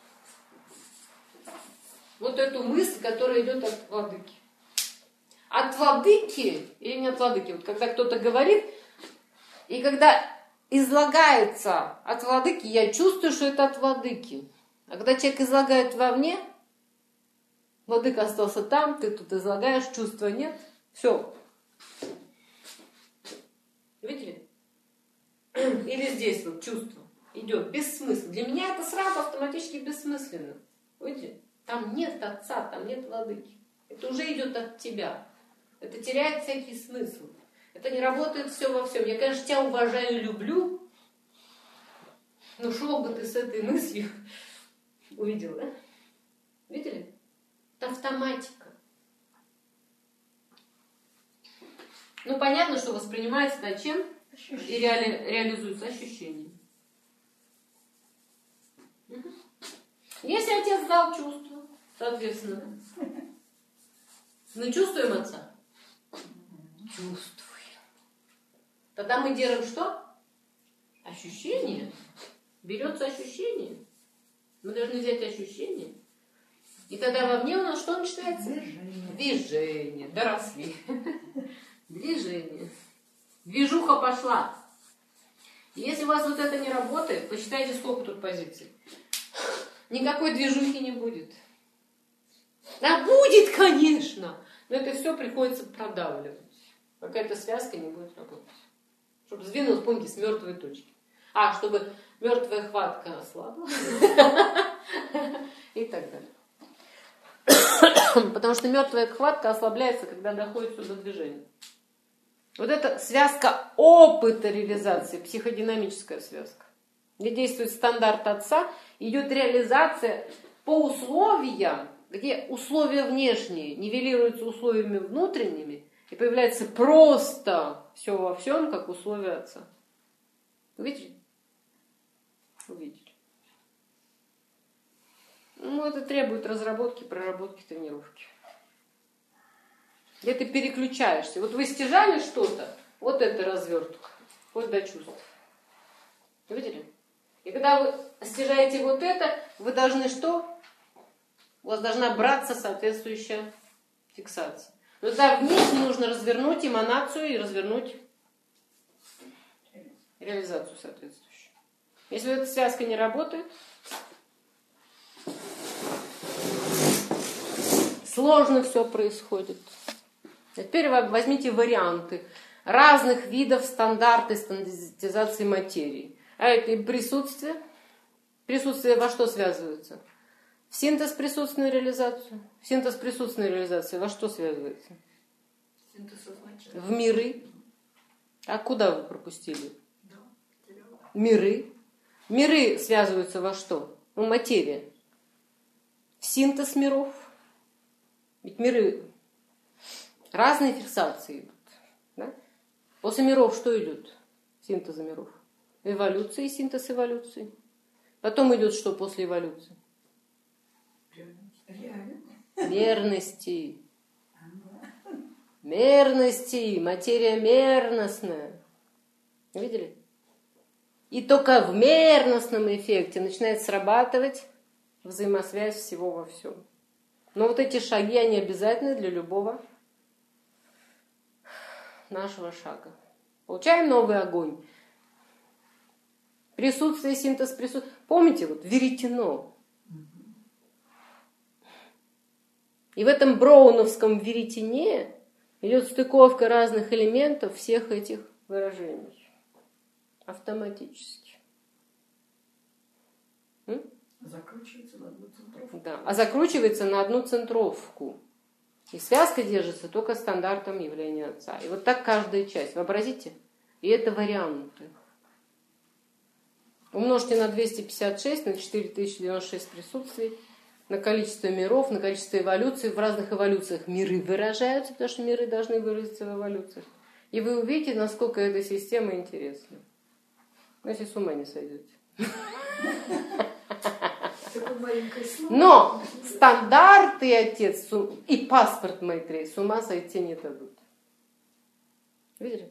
вот эту мысль, которая идет от владыки. От владыки или не от владыки? Вот когда кто-то говорит, и когда излагается от владыки, я чувствую, что это от владыки. А когда человек излагает вовне, владыка остался там, ты тут излагаешь, чувства нет, все. Видели? Или здесь вот чувство идет бессмысленно. Для меня это сразу автоматически бессмысленно. Видите? Там нет отца, там нет владыки. Это уже идет от тебя. Это теряет всякий смысл. Это не работает все во всем. Я, конечно, тебя уважаю и люблю, но шел бы ты с этой мыслью. Увидел, да? Видели? Это автоматика. Ну, понятно, что воспринимается да, чем? И реализуется ощущением. Угу. Если Отец дал чувство, соответственно, мы чувствуем Отца? Чувствуем. Тогда мы делаем что? Ощущение. Берется ощущение. Мы должны взять ощущение. И тогда вовне у нас что начинается? Движение. Доросли. Движение. Движуха пошла. Если у вас вот это не работает, посчитайте, сколько тут позиций. Никакой движухи не будет. Да будет, конечно. Но это все приходится продавливать. Пока эта связка не будет работать. Чтобы сдвинулась, помните, с мертвой точки. А, чтобы мертвая хватка ослабла. И так далее. Потому что мертвая хватка ослабляется, когда доходит сюда движение. Вот это связка опыта реализации, психодинамическая связка. Где действует стандарт Отца, идет реализация по условиям, где условия внешние нивелируются условиями внутренними, и появляется просто все во всем, как условия Отца. Увидели? Увидели. Ну, это требует разработки, проработки, тренировки. Где ты переключаешься. Вот вы стяжали что-то, вот это развертка, вот до чувств. Видели? И когда вы стяжаете вот это, вы должны что? У вас должна браться соответствующая фиксация. Но тогда внешне нужно развернуть эманацию и развернуть реализацию соответствующую. Если эта связка не работает, сложно все происходит. А теперь возьмите варианты разных видов стандартов стандартизации материи. А это и присутствие. Присутствие во что связывается? В синтез присутственную реализацию. Синтез присутственной реализации во что связывается? В миры. А куда вы пропустили? Миры. Миры связываются во что? Ну, материя. В синтез миров. Ведь миры разные фиксации идут. Да? После миров что идет? Синтеза миров. Эволюция и синтез эволюции. Потом идет что после эволюции? Мерности. Мерности. Материя мерностная. Видели? И только в мерностном эффекте начинает срабатывать взаимосвязь всего во всем. Но вот эти шаги, они обязательны для любого нашего шага. Получаем новый огонь. Присутствие, синтез присутствия. Помните, вот веретено. И в этом броуновском веретене идет стыковка разных элементов всех этих выражений. Автоматически. Закручивается на одну центровку. Да. А закручивается на одну центровку. И связка держится только стандартом явления Отца. И вот так каждая часть. Вообразите? И это варианты. Умножьте на 256, на 4096 присутствий, на количество миров, на количество эволюций. В разных эволюциях миры выражаются, потому что миры должны выразиться в эволюциях. И вы увидите, насколько эта система интересна. Если с ума не сойдете. Но стандарты Отец и паспорт Майтрея с ума сойти не дадут. Видели?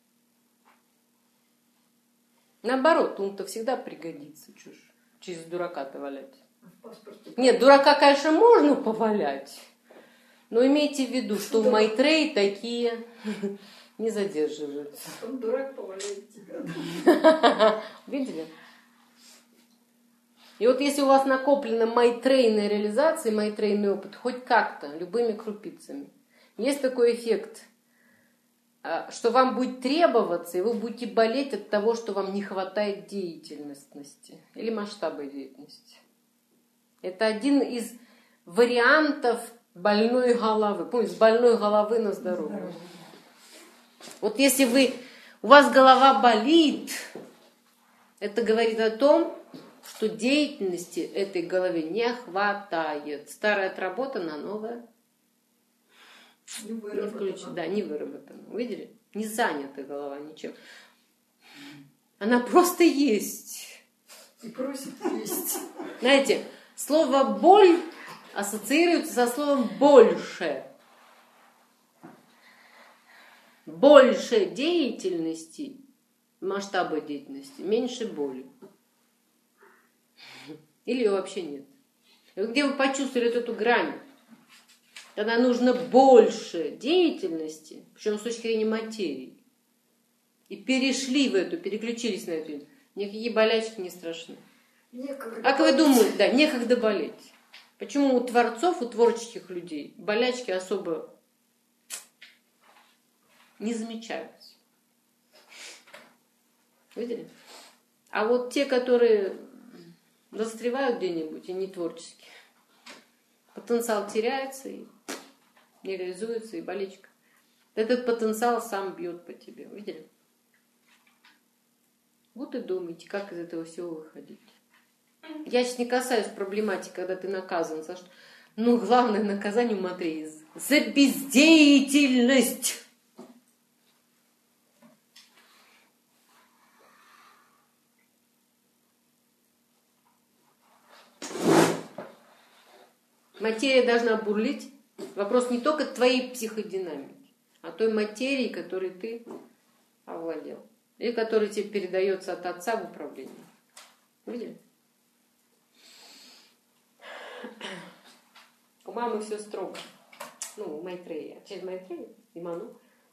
Наоборот, ум-то всегда пригодится, чушь. Через дурака-то валять. Нет, дурака, конечно, можно повалять. Но имейте в виду, что у Майтреи такие не задерживаются. Он дурак поваляет тебя. Видели? И вот если у вас накоплена майтрейная реализация, майтрейный опыт, хоть как-то, любыми крупицами, есть такой эффект, что вам будет требоваться, и вы будете болеть от того, что вам не хватает деятельности или масштаба деятельности. Это один из вариантов больной головы. Помните, с больной головы на здоровье. Вот если у вас голова болит, это говорит о том, что деятельности этой голове не хватает. Старая отработана, новая не включена. Да, не выработана. Видели? Не занята голова ничем. Она просто есть. И просит есть. Знаете, слово «боль» ассоциируется со словом «больше». Больше деятельности, масштаба деятельности, меньше боли. Или ее вообще нет. И вот где вы почувствовали эту грань, тогда нужно больше деятельности, причем с точки зрения материи. И перешли в эту, переключились на эту. Никакие болячки не страшны. Как вы думаете, да, некогда болеть. Почему у творцов, у творческих людей болячки особо не замечаются? Видели? А вот те, которые застревают где-нибудь и не творческие, потенциал теряется и не реализуется, и болечка. Этот потенциал сам бьет по тебе. Видели? Вот и думайте, как из этого всего выходить. Я сейчас не касаюсь проблематики, когда ты наказан за что. Ну, главное наказание у Матреи за бездеятельность. Материя должна бурлить. Вопрос не только твоей психодинамики, а той материи, которой ты овладел. И которая тебе передается от отца в управлении. Видели? У мамы все строго. Ну, у Майтрея. Через Майтрея и Ману.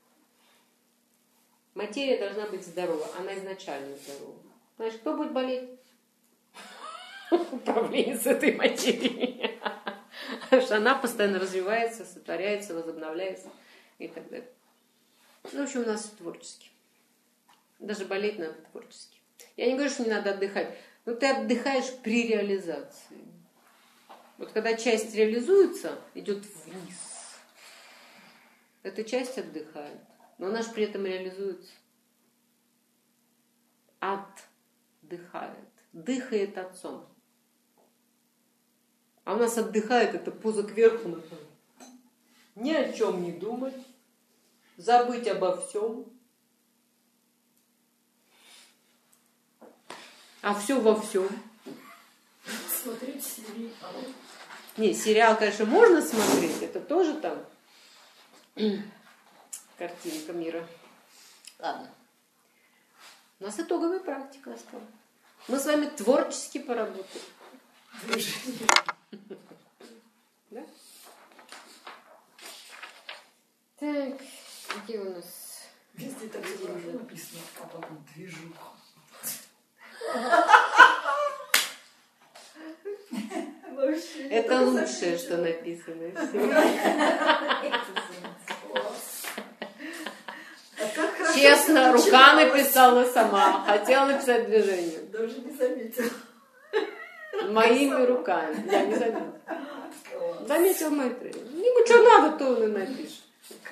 Материя должна быть здорова. Она изначально здорова. Знаешь, кто будет болеть? Управление с этой материей. Потому что она постоянно развивается, сотворяется, возобновляется и так далее. Ну, в общем, у нас все творчески. Даже болеть надо творчески. Я не говорю, что не надо отдыхать, но ты отдыхаешь при реализации. Вот когда часть реализуется, идет вниз. Эта часть отдыхает, но она же при этом реализуется. Отдыхает. Дыхает отцом. А у нас отдыхает это поза кверху. Ни о чем не думать. Забыть обо всем. А все во всем. Смотреть сериал. Не, сериал, конечно, можно смотреть. Это тоже там картинка мира. Ладно. У нас итоговая практика осталась. Мы с вами творчески поработали. Да? Так, где у нас Вроде так все хорошо написано, а потом движуха. Вообще, Это так лучшее, что заметила. написано. Класс. А как хорошо Честно, всё рука начиналось. написала сама. Хотела написать движение. Даже не заметила. Моими руками. Я не заметила. Класс. Заметил Майтрея. Ему что надо, то он и напишет.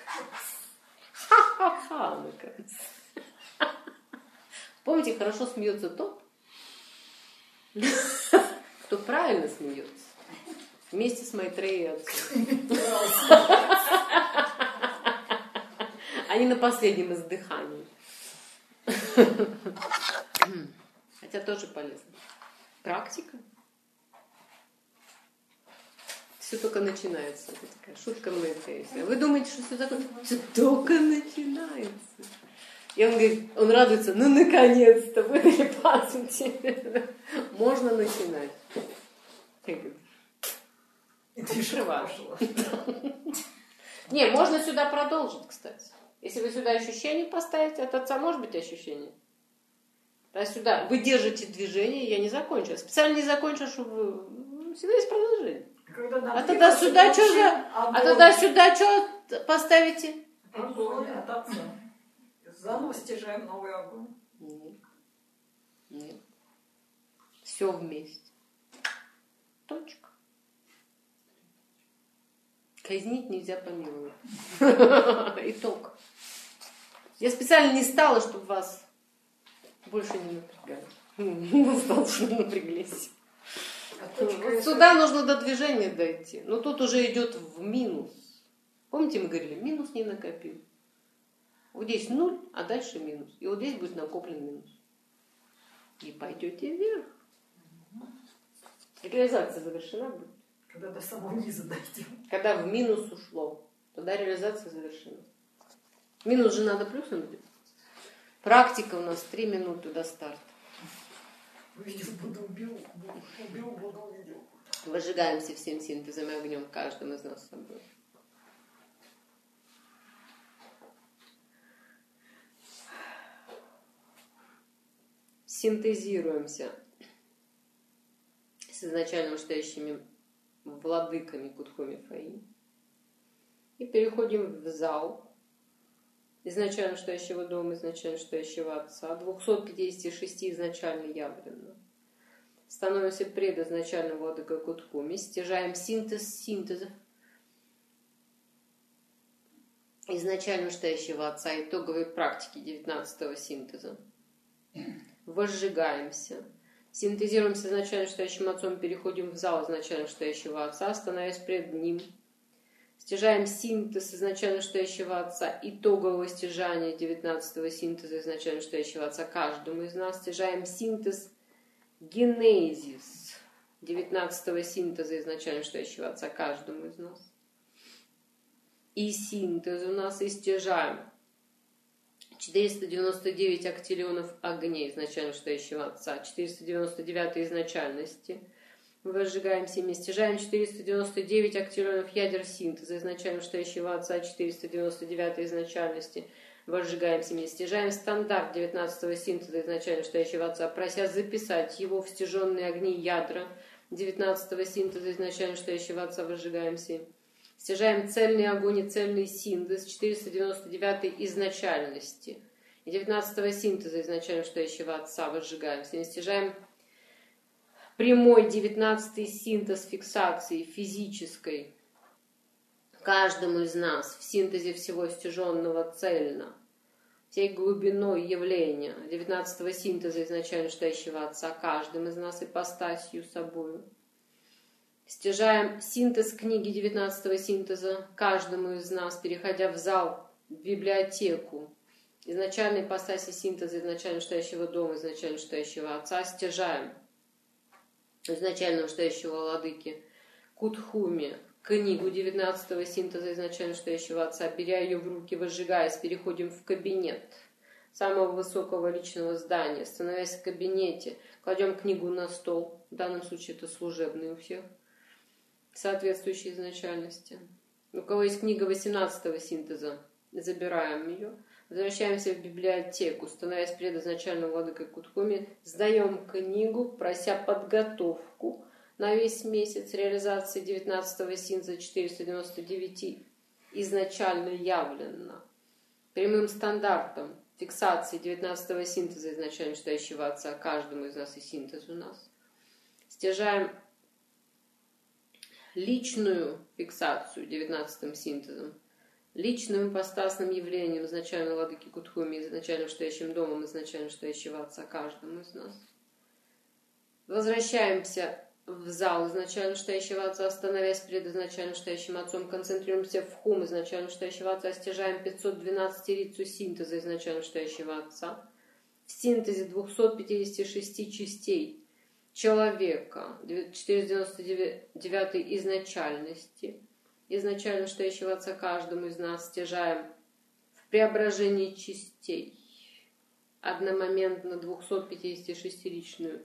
Ха-ха-ха, наконец. Помните, хорошо смеется тот, кто правильно смеется. Вместе с Майтреей и отцом. Они на последнем издыхании. Хотя тоже полезно. Практика. Все только начинается. Это такая шутка Майтрея. Вы думаете, что все такое? Все только начинается. И он говорит, он радуется, ну наконец-то выдали пасынки. Можно начинать. Я говорю, И ты же пошла. не, можно сюда продолжить, кстати. Если вы сюда ощущение поставите, от отца может быть ощущение. А сюда вы держите движение, я не закончу. Я специально не закончу, чтобы всегда есть продолжение. А тогда сюда что за... А тогда сюда что поставите? Огонь от отца. Заново стяжаем новый огонь. Нет. Нет. Все вместе. Точка. Казнить нельзя помиловать. Итог. Я специально не стала, чтобы вас больше не напрягали. Достаточно напряглись. Вот сюда нужно до движения дойти. Но тут уже идет в минус. Помните, мы говорили, минус не накопил. Вот здесь 0, а дальше минус. И вот здесь будет накоплен минус. И пойдете вверх. Реализация завершена будет. Когда до самого низа дойдем. Когда в минус ушло, тогда реализация завершена. Минус же надо плюсом делать. Практика у нас 3 минуты до старта. Увидел, буду убил, буду увидел. Выжигаемся всем синтезом и огнем, каждым из нас с собой. Синтезируемся с изначально настоящими владыками Кутхуми Фаи и переходим в зал изначально настоящего дома, изначально настоящего отца, 256 изначально явленно. Становимся пред изначальным владыкой Кутхуми, стяжаем синтез синтезов изначально настоящего отца, итоговой практики 19-го синтеза. Возжигаемся. Синтезируемся с изначально настоящим отцом, переходим в зал изначально настоящего отца, становясь пред ним. Стяжаем синтез изначально настоящего отца, итогового стяжания 19-го синтеза изначально настоящего отца каждому из нас. Стяжаем синтез генезис 19-го синтеза изначально настоящего отца каждому из нас. И синтез у нас и стяжаем 499 актиллионов огней изначально настоящего отца, 499 изначальности. Мы возжигаем семя, стяжаем 499 актиллионов ядер синтеза изначально настоящего отца, 499 изначальности. Возжигаем семя, стяжаем стандарт 19-го синтеза изначально настоящего отца, прося записать его в стяженные огни ядра 19-го синтеза изначально настоящего отца. Возжигаем семя. Стяжаем цельный огонь и цельный синтез 499 изначальности и 19-го синтеза изначально настоящего отца. Возжигаем. Стяжаем прямой 19-й синтез фиксации физической каждому из нас в синтезе всего стяженного цельно, всей глубиной явления 19-го синтеза изначально настоящего отца каждым из нас ипостасью собою. Стяжаем синтез книги 19-го синтеза каждому из нас, переходя в зал, в библиотеку. Изначальной ипостаси синтеза изначально настоящего дома, изначально настоящего отца. Стяжаем изначально настоящего владыки Кутхуми книгу 19-го синтеза изначально настоящего отца, беря ее в руки, возжигаясь, переходим в кабинет самого высокого личного здания. Становясь в кабинете, кладем книгу на стол. В данном случае это служебный у всех. Соответствующей изначальности. У кого есть книга 18-го синтеза, забираем ее, Возвращаемся в библиотеку, становясь предизначальным владыкой Кутхуми, сдаем книгу, прося подготовку на весь месяц реализации 19-го синтеза 499 изначально явлено. Прямым стандартом фиксации 19-го синтеза изначально читающего отца каждому из нас и синтез у нас. Стяжаем личную фиксацию 19-м синтезом, личным ипостасным явлением изначально владыки Кутхуми, изначально стоящим домом, изначально стоящего отца каждому из нас. Возвращаемся в зал изначально стоящего отца, становясь перед изначально стоящим отцом, концентрируемся в хум изначально стоящего отца, стяжаем 512 рицу синтеза изначально стоящего отца, в синтезе 256 частей человека, 499 изначальности, изначально стоящего отца каждому из нас, стяжаем в преображении частей одномоментно 256-ричную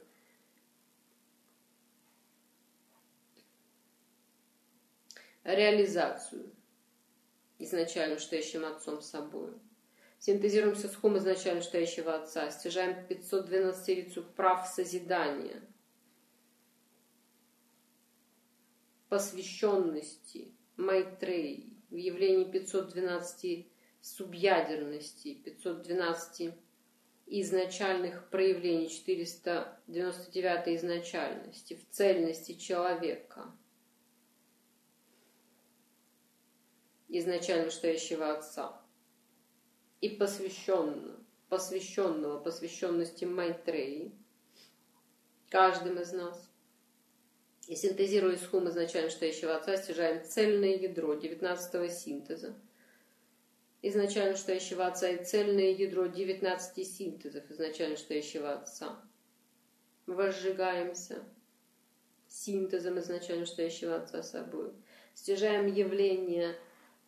реализацию изначально стоящим отцом собой. Синтезируемся с хум изначально стоящего отца, стяжаем 512-рицу прав созидания, посвященности Майтреи, в явлении 512 субъядерности, 512 изначальных проявлений, 499 изначальности, в цельности человека, изначально стоящего отца, и посвященного посвященности Майтреи, каждым из нас. И синтезируя из хум изначально стоящего отца, стяжаем цельное ядро 19-го синтеза, изначально стоящего отца, и цельное ядро 19 синтезов изначально стоящего отца. Возжигаемся синтезом изначально стоящего отца собой. Стяжаем явление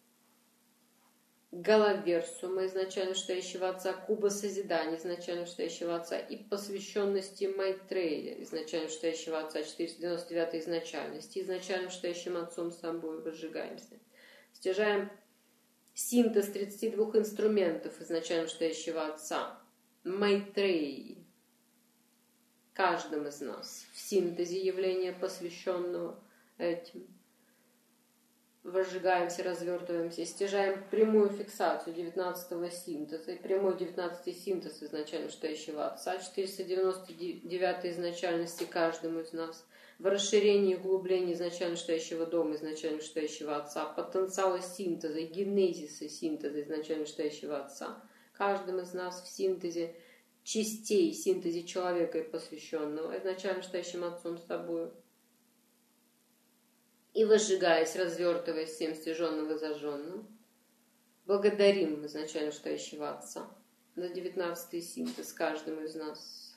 Галаверсума изначально стоящего отца, куба созидания изначально стоящего отца и посвященности Майтрея изначально стоящего отца, 499 изначальности, изначально стоящим отцом собой. Возжигаемся. Стяжаем синтез 32 инструментов изначально стоящего отца Майтреи каждым из нас в синтезе явления, посвященного этим. Возжигаемся, развертываемся, стяжаем прямую фиксацию 19-го синтеза и прямой 19-й синтез изначально стоящего отца, 499 изначальности каждому из нас, в расширении и углублении изначально стоящего дома, изначально стоящего отца, потенциала синтеза, генезиса синтеза изначально стоящего отца, каждым из нас в синтезе частей, синтезе человека и посвященного, изначально стоящим отцом с собой. И возжигаясь, развертываясь всем стяженным и зажженным, благодарим изначально стоящего отца за 19-й синтез каждому из нас.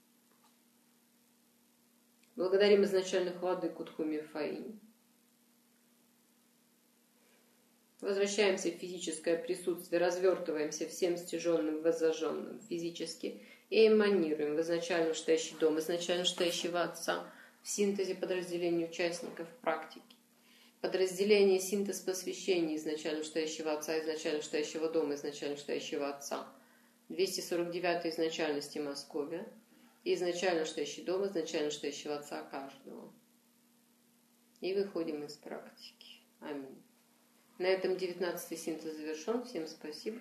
Благодарим изначальных владык Кутхуми Фаинь. Возвращаемся в физическое присутствие, развертываемся всем стяженным и зажженным физически и эманируем в изначально стоящий дом, изначально стоящего отца, в синтезе подразделений участников практики. Подразделение синтез посвящения изначально стоящего отца, изначально стоящего дома, изначально стоящего отца. 249 изначальности Московия. И изначально стоящий дом, изначально стоящего отца каждого. И выходим из практики. Аминь. На этом 19-й синтез завершен. Всем спасибо.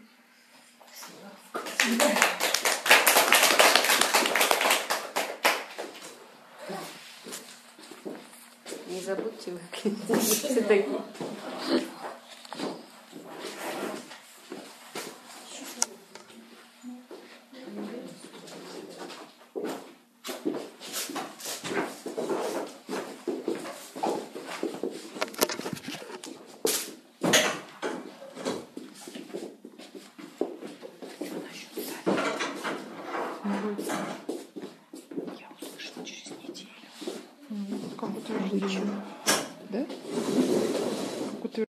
Не забудьте выключить. Я услышала через неделю. Как утверждение. Да?